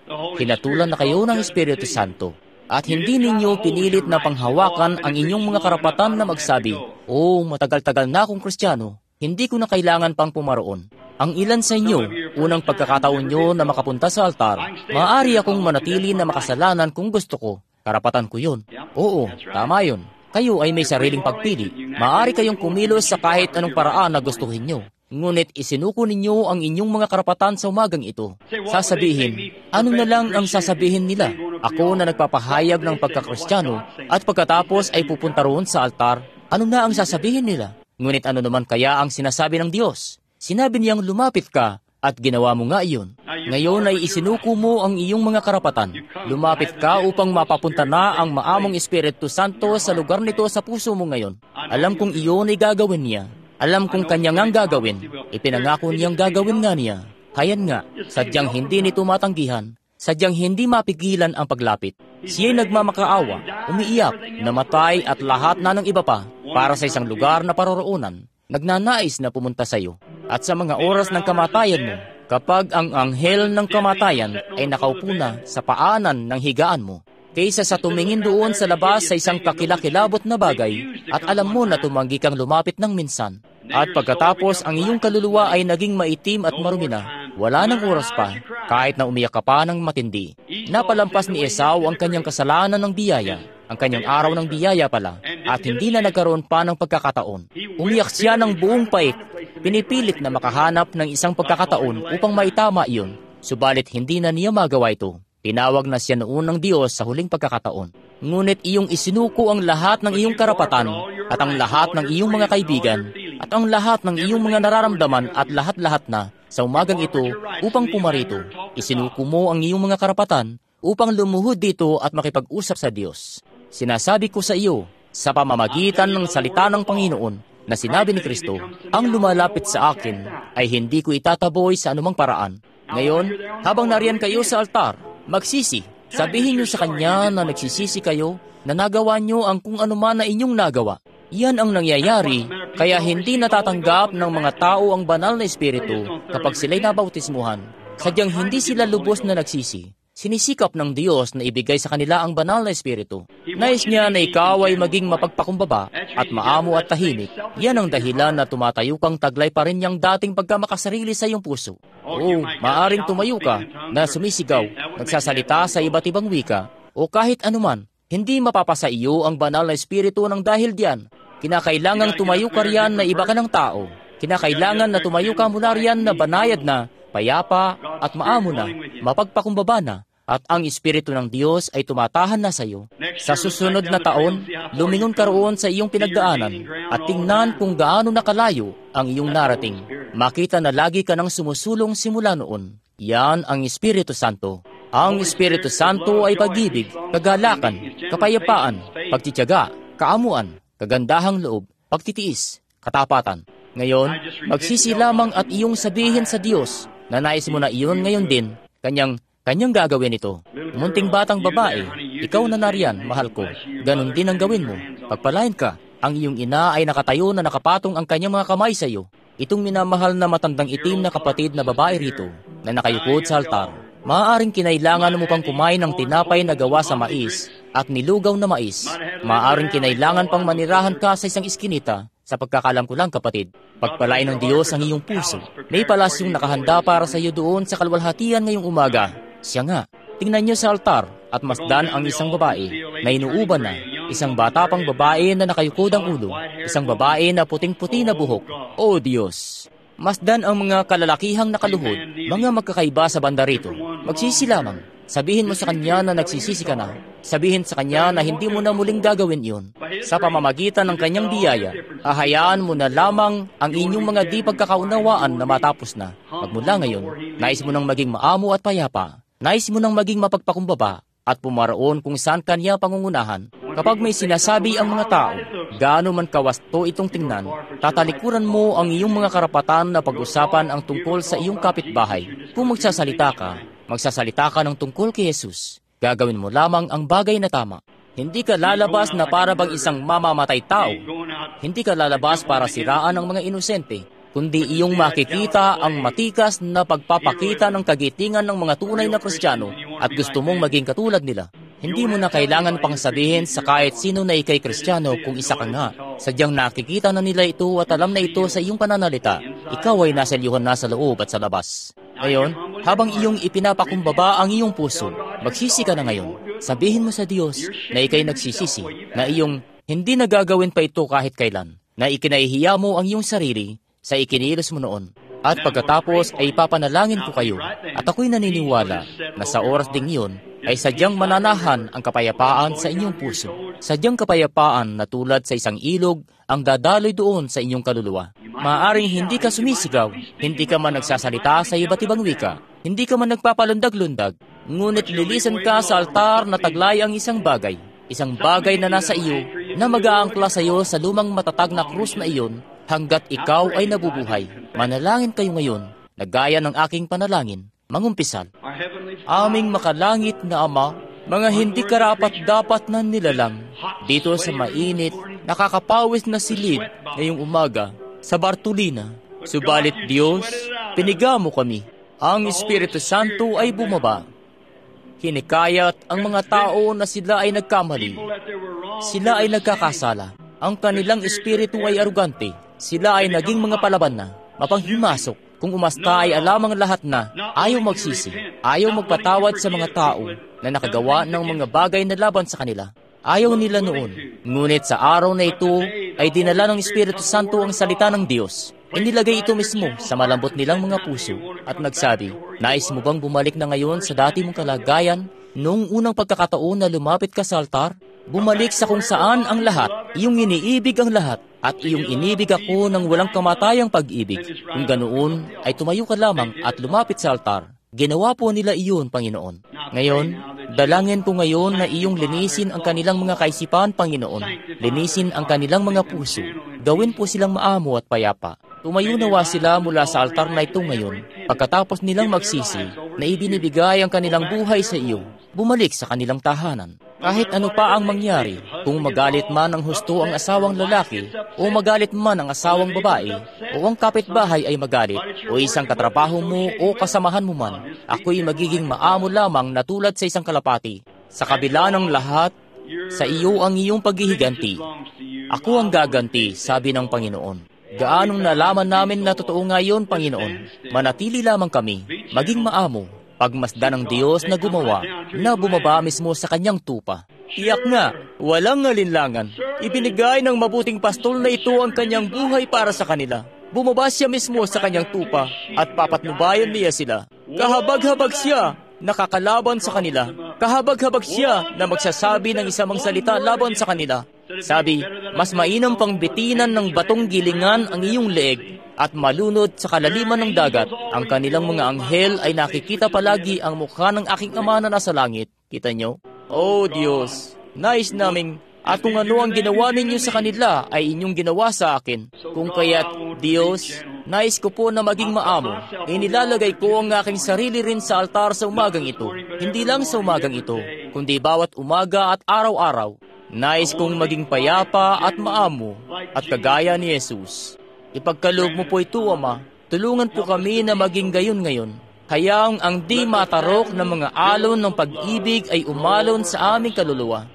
Hinatulan na kayo ng Espiritu Santo. At hindi ninyo pinilit na panghawakan ang inyong mga karapatan na magsabi, "Oh, matagal-tagal na akong Kristiyano, hindi ko na kailangan pang pumaroon." Ang ilan sa inyo, unang pagkakataon nyo na makapunta sa altar, maaari akong manatili na makasalanan kung gusto ko. Karapatan ko yun. Oo, tama yun. Kayo ay may sariling pagpili. Maaari kayong kumilos sa kahit anong paraan na gustuhin nyo. Ngunit isinuko ninyo ang inyong mga karapatan sa umagang ito. Sasabihin, ano na lang ang sasabihin nila? Ako na nagpapahayag ng pagkakristyano at pagkatapos ay pupunta roon sa altar, ano na ang sasabihin nila? Ngunit ano naman kaya ang sinasabi ng Diyos? Sinabi niyang lumapit ka at ginawa mo nga iyon. Ngayon ay isinuko mo ang iyong mga karapatan. Lumapit ka upang mapapunta na ang maamong Espiritu Santo sa lugar nito sa puso mo ngayon. Alam kong iyon ay gagawin niya. Alam kong kanya ngang gagawin. Ipinangako niyang gagawin nga niya. Hayan nga, sadyang hindi nito matanggihan. Sadyang hindi mapigilan ang paglapit. Siya'y nagmamakaawa, umiiyak, namatay at lahat na ng iba pa para sa isang lugar na paroroonan. Nagnanais na pumunta sa iyo. At sa mga oras ng kamatayan mo, kapag ang anghel ng kamatayan ay nakaupo na sa paanan ng higaan mo, kaysa sa tumingin doon sa labas sa isang kakilakilabot na bagay at alam mo na tumanggi kang lumapit ng minsan. At pagkatapos ang iyong kaluluwa ay naging maitim at marumi na, wala nang oras pa, kahit na umiyak ka pa ng matindi. Napalampas ni Esau ang kanyang kasalanan ng biyaya, ang kanyang araw ng biyaya pala, at hindi na nagkaroon pa ng pagkakataon. Umiyak siya ng buong pait, pinipilit na makahanap ng isang pagkakataon upang maitama iyon, subalit hindi na niya magawa ito. Tinawag na siya noon ng Diyos sa huling pagkakataon. Ngunit iyong isinuko ang lahat ng iyong karapatan at ang lahat ng iyong mga kaibigan at ang lahat ng iyong mga nararamdaman at lahat-lahat na sa umagang ito upang pumarito. Isinuko mo ang iyong mga karapatan upang lumuhod dito at makipag-usap sa Diyos. Sinasabi ko sa iyo, sa pamamagitan ng salita ng Panginoon na sinabi ni Kristo, ang lumalapit sa akin ay hindi ko itataboy sa anumang paraan. Ngayon, habang nariyan kayo sa altar, magsisi. Sabihin niyo sa Kanya na nagsisisi kayo, na nagawa niyo ang kung anuman na inyong nagawa. Iyan ang nangyayari, kaya hindi natatanggap ng mga tao ang banal na Espiritu kapag sila'y nabautismuhan. Sadyang hindi sila lubos na nagsisi. Sinisikap ng Diyos na ibigay sa kanila ang banal na Espiritu. Nais niya na ikaw ay maging mapagpakumbaba at maamo at tahimik. Yan ang dahilan na tumatayo kang taglay pa rin niyang dating pagkamakasarili sa iyong puso. O maaring tumayo ka na sumisigaw, nagsasalita sa iba't ibang wika, o kahit anuman, hindi mapapasa iyo ang banal na Espiritu ng dahil diyan. Kinakailangang tumayo ka riyan na iba ka ng tao. Kinakailangan na tumayo ka mula riyan na banayad na, payapa at maamo na, mapagpakumbaba na, at ang Espiritu ng Diyos ay tumatahan na sa iyo. Sa susunod na taon, lumingon ka roon sa iyong pinagdaanan at tingnan kung gaano nakalayo ang iyong narating. Makita na lagi ka nang sumusulong simula noon. Yan ang Espiritu Santo. Ang Espiritu Santo ay pag-ibig, kagalakan, kapayapaan, pagtitiyaga, kaamuan, kagandahang loob, pagtitiis, katapatan. Ngayon, magsisi lamang at iyong sabihin sa Diyos na nais mo na iyon ngayon din, kanyang, kanyang gagawin ito. Munting batang babae, ikaw na nariyan, mahal ko, ganun din ang gawin mo. Pagpalain ka, ang iyong ina ay nakatayo na nakapatong ang kanyang mga kamay sa iyo. Itong minamahal na matandang itim na kapatid na babae rito, na nakayukod sa altar. Maaaring kinailangan mo pang kumain ng tinapay na gawa sa mais at nilugaw na mais. Maaaring kinailangan pang manirahan ka sa isang iskinita. Sa pagkakalam ko lang, kapatid, pagpalain ng Diyos ang iyong puso. May palasyong nakahanda para sa iyo doon sa kalwalhatian ngayong umaga. Siya nga, tingnan niyo sa altar at masdan ang isang babae na inuuban na, isang bata pang babae na nakayukod ang ulo, isang babae na puting-puti na buhok. O Diyos! Masdan ang mga kalalakihang nakaluhod, mga magkakaiba sa banda rito. Magsisi lamang. Sabihin mo sa Kanya na nagsisisi ka na. Sabihin sa Kanya na hindi mo na muling gagawin iyon. Sa pamamagitan ng Kanyang biyaya, hahayaan mo na lamang ang inyong mga di pagkakaunawaan na matapos na. Magmula ngayon, nais mo nang maging maamo at payapa. Nais mo nang maging mapagpakumbaba at pumaroon kung saan Kanya pangungunahan. Kapag may sinasabi ang mga tao, gaano man kawasto itong tingnan, tatalikuran mo ang iyong mga karapatan na pag-usapan ang tungkol sa iyong kapitbahay. Kung magsasalita ka, magsasalita ka ng tungkol kay Jesus. Gagawin mo lamang ang bagay na tama. Hindi ka lalabas na para bang isang mamamatay tao. Hindi ka lalabas para siraan ang mga inosente. kundi iyong makikita ang matikas na pagpapakita ng kagitingan ng mga tunay na Kristiyano at gusto mong maging katulad nila. Hindi mo na kailangan pang sabihin sa kahit sino na ikay Kristiyano kung isa ka nga. Sadyang nakikita na nila ito at alam na ito sa iyong pananalita. Ikaw ay nasa liyuhan na sa loob at sa labas. Ngayon, habang iyong ipinapakumbaba ang iyong puso, magsisi ka na ngayon. Sabihin mo sa Diyos na ikay nagsisisi, na iyong hindi nagagawin pa ito kahit kailan, na ikinahihiya mo ang iyong sarili sa ikinilos mo noon. At pagkatapos ay papanalangin ko kayo, at ako'y naniniwala na sa oras ding iyon ay sadyang mananahan ang kapayapaan sa inyong puso. Sadyang kapayapaan na tulad sa isang ilog ang dadaloy doon sa inyong kaluluwa. Maaaring hindi ka sumisigaw, hindi ka man nagsasalita sa iba't ibang wika, hindi ka man nagpapalundag-lundag, ngunit lilisan ka sa altar na taglay ang isang bagay, isang bagay na nasa iyo na mag-aangkla sa iyo sa lumang matatag na krus na iyon hanggat ikaw ay nabubuhay. Manalangin kayo ngayon na gaya ng aking panalangin. Mangumpisal. Aming makalangit na Ama, mga hindi karapat-dapat na nilalang dito sa mainit, nakakapawis na silid ngayong umaga sa Bartolina. Subalit Diyos, piniga mo kami. Ang Espiritu Santo ay bumaba. Hinikayat ang mga tao na sila ay nagkamali. Sila ay nagkakasala. Ang kanilang espiritu ay arugante. Sila ay naging mga palaban na, mapanghimasok. Kung umasta ay alamang lahat na ayaw magsisi, ayaw magpatawad sa mga tao na nakagawa ng mga bagay na laban sa kanila. Ayaw nila noon. Ngunit sa araw na ito ay dinala ng Espiritu Santo ang salita ng Diyos. Inilagay ito mismo sa malambot nilang mga puso at nagsabi, nais mo bang bumalik na ngayon sa dati mong kalagayan noong unang pagkakataon na lumapit ka sa altar? Bumalik sa kung saan ang lahat, iyong iniibig ang lahat, at iyong inibig ako ng walang kamatayang pag-ibig. Kung ganoon, ay tumayo ka lamang at lumapit sa altar. Ginawa po nila iyon, Panginoon. Ngayon, dalangin ko ngayon na iyong linisin ang kanilang mga kaisipan, Panginoon. Linisin ang kanilang mga puso. Gawin po silang maamo at payapa. Tumayo nawa sila mula sa altar na ito ngayon, pagkatapos nilang magsisi na ibinibigay ang kanilang buhay sa iyo, bumalik sa kanilang tahanan. Kahit ano pa ang mangyari, kung magalit man ang husto ang asawang lalaki, o magalit man ang asawang babae, o ang kapitbahay ay magalit, o isang katrabaho mo o kasamahan mo man, ako'y magiging maamo lamang na tulad sa isang kalapati. Sa kabila ng lahat, sa iyo ang iyong paghihiganti. Ako ang gaganti, sabi ng Panginoon. Gaanong nalaman namin na totoo ngayon, Panginoon? Manatili lamang kami, maging maamo, pagmasdan ng Diyos na gumawa, na bumaba mismo sa kanyang tupa. Tiyak nga, walang alinlangan. Ibinigay ng mabuting pastol na ito ang kanyang buhay para sa kanila. Bumaba siya mismo sa kanyang tupa at papatnubayan niya sila. Kahabag-habag siya, nakakalaban sa kanila. Kahabag-habag siya na magsasabi ng isamang salita laban sa kanila. Sabi, mas mainam pang bitinan ng batong gilingan ang iyong leeg at malunod sa kalaliman ng dagat. Ang kanilang mga anghel ay nakikita palagi ang mukha ng aking Ama na nasa langit. Kita nyo? Oh Diyos, nais naming at kung ano ang ginawa ninyo sa kanila ay inyong ginawa sa akin. Kung kaya't, Diyos, nais ko po na maging maamo. Inilalagay ko ang aking sarili rin sa altar sa umagang ito. Hindi lang sa umagang ito, kundi bawat umaga at araw-araw. Nais kong maging payapa at maamo at kagaya ni Jesus. Ipagkaloob mo po ito, Ama. Tulungan po kami na maging gayon ngayon. Hayang ang di matarok ng mga alon ng pag-ibig ay umalon sa aming kaluluwa.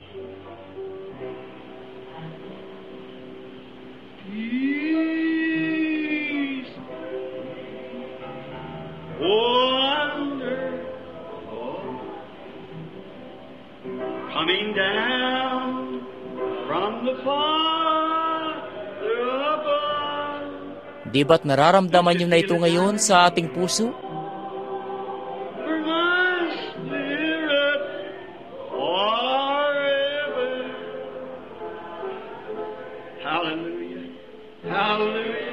Coming down from the Father above. Di ba't nararamdaman niyo na ito ngayon sa ating puso? For my spirit forever. Hallelujah. Hallelujah.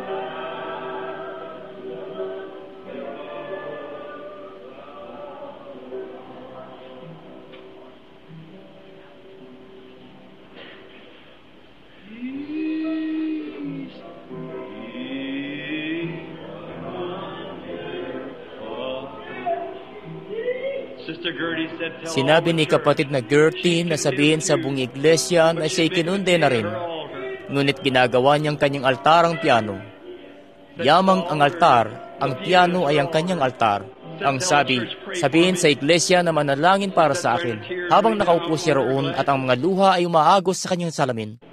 Sinabi ni kapatid na Gertie na sabihin sa buong iglesia na siya'y kinunde na rin. Ngunit ginagawa niyang kanyang altar ang piano. Yamang ang altar, ang piano ay ang kanyang altar. Ang sabi, sabihin sa iglesia na manalangin para sa akin, habang nakaupo siya roon at ang mga luha ay umaagos sa kanyang salamin.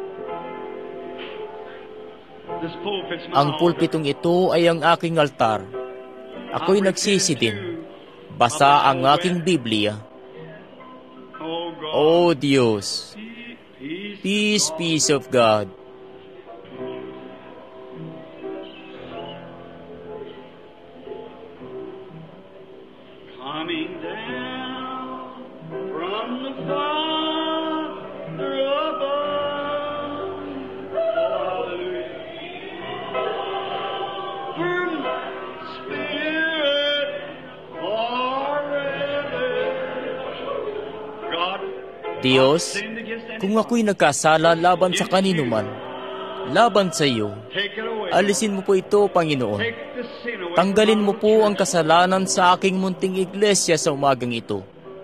Ang pulpitong ito ay ang aking altar. Ako'y nagsisi din. Basa ang aking Biblia. O Diyos, peace, peace of God. Coming down from the Father above. From Spirit forever. God, Diyos, kung ako'y nagkasala laban sa kanino man, laban sa iyo, take it away. alisin mo po ito, Panginoon. Take the sin away. Tanggalin mo po ang kasalanan sa aking munting iglesia sa umagang ito.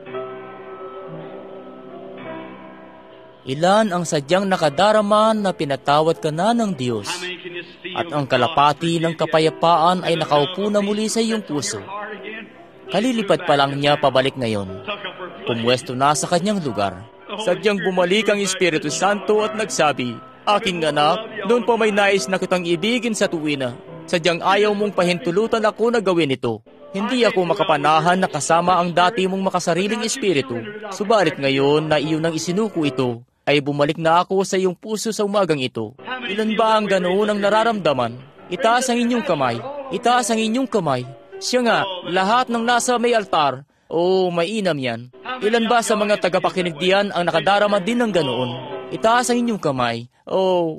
Ilan ang sadyang nakadarama na pinatawad ka na ng Diyos, How many can you feel at ang kalapati ng kapayapaan ay nakaupo na muli sa iyong puso. Kalilipad pa lang niya pabalik ngayon. Pumwesto na sa kanyang lugar. Sadyang bumalik ang Espiritu Santo at nagsabi, Aking anak, noon pa may nais na kitang ibigin sa tuwina. Sadyang ayaw mong pahintulutan ako na gawin ito. Hindi ako makapanahan na kasama ang dati mong makasariling espiritu. Subalit ngayon na iyon ang isinuko ito, ay bumalik na ako sa iyong puso sa umagang ito. Ilan ba ang ganoon ang nararamdaman? Itaas ang inyong kamay. Itaas ang inyong kamay. Siya nga, lahat ng nasa may altar. Oh, mainam yan. Ilan ba sa mga tagapakinig diyan ang nakadarama din ng ganoon? Itaas ang inyong kamay. Oh,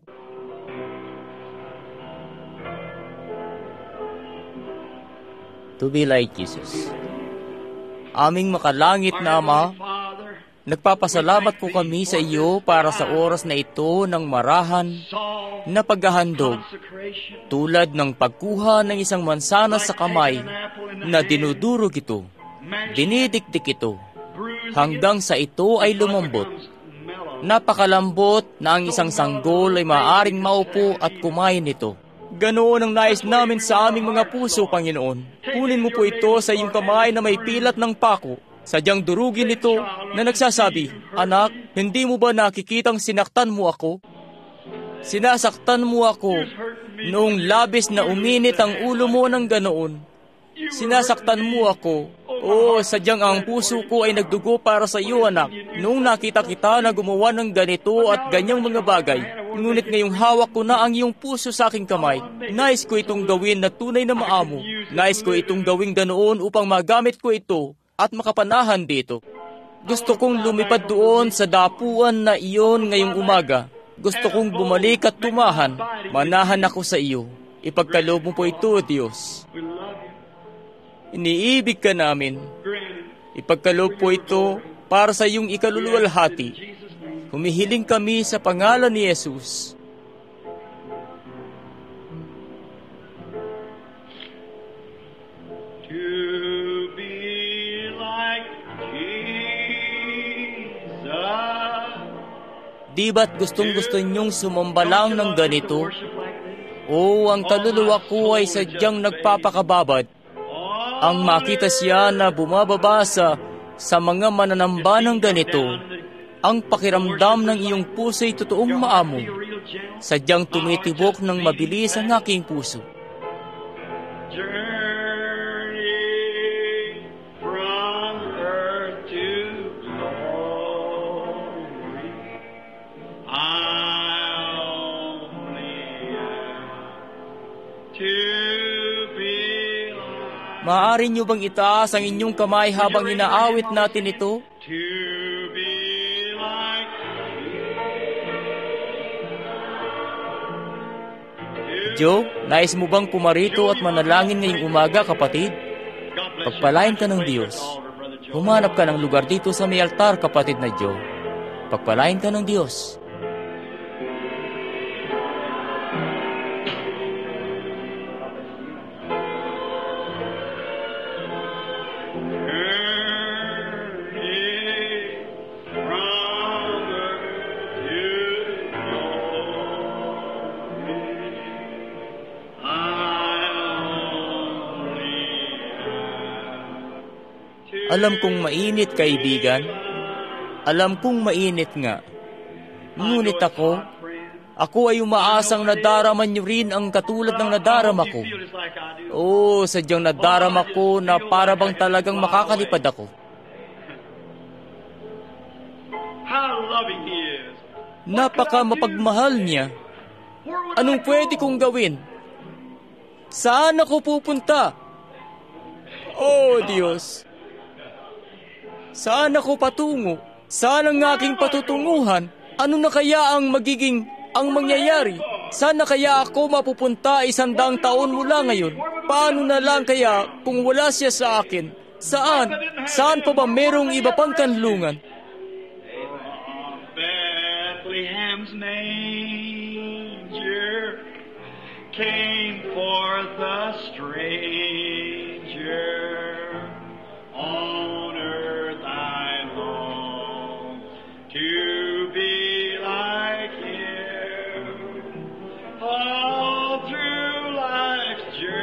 to be like Jesus. Aming makalangit na Ama, nagpapasalamat po kami sa iyo para sa oras na ito ng marahan na paghahandog, tulad ng pagkuha ng isang mansanas sa kamay na dinudurog ito, dinidikdik ito, hanggang sa ito ay lumambot. Napakalambot na ang isang sanggol ay maaaring maupo at kumain nito. Ganoon ang nais namin sa aming mga puso, Panginoon. Kunin mo po ito sa iyong kamay na may pilat ng pako. Sadyang durugin ito na nagsasabi, Anak, hindi mo ba nakikitang sinaktan mo ako? Sinasaktan mo ako noong labis na uminit ang ulo mo ng ganoon. Sinasaktan mo ako. Oo, sadyang ang puso ko ay nagdugo para sa iyo, anak. Noong nakita kita na gumawa ng ganito at ganyang mga bagay, ngunit ngayong hawak ko na ang iyong puso sa aking kamay, nais ko itong gawin na tunay na maamo. Nais ko itong gawing ganoon upang magamit ko ito at makapanahan dito. Gusto kong lumipad doon sa dapuan na iyon ngayong umaga. Gusto kong bumalik at tumahan. Manahan ako sa iyo. Ipagkaloob mo po ito, Diyos. Iniibig ka namin. Ipagkaloob po ito para sa iyong ikaluluwalhati. Humihiling kami sa pangalan ni Jesus. To be like Jesus. Di ba't gustong-gusto ninyong sumambalang ng ganito? O ang kaluluwa ko ay sadyang nagpapakababad. Ang makita siya na bumababa sa, sa mga mananamba ng ganito, ang pakiramdam ng iyong puso ay totoong maamo. Sadyang tumitibok ng mabilis ang aking puso. Journey from earth to glory. I only am to Maaari niyo bang itaas ang inyong kamay habang inaawit natin ito? To be like Joe, nais mo bang pumarito at manalangin ngayong umaga, kapatid? Pagpalain ka ng Diyos. Humanap ka ng lugar dito sa may altar, kapatid na Joe. Pagpalain ka ng Diyos. I Alam kong mainit, kaibigan. Alam kong mainit nga. Ngunit ako, ako ay umaasang nadarama niyo rin ang katulad ng nadarama ko. Oo, sadyang nadarama ko na para bang talagang makakalipad ako. Napaka mapagmahal niya. Anong pwede kong gawin? Saan ako pupunta? Oh, Diyos! Saan ako patungo? Saan ang aking patutunguhan? Ano na kaya ang magiging, ang mangyayari? Saan na kaya ako mapupunta isandang taon mula ngayon? Paano na lang kaya kung wala siya sa akin? Saan? Saan pa ba merong iba pang kanlungan? Bethlehem's manger came forth a stranger. On earth I long to be like Him. All through life's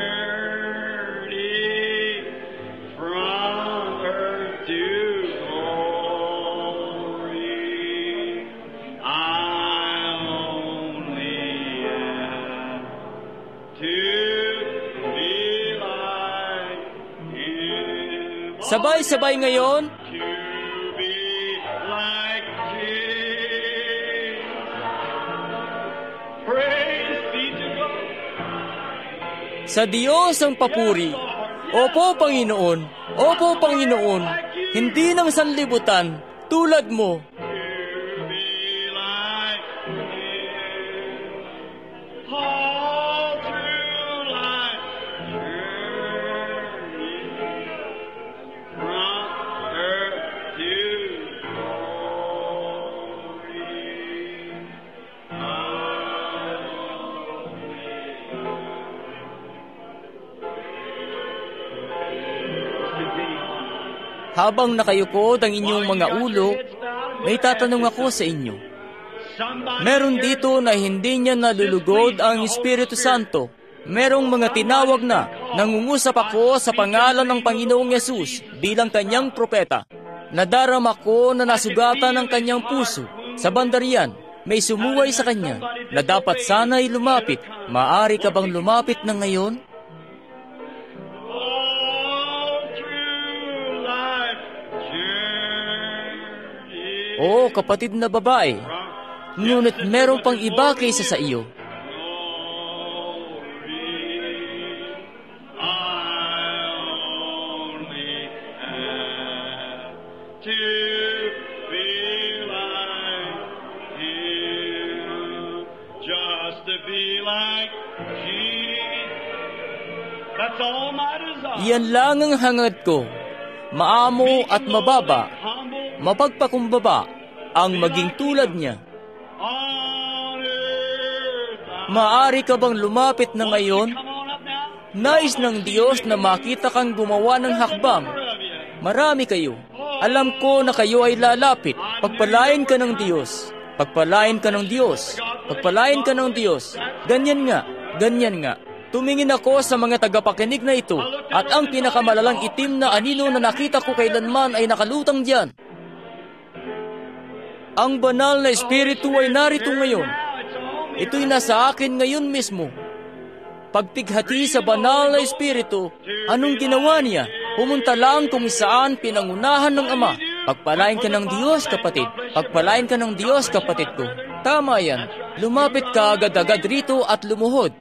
journey, from earth to glory, I only am to be like Him. Sabay-sabay ngayon, To be like Jesus. Praise be to God. sa Diyos ang papuri. Opo, Panginoon. Opo, Panginoon. Hindi ng sanlibutan, tulad mo. To be like Him. All through life's journey, from earth to glory, Habang nakayukod ang inyong mga ulo, may tatanong ako sa inyo. Meron dito na hindi niya nalulugod ang Espiritu Santo. Merong mga tinawag na, nangungusap ako sa pangalan ng Panginoong Yesus bilang kanyang propeta. Nadarama ko na nasugatan ang kanyang puso. Sa bandarian, may sumuway sa kanya na dapat sana'y lumapit. Maaari ka bang lumapit na ngayon? all through life's journey. Oo, kapatid na babae. Ngunit meron pang iba kaysa sa iyo. Iyan lang ang hangad ko. Maamo at mababa, mapagpakumbaba ang maging tulad niya. Maari ka bang lumapit na ngayon? Nais ng Diyos na makita kang gumawa ng hakbang. Marami kayo. Alam ko na kayo ay lalapit. Pagpalain ka ng Diyos. Pagpalain ka ng Diyos. Pagpalain ka ng Diyos. Ganyan nga, ganyan nga. Tumingin ako sa mga tagapakinig na ito at ang pinakamalalang itim na anino na nakita ko kailanman ay nakalutang diyan. Ang banal na Espiritu ay narito ngayon. Ito'y nasa akin ngayon mismo. Pagpighati sa banal na Espiritu, anong ginawa niya? Pumunta lang kung saan pinangunahan ng Ama. Pagpalain ka ng Diyos, kapatid. Pagpalain ka ng Diyos, kapatid ko. Tama yan. Lumapit ka agad-agad rito at lumuhod.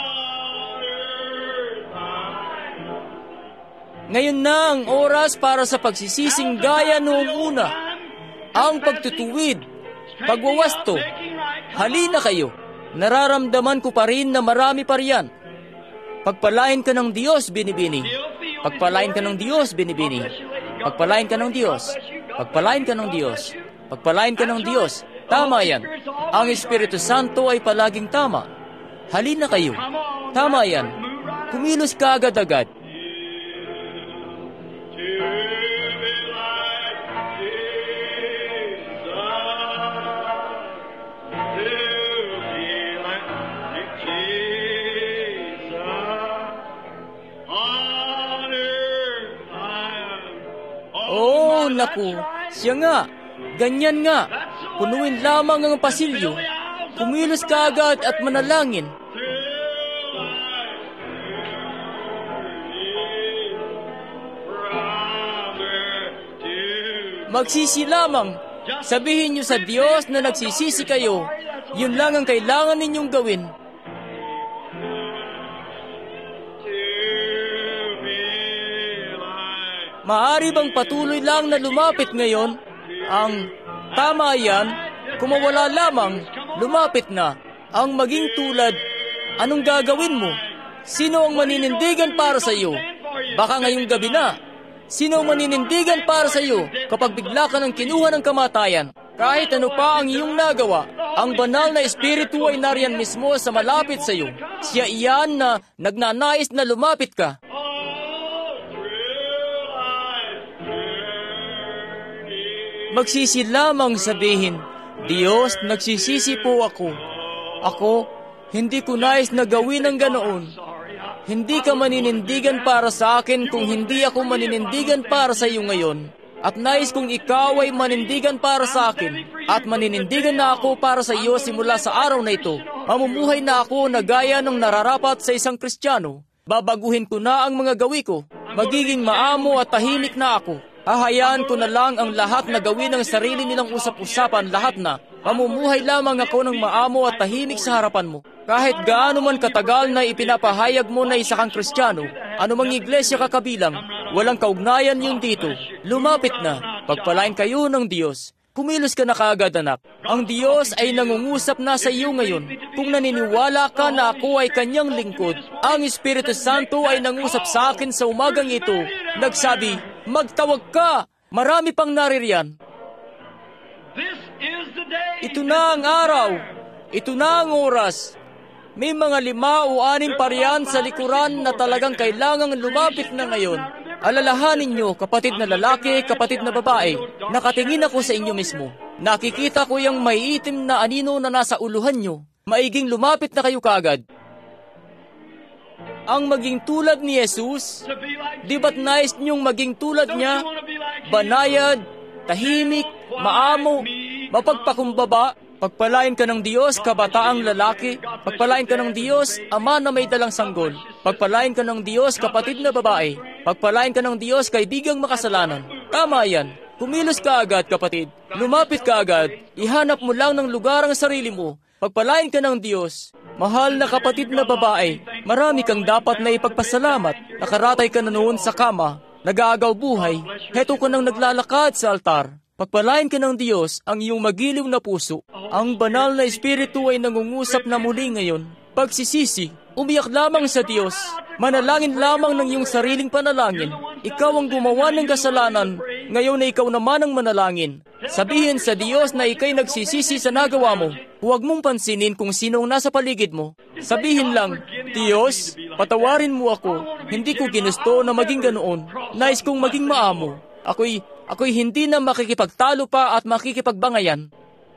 Ngayon na ang oras para sa pagsisising gaya noong una. Ang pagtutuwid, pagwawasto. Halina kayo. Nararamdaman ko pa rin na marami pa riyan. Pagpalain ka ng Diyos, binibini. Pagpalain ka ng Diyos, binibini. Pagpalain ka ng Diyos. Pagpalain ka ng Diyos. Pagpalain ka ng Diyos. Tama yan. Ang Espiritu Santo ay palaging tama. Halina kayo. Tama yan. Kumilos ka agad-agad. naku, siya nga, ganyan nga. Punuin lamang ang pasilyo. Kumilos ka agad at manalangin. Magsisi lamang. Sabihin niyo sa Diyos na nagsisisi kayo. Yun lang ang kailangan ninyong gawin. Maari bang patuloy lang na lumapit ngayon? Ang tama yan, kung mawala lamang, lumapit na. Ang maging tulad, anong gagawin mo? Sino ang maninindigan para sa iyo? Baka ngayong gabi na. Sino ang maninindigan para sa iyo kapag bigla ka ng kinuha ng kamatayan? Kahit ano pa ang iyong nagawa, ang banal na espiritu ay nariyan mismo sa malapit sa iyo. Siya iyan na nagnanais na lumapit ka. Magsisi lamang sabihin, Diyos, nagsisisi po ako. Ako, hindi ko nais na gawin ang ganoon. Hindi ka maninindigan para sa akin kung hindi ako maninindigan para sa iyo ngayon. At nais kong ikaw ay manindigan para sa akin. At maninindigan na ako para sa iyo simula sa araw na ito. Mamumuhay na ako na gaya ng nararapat sa isang Kristiyano. Babaguhin ko na ang mga gawi ko. Magiging maamo at tahimik na ako. Hahayaan ko na lang ang lahat na gawin ng sarili nilang usap-usapan, lahat na. Mamumuhay lamang ako ng maamo at tahimik sa harapan mo. Kahit gaano man katagal na ipinapahayag mo na isa kang Kristiyano, anumang iglesia ka kabilang, walang kaugnayan yun dito. Lumapit na, pagpalain kayo ng Diyos. Kumilos ka na kaagad, anak. Ang Diyos ay nangungusap na sa iyo ngayon. Kung naniniwala ka na ako ay kanyang lingkod, ang Espiritu Santo ay nangusap sa akin sa umagang ito. Nagsabi, magtawag ka! Marami pang naririyan. Ito na ang araw. Ito na ang oras. May mga lima o anim pa riyan sa likuran na talagang kailangang lumapit na ngayon. Alalahanin niyo, kapatid na lalaki, kapatid na babae, nakatingin ako sa inyo mismo. Nakikita ko yung maiitim na anino na nasa uluhan niyo. Maiging lumapit na kayo kaagad. Ang maging tulad ni Jesus, di ba't nais niyong maging tulad niya? Banayad, tahimik, maamo, mapagpakumbaba. Pagpalain ka ng Diyos, kabataang lalaki. Pagpalain ka ng Diyos, ama na may dalang sanggol. Pagpalain ka ng Diyos, kapatid na babae. Pagpalain ka ng Diyos, kaibigang makasalanan. Tama yan. Kumilos ka agad, kapatid. Lumapit ka agad. Ihanap mo lang ng lugar ang sarili mo. Pagpalain ka ng Diyos. Mahal na kapatid na babae, marami kang dapat na ipagpasalamat. Nakaratay ka na noon sa kama. Nag-aagaw buhay. Heto ka nang naglalakad sa altar. Pagpalain ka ng Diyos ang iyong magiliw na puso. Ang banal na espiritu ay nangungusap na muli ngayon. Pagsisisi, umiyak lamang sa Diyos. Manalangin lamang ng iyong sariling panalangin. Ikaw ang gumawa ng kasalanan, ngayon na ikaw naman ang manalangin. Sabihin sa Diyos na ikay nagsisisi sa nagawa mo. Huwag mong pansinin kung sinong nasa paligid mo. Sabihin lang, Diyos, patawarin mo ako. Hindi ko ginusto na maging ganoon. Nais kong maging maamo. Ako'y Ako'y hindi na makikipagtalo pa at makikipagbangayan.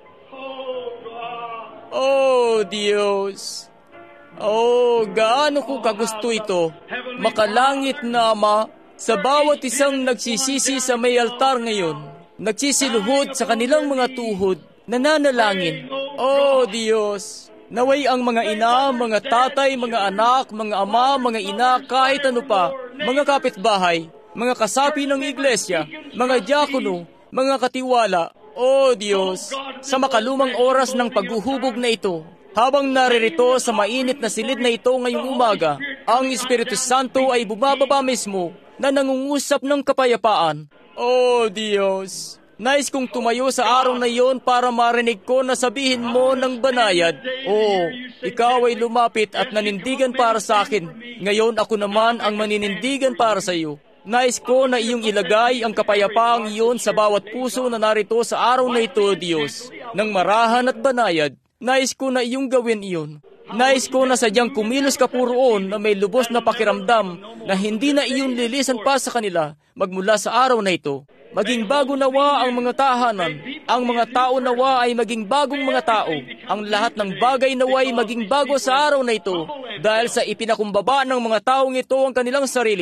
Oh, Diyos! Oh, gaano ko kagusto ito. Makalangit na Ama, sa bawat isang nagsisisi sa may altar ngayon, nagsisiluhod sa kanilang mga tuhod, nananalangin. Oh, Diyos! Naway ang mga ina, mga tatay, mga anak, mga ama, mga ina, kahit ano pa, mga kapitbahay, mga kasapi ng iglesia, mga diakono, mga katiwala, O Diyos, sa makalumang oras ng paghuhubog na ito, habang naririto sa mainit na silid na ito ngayong umaga, ang Espiritu Santo ay bumababa mismo na nangungusap ng kapayapaan. O Diyos, nais kong tumayo sa araw na iyon para marinig ko na sabihin mo ng banayad, O, ikaw ay lumapit at nanindigan para sa akin. Ngayon ako naman ang maninindigan para sa iyo. Nais ko na iyong ilagay ang kapayapaang iyon sa bawat puso na narito sa araw na ito, Diyos, ng marahan at banayad. Nais ko na iyong gawin iyon. Nais ko na sadyang kumilos ka po roon na may lubos na pakiramdam na hindi na iyong lilisan pa sa kanila magmula sa araw na ito. Maging bago nawa ang mga tahanan. Ang mga tao nawa ay maging bagong mga tao. Ang lahat ng bagay nawa ay maging bago sa araw na ito dahil sa ipinakumbaba ng mga taong ito ang kanilang sarili.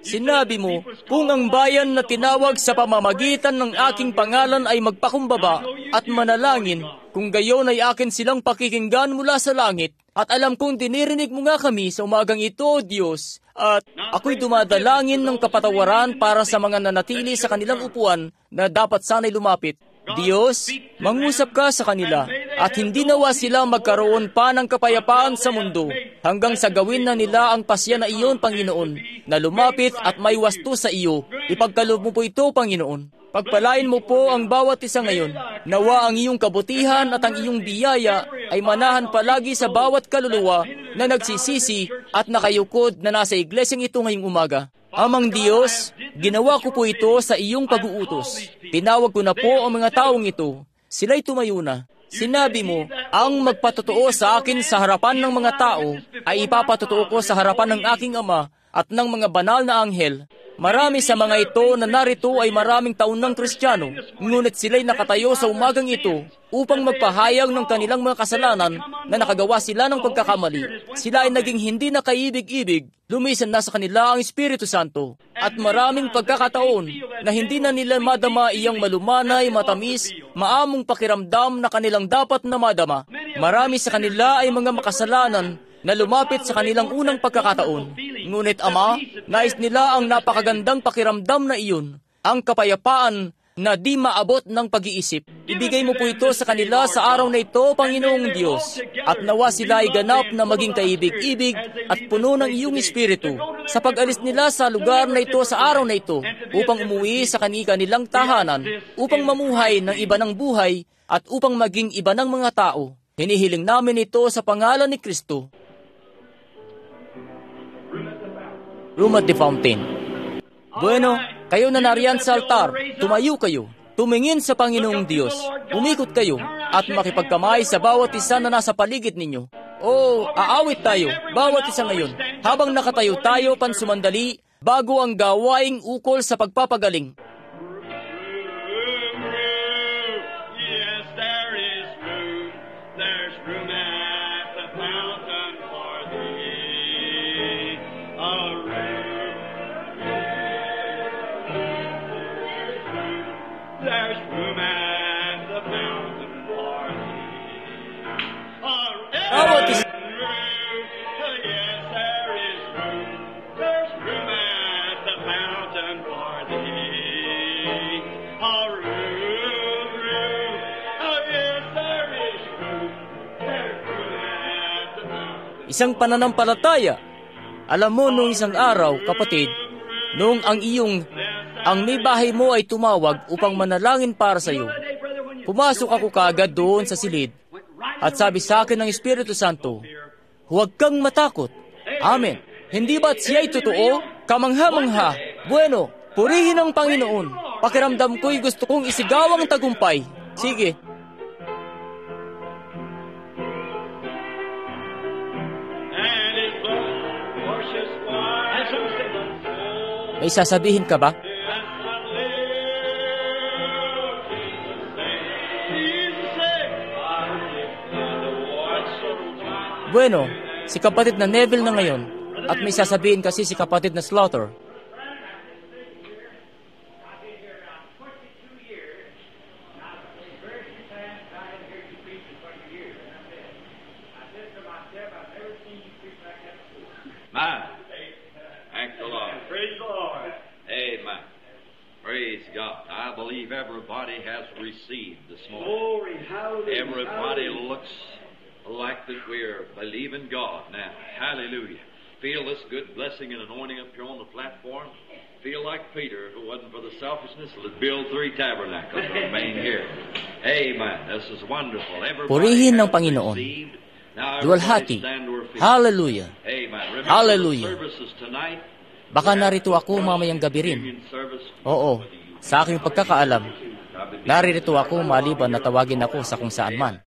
Sinabi mo, kung ang bayan na tinawag sa pamamagitan ng aking pangalan ay magpakumbaba at manalangin, kung gayon ay akin silang pakikinggan mula sa langit. At alam kong dinirinig mo nga kami sa umagang ito, O Diyos, at ako'y dumadalangin ng kapatawaran para sa mga nanatili sa kanilang upuan na dapat sana'y lumapit. Diyos, mangusap ka sa kanila at hindi nawa sila magkaroon pa ng kapayapaan sa mundo hanggang sa gawin na nila ang pasya na iyon, Panginoon, na lumapit at may wasto sa iyo. Ipagkaloob mo po ito, Panginoon. Pagpalain mo po ang bawat isa ngayon. Nawa ang iyong kabutihan at ang iyong biyaya ay manahan palagi sa bawat kaluluwa na nagsisisi at nakayukod na nasa iglesyang ito ngayong umaga. Amang Diyos, ginawa ko po ito sa iyong pag-uutos. Tinawag ko na po ang mga taong ito. Sila'y tumayo na. Sinabi mo, ang magpatotoo sa akin sa harapan ng mga tao ay ipapatotoo ko sa harapan ng aking Ama at ng mga banal na anghel. Marami sa mga ito na narito ay maraming taon ng Kristiyano, ngunit sila'y nakatayo sa umagang ito upang magpahayag ng kanilang mga kasalanan na nakagawa sila ng pagkakamali. Sila ay naging hindi na kaibig-ibig, lumisan na sa kanila ang Espiritu Santo. At maraming pagkakataon na hindi na nila madama iyang malumanay, matamis, maamong pakiramdam na kanilang dapat na madama. Marami sa kanila ay mga makasalanan na lumapit sa kanilang unang pagkakataon. Ngunit Ama, nais nila ang napakagandang pakiramdam na iyon, ang kapayapaan na di maabot ng pag-iisip. Ibigay mo po ito sa kanila sa araw na ito, Panginoong Diyos, at nawa sila ay ganap na maging kaibig-ibig at puno ng iyong Espiritu sa pag-alis nila sa lugar na ito sa araw na ito upang umuwi sa kani-kanilang tahanan, upang mamuhay ng iba ng buhay at upang maging iba ng mga tao. Hinihiling namin ito sa pangalan ni Kristo. Room at the Fountain. Bueno, kayo na nariyan sa altar, tumayo kayo, tumingin sa Panginoong Diyos, umikot kayo, at makipagkamay sa bawat isa na nasa paligid ninyo. O, aawit tayo, bawat isa ngayon, habang nakatayo tayo pansumandali, bago ang gawaing ukol sa pagpapagaling. Yes, there is room. There's room at the fountain for thee. A room. There's room at the fountain for thee. A Bawat isa. Yes, there is room. There's room at the fountain for thee. A room, room. Oh, yes, there is room. There's room at the fountain. Isang pananampalataya. Alam mo, nung isang araw, kapatid, nung ang iyong, ang may bahay mo ay tumawag upang manalangin para sa iyo, pumasok ako kaagad doon sa silid, at sabi sa akin ng Espiritu Santo, huwag kang matakot. Amen. Hindi ba't siya'y totoo? Kamangha-mangha. Bueno, purihin ang Panginoon. Pakiramdam ko'y gusto kong isigaw ang tagumpay. Sige. And his blood washes white. May sasabihin ka ba? That's what little Jesus said. Jesus said, I live in the water so white. Bueno, si kapatid na Neville na ngayon, at may sasabihin kasi si kapatid na Slaughter. My, thank the Lord. Praise the Lord. Amen. Praise God. I believe everybody has received this morning. Glory, hallelujah. Everybody hallelujah. looks like that we're believing God now. Hallelujah. Feel this good blessing and anointing up here on the platform. Feel like Peter, if it wasn't for the selfishness, would build three tabernacles and remain here. Amen. This is wonderful. Everybody Purihin ng has Panginoon. received. Now Duwalhati. everybody stand to our feet. Hallelujah. Amen. Remember Hallelujah. the services tonight. Baka narito ako mamayang gabi rin. Communion service. Oo, sa aking pagkakaalam, narito ako maliban na tawagin ako sa kung saan man.